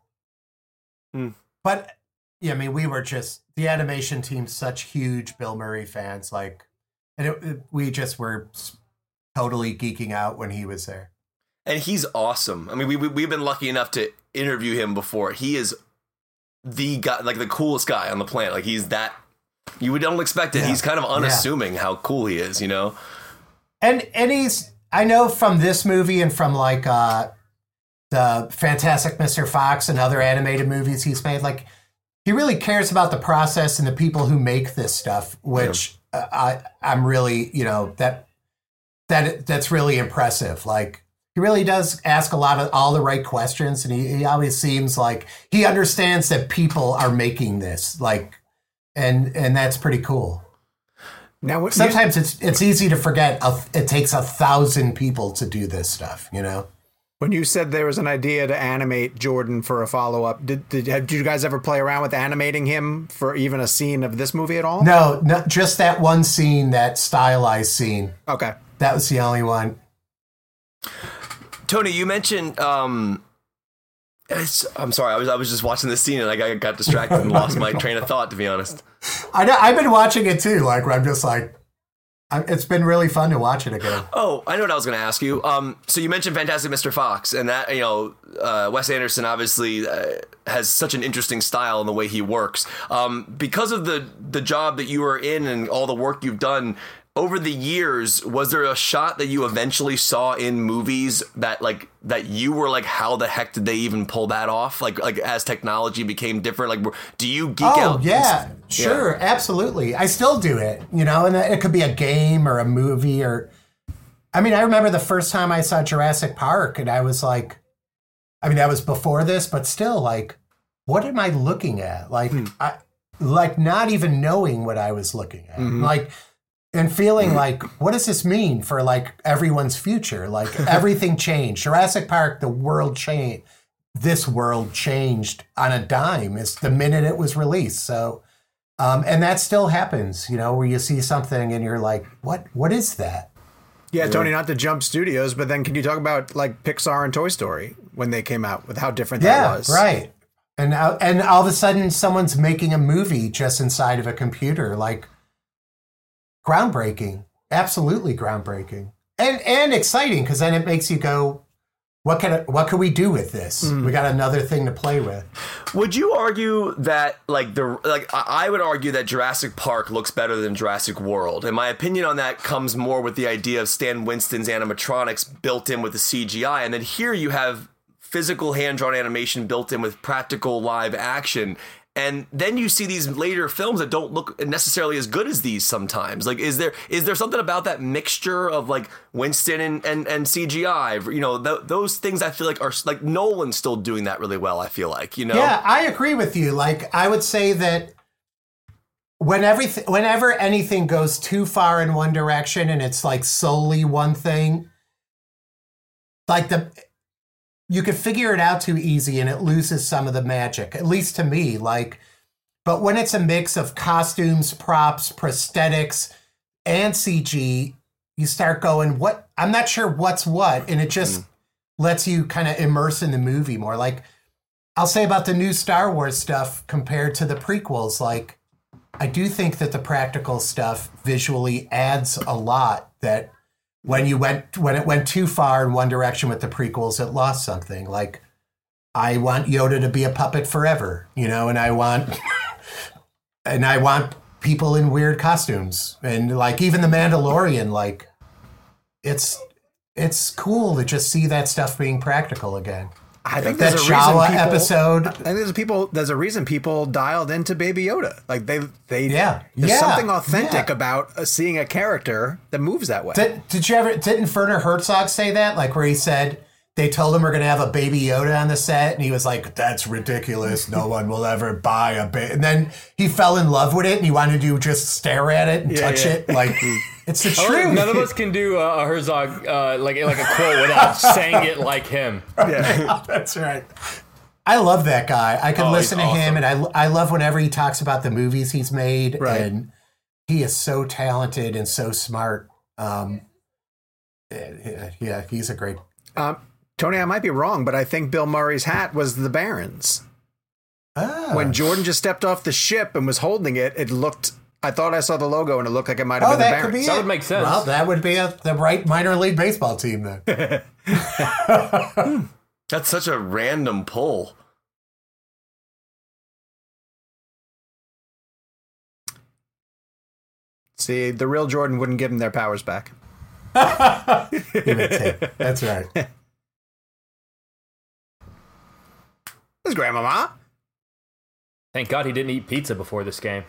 [SPEAKER 5] Hmm.
[SPEAKER 4] But yeah, I mean, we were just the animation team, such huge Bill Murray fans, like, and it, it- we just were s- totally geeking out when he was there.
[SPEAKER 5] And he's awesome. I mean, we, we, we've been lucky enough to interview him before. He is the guy, like the coolest guy on the planet. Like, he's that. You would don't expect it.
[SPEAKER 4] Yeah.
[SPEAKER 5] He's kind of unassuming how cool he is, you know?
[SPEAKER 4] And and he's I know from this movie and from like uh the Fantastic Mister Fox and other animated movies he's made, like he really cares about the process and the people who make this stuff, which uh, I I'm really, you know, that that that's really impressive. Like he really does ask a lot of all the right questions, and he, he always seems like he understands that people are making this, like, and and that's pretty cool.
[SPEAKER 3] Now, what,
[SPEAKER 4] Sometimes it's it's easy to forget. A, it takes a thousand people to do this stuff, you know.
[SPEAKER 3] when you said there was an idea to animate Jordan for a follow up, did did, have, did you guys ever play around with animating him for even a scene of this movie at all?
[SPEAKER 4] No, no, just that one scene, that stylized scene.
[SPEAKER 3] Okay.
[SPEAKER 4] That was the only one.
[SPEAKER 5] Tony, you mentioned. Um, it's, I'm sorry, I was I was just watching this scene and I got, got distracted and lost my train of thought. To be honest,
[SPEAKER 4] I know, I've been watching it too. Like I'm just like, I, it's been really fun to watch it again.
[SPEAKER 5] oh, I know what I was going to ask you. Um, so you mentioned Fantastic Mister Fox, and that you know, uh, Wes Anderson obviously uh, has such an interesting style in the way he works. Um, because of the the job that you were in and all the work you've done. Over the years, was there a shot that you eventually saw in movies that like that you were like, how the heck did they even pull that off? Like, like as technology became different, like, do you geek
[SPEAKER 4] Oh
[SPEAKER 5] out?
[SPEAKER 4] yeah, sure, absolutely. I still do it, you know, and it could be a game or a movie or. I mean, I remember the first time I saw Jurassic Park, and I was like, I mean, that was before this, but still, like, what am I looking at? Like, hmm. I, like not even knowing what I was looking at. Mm-hmm. Like, and feeling like, what does this mean for like everyone's future? Like everything changed. Jurassic Park, the world changed. This world changed on a dime. It's the minute it was released. So, um, and that still happens, you know, where you see something and you're like, what, what is that?
[SPEAKER 3] Yeah, Tony, not to jump studios, but then can you talk about like Pixar and Toy Story when they came out with how different
[SPEAKER 4] yeah,
[SPEAKER 3] that was?
[SPEAKER 4] Right. And, uh, and all of a sudden someone's making a movie just inside of a computer, like, groundbreaking, absolutely groundbreaking, and and exciting because then it makes you go, what can what can we do with this? Mm. We got another thing to play with.
[SPEAKER 5] Would you argue that like the like I would argue that Jurassic Park looks better than Jurassic World, and my opinion on that comes more with the idea of Stan Winston's animatronics built in with the C G I, and then here you have physical hand-drawn animation built in with practical live action. And then you see these later films that don't look necessarily as good as these sometimes. Like, is there is there something about that mixture of like Winston and, and, and C G I? You know, th- those things I feel like are like Nolan's still doing that really well. I feel like, you know.
[SPEAKER 4] Yeah, I agree with you. Like, I would say that when everything, whenever anything goes too far in one direction and it's like solely one thing, like the. You could figure it out too easy and it loses some of the magic, at least to me. Like, but when it's a mix of costumes, props, prosthetics, and C G, you start going, what? I'm not sure what's what. And it just mm. lets you kind of immerse in the movie more. Like, I'll say about the new Star Wars stuff compared to the prequels, like, I do think that the practical stuff visually adds a lot that When you went when it went too far in one direction with the prequels, it lost something. Like, I want Yoda to be a puppet forever, you know, and I want and I want people in weird costumes. And like even the Mandalorian, like it's it's cool to just see that stuff being practical again.
[SPEAKER 3] I think
[SPEAKER 4] that
[SPEAKER 3] there's a
[SPEAKER 4] Jawa
[SPEAKER 3] reason people,
[SPEAKER 4] episode.
[SPEAKER 3] I think there's people. There's a reason people dialed into Baby Yoda. Like they, they.
[SPEAKER 4] Yeah,
[SPEAKER 3] there's
[SPEAKER 4] yeah,
[SPEAKER 3] something authentic
[SPEAKER 4] yeah.
[SPEAKER 3] about uh, seeing a character that moves that way.
[SPEAKER 4] Did, did you ever? Didn't Werner Herzog say that? Like where he said they told him we're going to have a Baby Yoda on the set, and he was like, "That's ridiculous. No one will ever buy a baby." And then he fell in love with it, and he wanted to just stare at it and
[SPEAKER 3] yeah,
[SPEAKER 4] touch
[SPEAKER 3] yeah.
[SPEAKER 4] it. Like it's the truth.
[SPEAKER 6] None of us can do a Herzog uh, like like a quote without saying it like him.
[SPEAKER 4] Yeah, that's right. I love that guy. I can
[SPEAKER 6] oh,
[SPEAKER 4] listen to
[SPEAKER 6] awesome.
[SPEAKER 4] him, and I I love whenever he talks about the movies he's made,
[SPEAKER 3] right.
[SPEAKER 4] and he is so talented and so smart. Um, yeah, yeah, he's a great.
[SPEAKER 3] Um, Tony, I might be wrong, but I think Bill Murray's hat was the Barons.
[SPEAKER 4] Ah.
[SPEAKER 3] When Jordan just stepped off the ship and was holding it, it looked. I thought I saw the logo and it looked like it might have
[SPEAKER 4] oh,
[SPEAKER 3] been the
[SPEAKER 4] that
[SPEAKER 3] Barons.
[SPEAKER 4] Could be
[SPEAKER 6] that
[SPEAKER 4] it.
[SPEAKER 6] would make sense.
[SPEAKER 4] Well, that would be a, the right minor league baseball team then.
[SPEAKER 5] That's such a random pull.
[SPEAKER 3] See, the real Jordan wouldn't give them their powers back.
[SPEAKER 4] That's right.
[SPEAKER 3] His grandmama.
[SPEAKER 6] Thank God he didn't eat pizza before this game.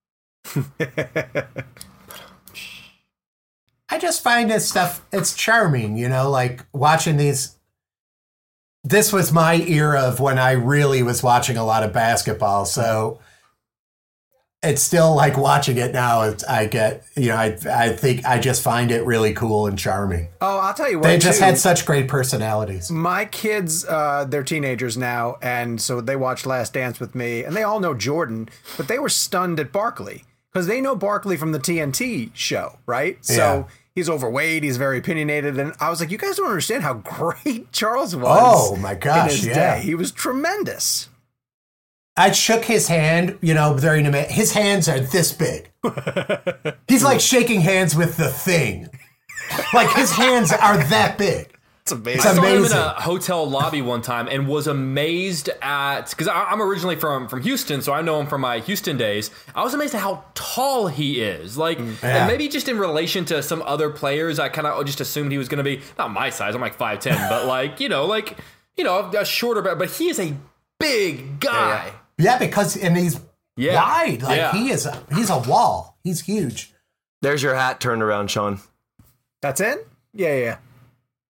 [SPEAKER 4] I just find this stuff, it's charming, you know, like watching these. This was my era of when I really was watching a lot of basketball. So it's still like watching it now. It's, I get, you know, I I think I just find it really cool and charming.
[SPEAKER 3] Oh, I'll tell you what.
[SPEAKER 4] They just
[SPEAKER 3] too.
[SPEAKER 4] had such great personalities.
[SPEAKER 3] My kids, uh, they're teenagers now, and so they watched Last Dance with me, and they all know Jordan, but they were stunned at Barkley because they know Barkley from the T N T show, right?
[SPEAKER 4] Yeah.
[SPEAKER 3] So he's overweight, he's very opinionated, and I was like, you guys don't understand how great Charles was.
[SPEAKER 4] Oh my gosh,
[SPEAKER 3] in his
[SPEAKER 4] yeah.
[SPEAKER 3] day. He was tremendous.
[SPEAKER 4] I shook his hand, you know, during a minute. His hands are this big. He's like shaking hands with the Thing. Like his hands are that big.
[SPEAKER 3] It's amazing.
[SPEAKER 4] It's
[SPEAKER 6] I saw him in
[SPEAKER 4] amazing.
[SPEAKER 6] a hotel lobby one time and was amazed at, because I'm originally from, from Houston, so I know him from my Houston days. I was amazed at how tall he is. Like,
[SPEAKER 4] Yeah.
[SPEAKER 6] and maybe just in relation to some other players, I kind of just assumed he was going to be, not my size, I'm like five ten, but like, you know, like, you know, a shorter, but he is a big guy.
[SPEAKER 4] Yeah, because and he's
[SPEAKER 6] Yeah.
[SPEAKER 4] wide. Like
[SPEAKER 6] Yeah.
[SPEAKER 4] he is a he's a wall. He's huge.
[SPEAKER 5] There's your hat turned around, Sean.
[SPEAKER 3] That's it? Yeah, yeah, yeah.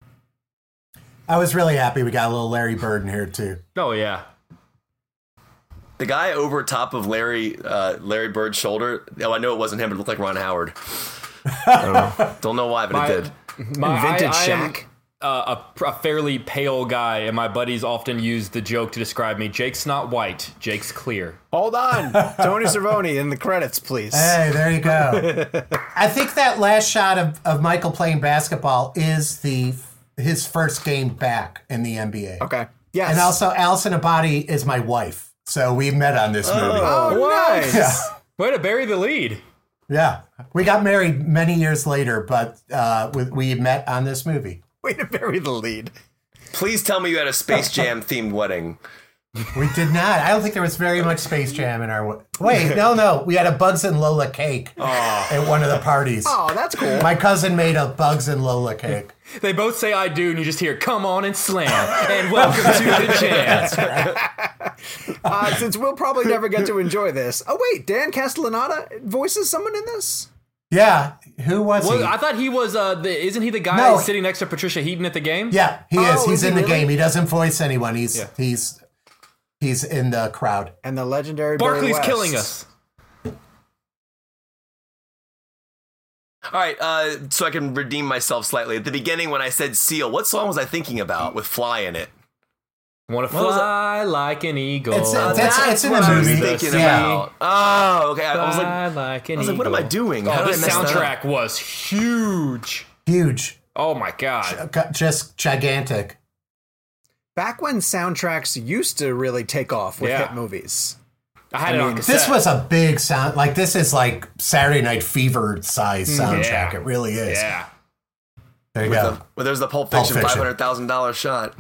[SPEAKER 4] I was really happy we got a little Larry Bird in here too.
[SPEAKER 6] Oh, yeah.
[SPEAKER 5] The guy over top of Larry uh, Larry Bird's shoulder. Oh, I know it wasn't him, but it looked like Ron Howard. I don't know. Don't know why, but
[SPEAKER 6] My-
[SPEAKER 5] it did.
[SPEAKER 6] My,
[SPEAKER 3] Vintage
[SPEAKER 6] I, I am,
[SPEAKER 3] Shaq.
[SPEAKER 6] uh, a, a fairly pale guy, and my buddies often use the joke to describe me. Jake's not white. Jake's clear.
[SPEAKER 3] Hold on. Tony Cervoni in the credits, please.
[SPEAKER 4] Hey, there you go. I think that last shot of, of Michael playing basketball is the his first game back in the N B A.
[SPEAKER 3] Okay. Yes.
[SPEAKER 4] And also, Allison Abadi is my wife. So we met on this movie.
[SPEAKER 3] Oh, nice.
[SPEAKER 4] Yeah.
[SPEAKER 6] Way to bury the lead.
[SPEAKER 4] Yeah. We got married many years later, but uh, we, we met on this movie.
[SPEAKER 3] Way to bury the lead.
[SPEAKER 5] Please tell me you had a Space Jam themed wedding.
[SPEAKER 4] We did not. I don't think there was very much Space Jam in our... Wait, no, no. We had a Bugs and Lola cake at one of the parties.
[SPEAKER 3] Oh, that's cool.
[SPEAKER 4] My cousin made a Bugs and Lola cake.
[SPEAKER 6] They both say I do, and you just hear, come on and slam, and welcome to the chance.
[SPEAKER 3] Uh, since we'll probably never get to enjoy this. Oh, wait. Dan Castellaneta voices someone in this?
[SPEAKER 4] Yeah. Who was
[SPEAKER 6] Well,
[SPEAKER 4] he?
[SPEAKER 6] I thought he was, uh, the, isn't he the guy
[SPEAKER 4] No.
[SPEAKER 6] sitting next to Patricia Heaton at the game?
[SPEAKER 4] Yeah, he
[SPEAKER 3] Oh,
[SPEAKER 4] is. He's
[SPEAKER 3] is he
[SPEAKER 4] in the
[SPEAKER 3] really?
[SPEAKER 4] game. He doesn't voice anyone. He's
[SPEAKER 6] Yeah.
[SPEAKER 4] he's he's in the crowd.
[SPEAKER 3] And the legendary Barry
[SPEAKER 6] Barkley's
[SPEAKER 3] West.
[SPEAKER 6] killing us.
[SPEAKER 5] All right, uh, so I can redeem myself slightly. At the beginning, when I said Seal, what song was I thinking about with Fly in it?
[SPEAKER 6] Want to
[SPEAKER 5] What was
[SPEAKER 6] fly like an eagle.
[SPEAKER 4] It's- uh, that's- it's in the
[SPEAKER 5] what I was
[SPEAKER 4] movie.
[SPEAKER 5] thinking
[SPEAKER 4] Yeah.
[SPEAKER 5] about. Oh, okay. I was like,
[SPEAKER 6] Fly like an
[SPEAKER 5] I was like, what am I
[SPEAKER 6] eagle.
[SPEAKER 5] doing? How
[SPEAKER 6] Oh,
[SPEAKER 5] did
[SPEAKER 6] this
[SPEAKER 5] I mess that up?
[SPEAKER 6] soundtrack was huge.
[SPEAKER 4] Huge,
[SPEAKER 6] Oh my god.
[SPEAKER 4] just gigantic.
[SPEAKER 3] Back when soundtracks used to really take off with
[SPEAKER 6] Yeah.
[SPEAKER 3] hit movies.
[SPEAKER 6] I had
[SPEAKER 3] I
[SPEAKER 6] it on
[SPEAKER 3] mean,
[SPEAKER 6] cassette.
[SPEAKER 4] This was a big sound. Like this is like Saturday Night Fever size soundtrack.
[SPEAKER 6] Yeah.
[SPEAKER 4] It really is.
[SPEAKER 6] Yeah.
[SPEAKER 4] There you
[SPEAKER 5] With
[SPEAKER 4] go.
[SPEAKER 5] the, well, there's the Pulp
[SPEAKER 4] Pulp
[SPEAKER 5] Fiction,
[SPEAKER 4] Fiction.
[SPEAKER 5] five hundred thousand dollars shot.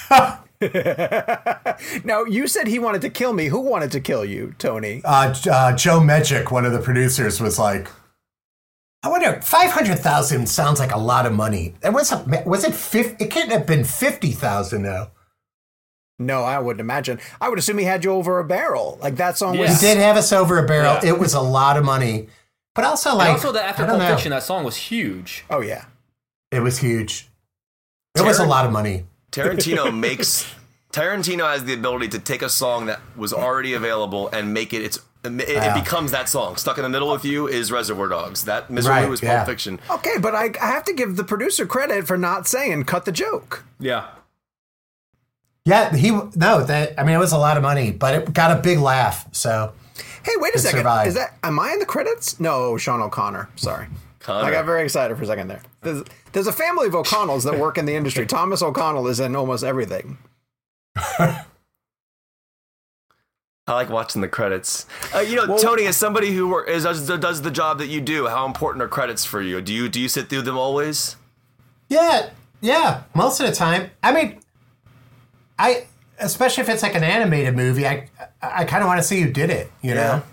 [SPEAKER 3] Now, you said he wanted to kill me. Who wanted to kill you, Tony?
[SPEAKER 4] Uh, J- uh, Joe Medjick, one of the producers, was like, "I wonder, five hundred thousand sounds like a lot of money. It was a, was it fifty? It couldn't have been fifty thousand though.
[SPEAKER 3] No, I wouldn't imagine. I would assume he had you over a barrel. Like that song
[SPEAKER 6] Yeah.
[SPEAKER 3] was.
[SPEAKER 4] He did have us over a barrel.
[SPEAKER 6] Yeah.
[SPEAKER 4] It was a lot of money, but also like
[SPEAKER 6] and also, the after
[SPEAKER 4] I don't
[SPEAKER 6] Pulp
[SPEAKER 4] know.
[SPEAKER 6] Fiction, that song was huge.
[SPEAKER 3] Oh, yeah.
[SPEAKER 4] It was huge. It was a
[SPEAKER 5] Tarant-
[SPEAKER 4] lot of money.
[SPEAKER 5] Tarantino makes Tarantino has the ability to take a song that was already available and make it its it, it
[SPEAKER 4] Yeah.
[SPEAKER 5] becomes that song. Stuck in the Middle with You is Reservoir Dogs. That Misery
[SPEAKER 4] Right,
[SPEAKER 5] was
[SPEAKER 4] yeah.
[SPEAKER 5] Pulp Fiction.
[SPEAKER 3] Okay, but I, I have to give the producer credit for not saying cut the joke.
[SPEAKER 6] Yeah.
[SPEAKER 4] Yeah, he no. That I mean, it was a lot of money, but it got a big laugh. So
[SPEAKER 3] Hey, wait a
[SPEAKER 4] It
[SPEAKER 3] second.
[SPEAKER 4] survived.
[SPEAKER 3] Is that am I in the credits? No, Sean O'Connor. Sorry.
[SPEAKER 5] Connor.
[SPEAKER 3] I got very excited for a second there. There's, there's a family of O'Connells that work in the industry. Thomas O'Connell is in almost everything.
[SPEAKER 5] I like watching the credits. Uh, you know,
[SPEAKER 3] Well-
[SPEAKER 5] Tony, as somebody who wor- is, does, does the job that you do, how important are credits for you? Do you do you sit through them always?
[SPEAKER 4] yeah, yeah. Most of the time, I mean, I especially if it's like an animated movie, I I kind of want to see who did it. You know.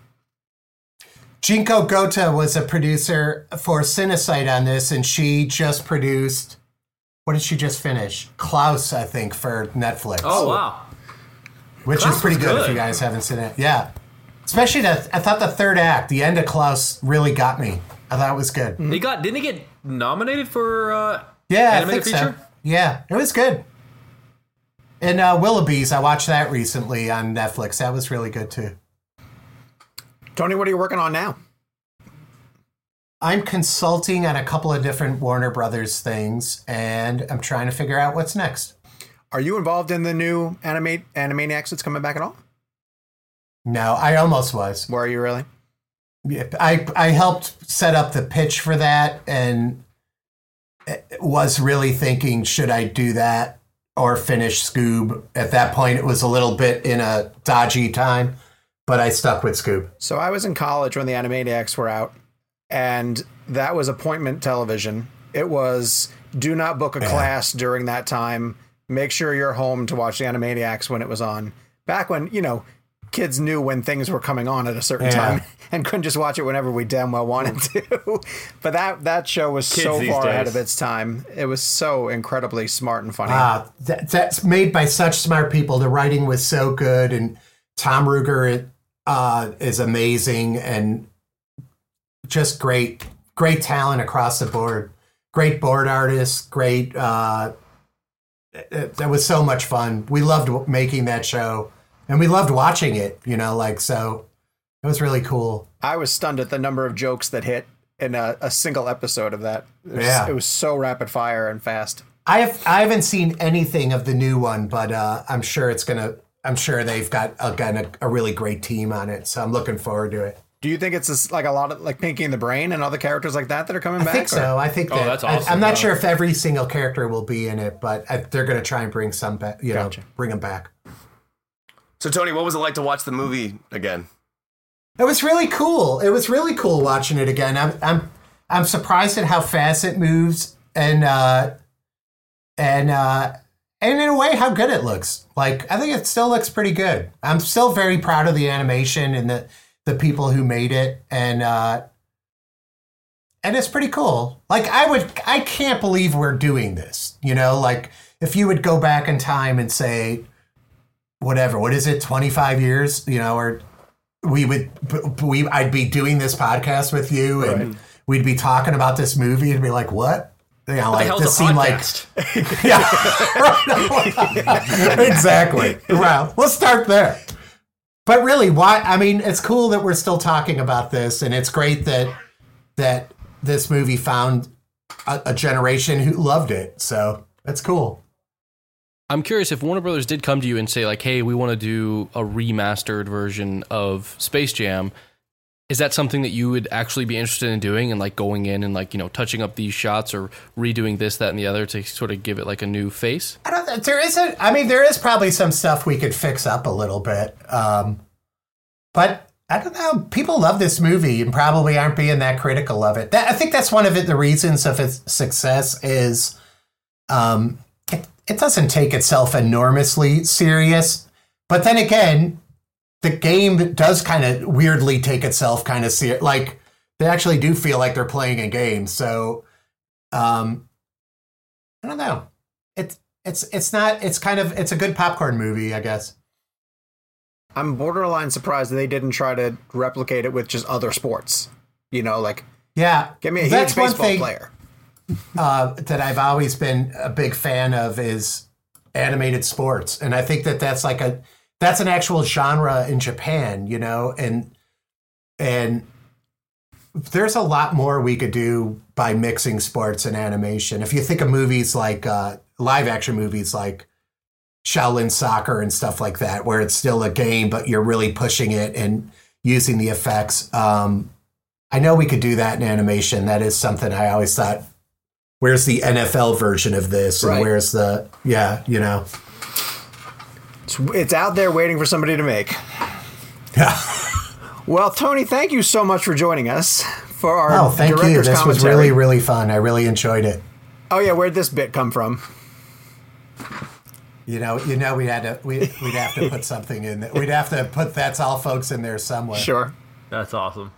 [SPEAKER 4] Jinko Gota was a producer for Cinesight on this, and she just produced. What did she just finish? Klaus, I think, for Netflix.
[SPEAKER 6] Oh, wow.
[SPEAKER 4] which
[SPEAKER 6] Klaus
[SPEAKER 4] is pretty
[SPEAKER 6] was
[SPEAKER 4] good, if
[SPEAKER 6] good.
[SPEAKER 4] you guys haven't seen it. Yeah, especially the. I thought the third act, the end of Klaus, really got me. I thought it was good.
[SPEAKER 6] He got didn't he get nominated for uh,
[SPEAKER 4] Yeah, I
[SPEAKER 6] animated
[SPEAKER 4] think
[SPEAKER 6] feature?
[SPEAKER 4] so. Yeah, it was good. And uh, Willoughby's, I watched that recently on Netflix. That was really good too.
[SPEAKER 3] Tony, what are you working on now?
[SPEAKER 4] I'm consulting on a couple of different Warner Brothers things, and I'm trying to figure out what's next.
[SPEAKER 3] Are you involved in the new Animate Animaniacs that's coming back at all?
[SPEAKER 4] No, I almost was.
[SPEAKER 3] Where are you really?
[SPEAKER 4] Yeah, I I helped set up the pitch for that, and was really thinking, should I do that or finish Scoob? At that point, it was a little bit in a dodgy time, but I stuck with Scoob.
[SPEAKER 3] So I was in college when the Animaniacs were out, and that was appointment television. It was do not book a class during that time. Make sure you're home to watch the Animaniacs when it was on. Back when, you know, kids knew when things were coming on at a certain
[SPEAKER 4] Yeah.
[SPEAKER 3] time and couldn't just watch it whenever we damn well wanted to. But that that show was
[SPEAKER 6] Kids
[SPEAKER 3] so
[SPEAKER 6] these
[SPEAKER 3] far ahead
[SPEAKER 6] days.
[SPEAKER 3] of its time. It was so incredibly smart and funny.
[SPEAKER 4] Ah, that, that's made by such smart people. The writing was so good, and Tom Ruger uh, is amazing, and just great, great talent across the board. Great board artists, great. Uh, it, that was so much fun. We loved making that show. and we loved watching it. You know, like so, it was really cool.
[SPEAKER 3] I was stunned at the number of jokes that hit in a, a single episode of that. It was,
[SPEAKER 4] Yeah.
[SPEAKER 3] it was so rapid fire and fast.
[SPEAKER 4] I have I haven't seen anything of the new one, but uh, I'm sure it's gonna. I'm sure they've got again a, a really great team on it, so I'm looking forward to it.
[SPEAKER 3] Do you think it's this, like a lot of like Pinky and the Brain and other characters like that that are coming
[SPEAKER 4] I
[SPEAKER 3] back?
[SPEAKER 4] think so.
[SPEAKER 3] or-
[SPEAKER 4] I think
[SPEAKER 6] Oh,
[SPEAKER 4] that.
[SPEAKER 6] that's
[SPEAKER 4] I,
[SPEAKER 6] awesome,
[SPEAKER 4] I'm not
[SPEAKER 6] though.
[SPEAKER 4] sure if every single character will be in it, but I, they're going to try and bring some back. You
[SPEAKER 3] Gotcha.
[SPEAKER 4] know, bring them back.
[SPEAKER 5] So Tony, what was it like to watch the movie again?
[SPEAKER 4] It was really cool. It was really cool watching it again. I'm I'm I'm surprised at how fast it moves and uh, and uh, and in a way how good it looks. Like I think it still looks pretty good. I'm still very proud of the animation and the the people who made it, and uh, and it's pretty cool. Like I would I can't believe we're doing this. You know, like if you would go back in time and say whatever, what is it, twenty-five years, you know, or we would we I'd be doing this podcast with you and
[SPEAKER 3] Right.
[SPEAKER 4] we'd be talking about this movie and be like, what? You know,
[SPEAKER 6] What
[SPEAKER 4] like
[SPEAKER 6] the hell's
[SPEAKER 4] this
[SPEAKER 6] a
[SPEAKER 4] seemed
[SPEAKER 6] podcast?
[SPEAKER 4] like yeah. Exactly. Well, let's start there. But really, why I mean, it's cool that we're still talking about this, and it's great that that this movie found a, a generation who loved it. So that's cool.
[SPEAKER 7] I'm curious if Warner Brothers did come to you and say like, "Hey, we want to do a remastered version of Space Jam." Is that something that you would actually be interested in doing and like going in and like, you know, touching up these shots or redoing this, that, and the other to sort of give it like a new face?
[SPEAKER 4] I don't. There isn't. I mean, there is probably some stuff we could fix up a little bit. Um, but I don't know. People love this movie and probably aren't being that critical of it. That, I think that's one of it. The reasons of its success is, um, it, it doesn't take itself enormously serious. But then again, the game does kind of weirdly take itself kind of serious. Like they actually do feel like they're playing a game. So, um, I don't know. It's it's it's not. It's kind of it's a good popcorn movie, I guess.
[SPEAKER 3] I'm borderline surprised that they didn't try to replicate it with just other sports. You know, like
[SPEAKER 4] Yeah,
[SPEAKER 3] get me a huge
[SPEAKER 4] that's one
[SPEAKER 3] baseball
[SPEAKER 4] thing
[SPEAKER 3] player.
[SPEAKER 4] uh, that I've always been a big fan of is animated sports, and I think that that's like a that's an actual genre in Japan, you know, and and there's a lot more we could do by mixing sports and animation. If you think of movies like uh, live action movies like Shaolin Soccer and stuff like that, where it's still a game, but you're really pushing it and using the effects. Um, I know we could do that in animation. That is something I always thought, where's the N F L version of this? And
[SPEAKER 3] Right.
[SPEAKER 4] where's the, yeah, you know.
[SPEAKER 3] It's, it's out there waiting for somebody to make.
[SPEAKER 4] Yeah.
[SPEAKER 3] Well, Tony, thank you so much for joining us for our
[SPEAKER 4] Oh, thank you.
[SPEAKER 3] director's
[SPEAKER 4] This was
[SPEAKER 3] commentary.
[SPEAKER 4] really, really fun. I really enjoyed it.
[SPEAKER 3] Oh yeah, where'd this bit come from?
[SPEAKER 4] You know, you know, we had to, we, we'd have to put something in there. We'd have to put That's All Folks in there somewhere.
[SPEAKER 3] Sure.
[SPEAKER 6] That's awesome.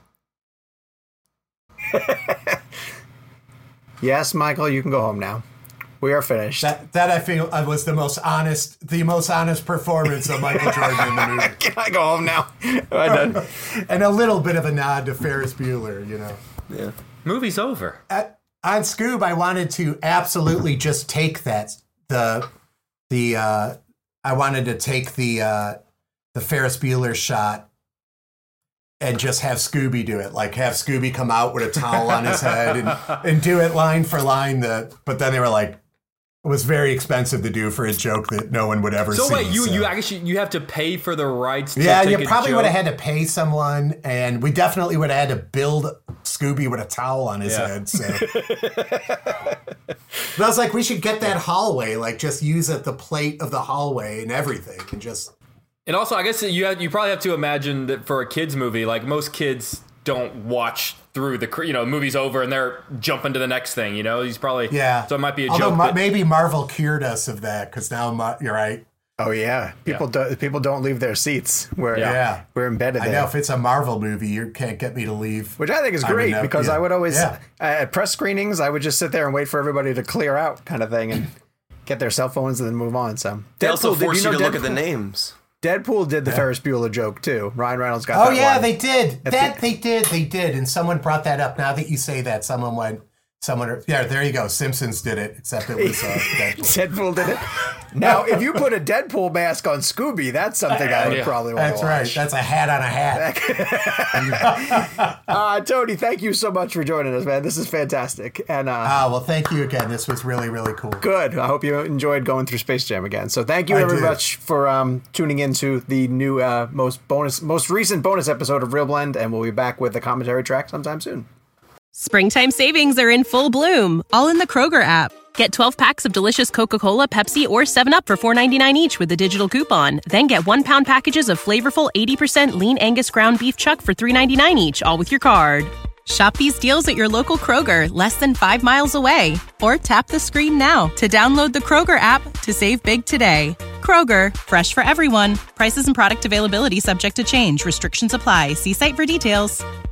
[SPEAKER 3] Yes, Michael, you can go home now. We are finished.
[SPEAKER 4] That, that I feel uh, was the most honest, the most honest performance of Michael Jordan in the movie.
[SPEAKER 3] Can I go home now? Am I done?
[SPEAKER 4] And a little bit of a nod to Ferris Bueller, you know.
[SPEAKER 5] Yeah.
[SPEAKER 6] Movie's over.
[SPEAKER 4] At, on Scoob, I wanted to absolutely just take that the the uh, I wanted to take the uh, the Ferris Bueller shot and just have Scooby do it, like have Scooby come out with a towel on his head and, and do it line for line. The but then they were like, it was very expensive to do for a joke that no one would ever
[SPEAKER 6] So
[SPEAKER 4] see.
[SPEAKER 6] wait, you
[SPEAKER 4] so.
[SPEAKER 6] you actually you have to pay for the rights to
[SPEAKER 4] Yeah,
[SPEAKER 6] take
[SPEAKER 4] you
[SPEAKER 6] a
[SPEAKER 4] probably
[SPEAKER 6] joke?
[SPEAKER 4] would have had to pay someone, and we definitely would have had to build Scooby with a towel on his
[SPEAKER 6] Yeah.
[SPEAKER 4] head. So. But I was like, we should get that hallway, like just use it the plate of the hallway and everything, and just.
[SPEAKER 6] And also, I guess you have, you probably have to imagine that for a kids movie, like most kids don't watch through the cr- you know movie's over and they're jumping to the next thing. You know, he's probably
[SPEAKER 4] Yeah.
[SPEAKER 6] So it might be a
[SPEAKER 4] Although
[SPEAKER 6] joke.
[SPEAKER 4] Ma-
[SPEAKER 6] that-
[SPEAKER 4] maybe Marvel cured us of that, because now Ma- you're right.
[SPEAKER 3] Oh yeah, people do, people don't leave their seats. We're
[SPEAKER 4] Yeah.
[SPEAKER 3] we're embedded
[SPEAKER 4] I
[SPEAKER 3] there.
[SPEAKER 4] know if it's a Marvel movie, you can't get me to leave.
[SPEAKER 3] Which I think is
[SPEAKER 4] I would
[SPEAKER 3] great
[SPEAKER 4] know-
[SPEAKER 3] because
[SPEAKER 4] yeah.
[SPEAKER 3] I would always
[SPEAKER 4] Yeah.
[SPEAKER 3] uh, at press screenings I would just sit there and wait for everybody to clear out, kind of thing, and get their cell phones and then move on. So
[SPEAKER 5] They also
[SPEAKER 3] Deadpool- did
[SPEAKER 5] force you,
[SPEAKER 3] know
[SPEAKER 5] to look at the
[SPEAKER 3] Deadpool-
[SPEAKER 5] names.
[SPEAKER 3] Deadpool did the Ferris Bueller joke too. Ryan Reynolds got.
[SPEAKER 4] Oh
[SPEAKER 3] that
[SPEAKER 4] yeah,
[SPEAKER 3] one.
[SPEAKER 4] they did.
[SPEAKER 3] At
[SPEAKER 4] That
[SPEAKER 3] the-
[SPEAKER 4] they did. They did. And someone brought that up. Now that you say that, someone went, Someone, yeah, there you go. Simpsons did it, except it was uh, Deadpool.
[SPEAKER 3] Deadpool did it. Now, if you put a Deadpool mask on Scooby, that's something I would
[SPEAKER 6] Yeah.
[SPEAKER 3] probably want
[SPEAKER 4] That's
[SPEAKER 3] to
[SPEAKER 4] right.
[SPEAKER 3] watch.
[SPEAKER 4] That's a hat on a hat.
[SPEAKER 3] uh, Tony, thank you so much for joining us, man. This is fantastic. And uh,
[SPEAKER 4] Ah, well, thank you again. This was really, really cool.
[SPEAKER 3] good. I hope you enjoyed going through Space Jam again. So thank you
[SPEAKER 4] I
[SPEAKER 3] very
[SPEAKER 4] did.
[SPEAKER 3] much for um, tuning into the new, uh, most bonus, most recent bonus episode of Real Blend, and we'll be back with the commentary track sometime soon.
[SPEAKER 2] Springtime savings are in full bloom, all in the Kroger app. Get twelve packs of delicious Coca-Cola, Pepsi, or seven up for four ninety-nine each with a digital coupon. Then get one pound packages of flavorful eighty percent lean Angus ground beef chuck for three ninety-nine each, all with your card. Shop these deals at your local Kroger, less than five miles away. Or tap the screen now to download the Kroger app to save big today. Kroger, fresh for everyone. Prices and product availability subject to change. Restrictions apply. See site for details.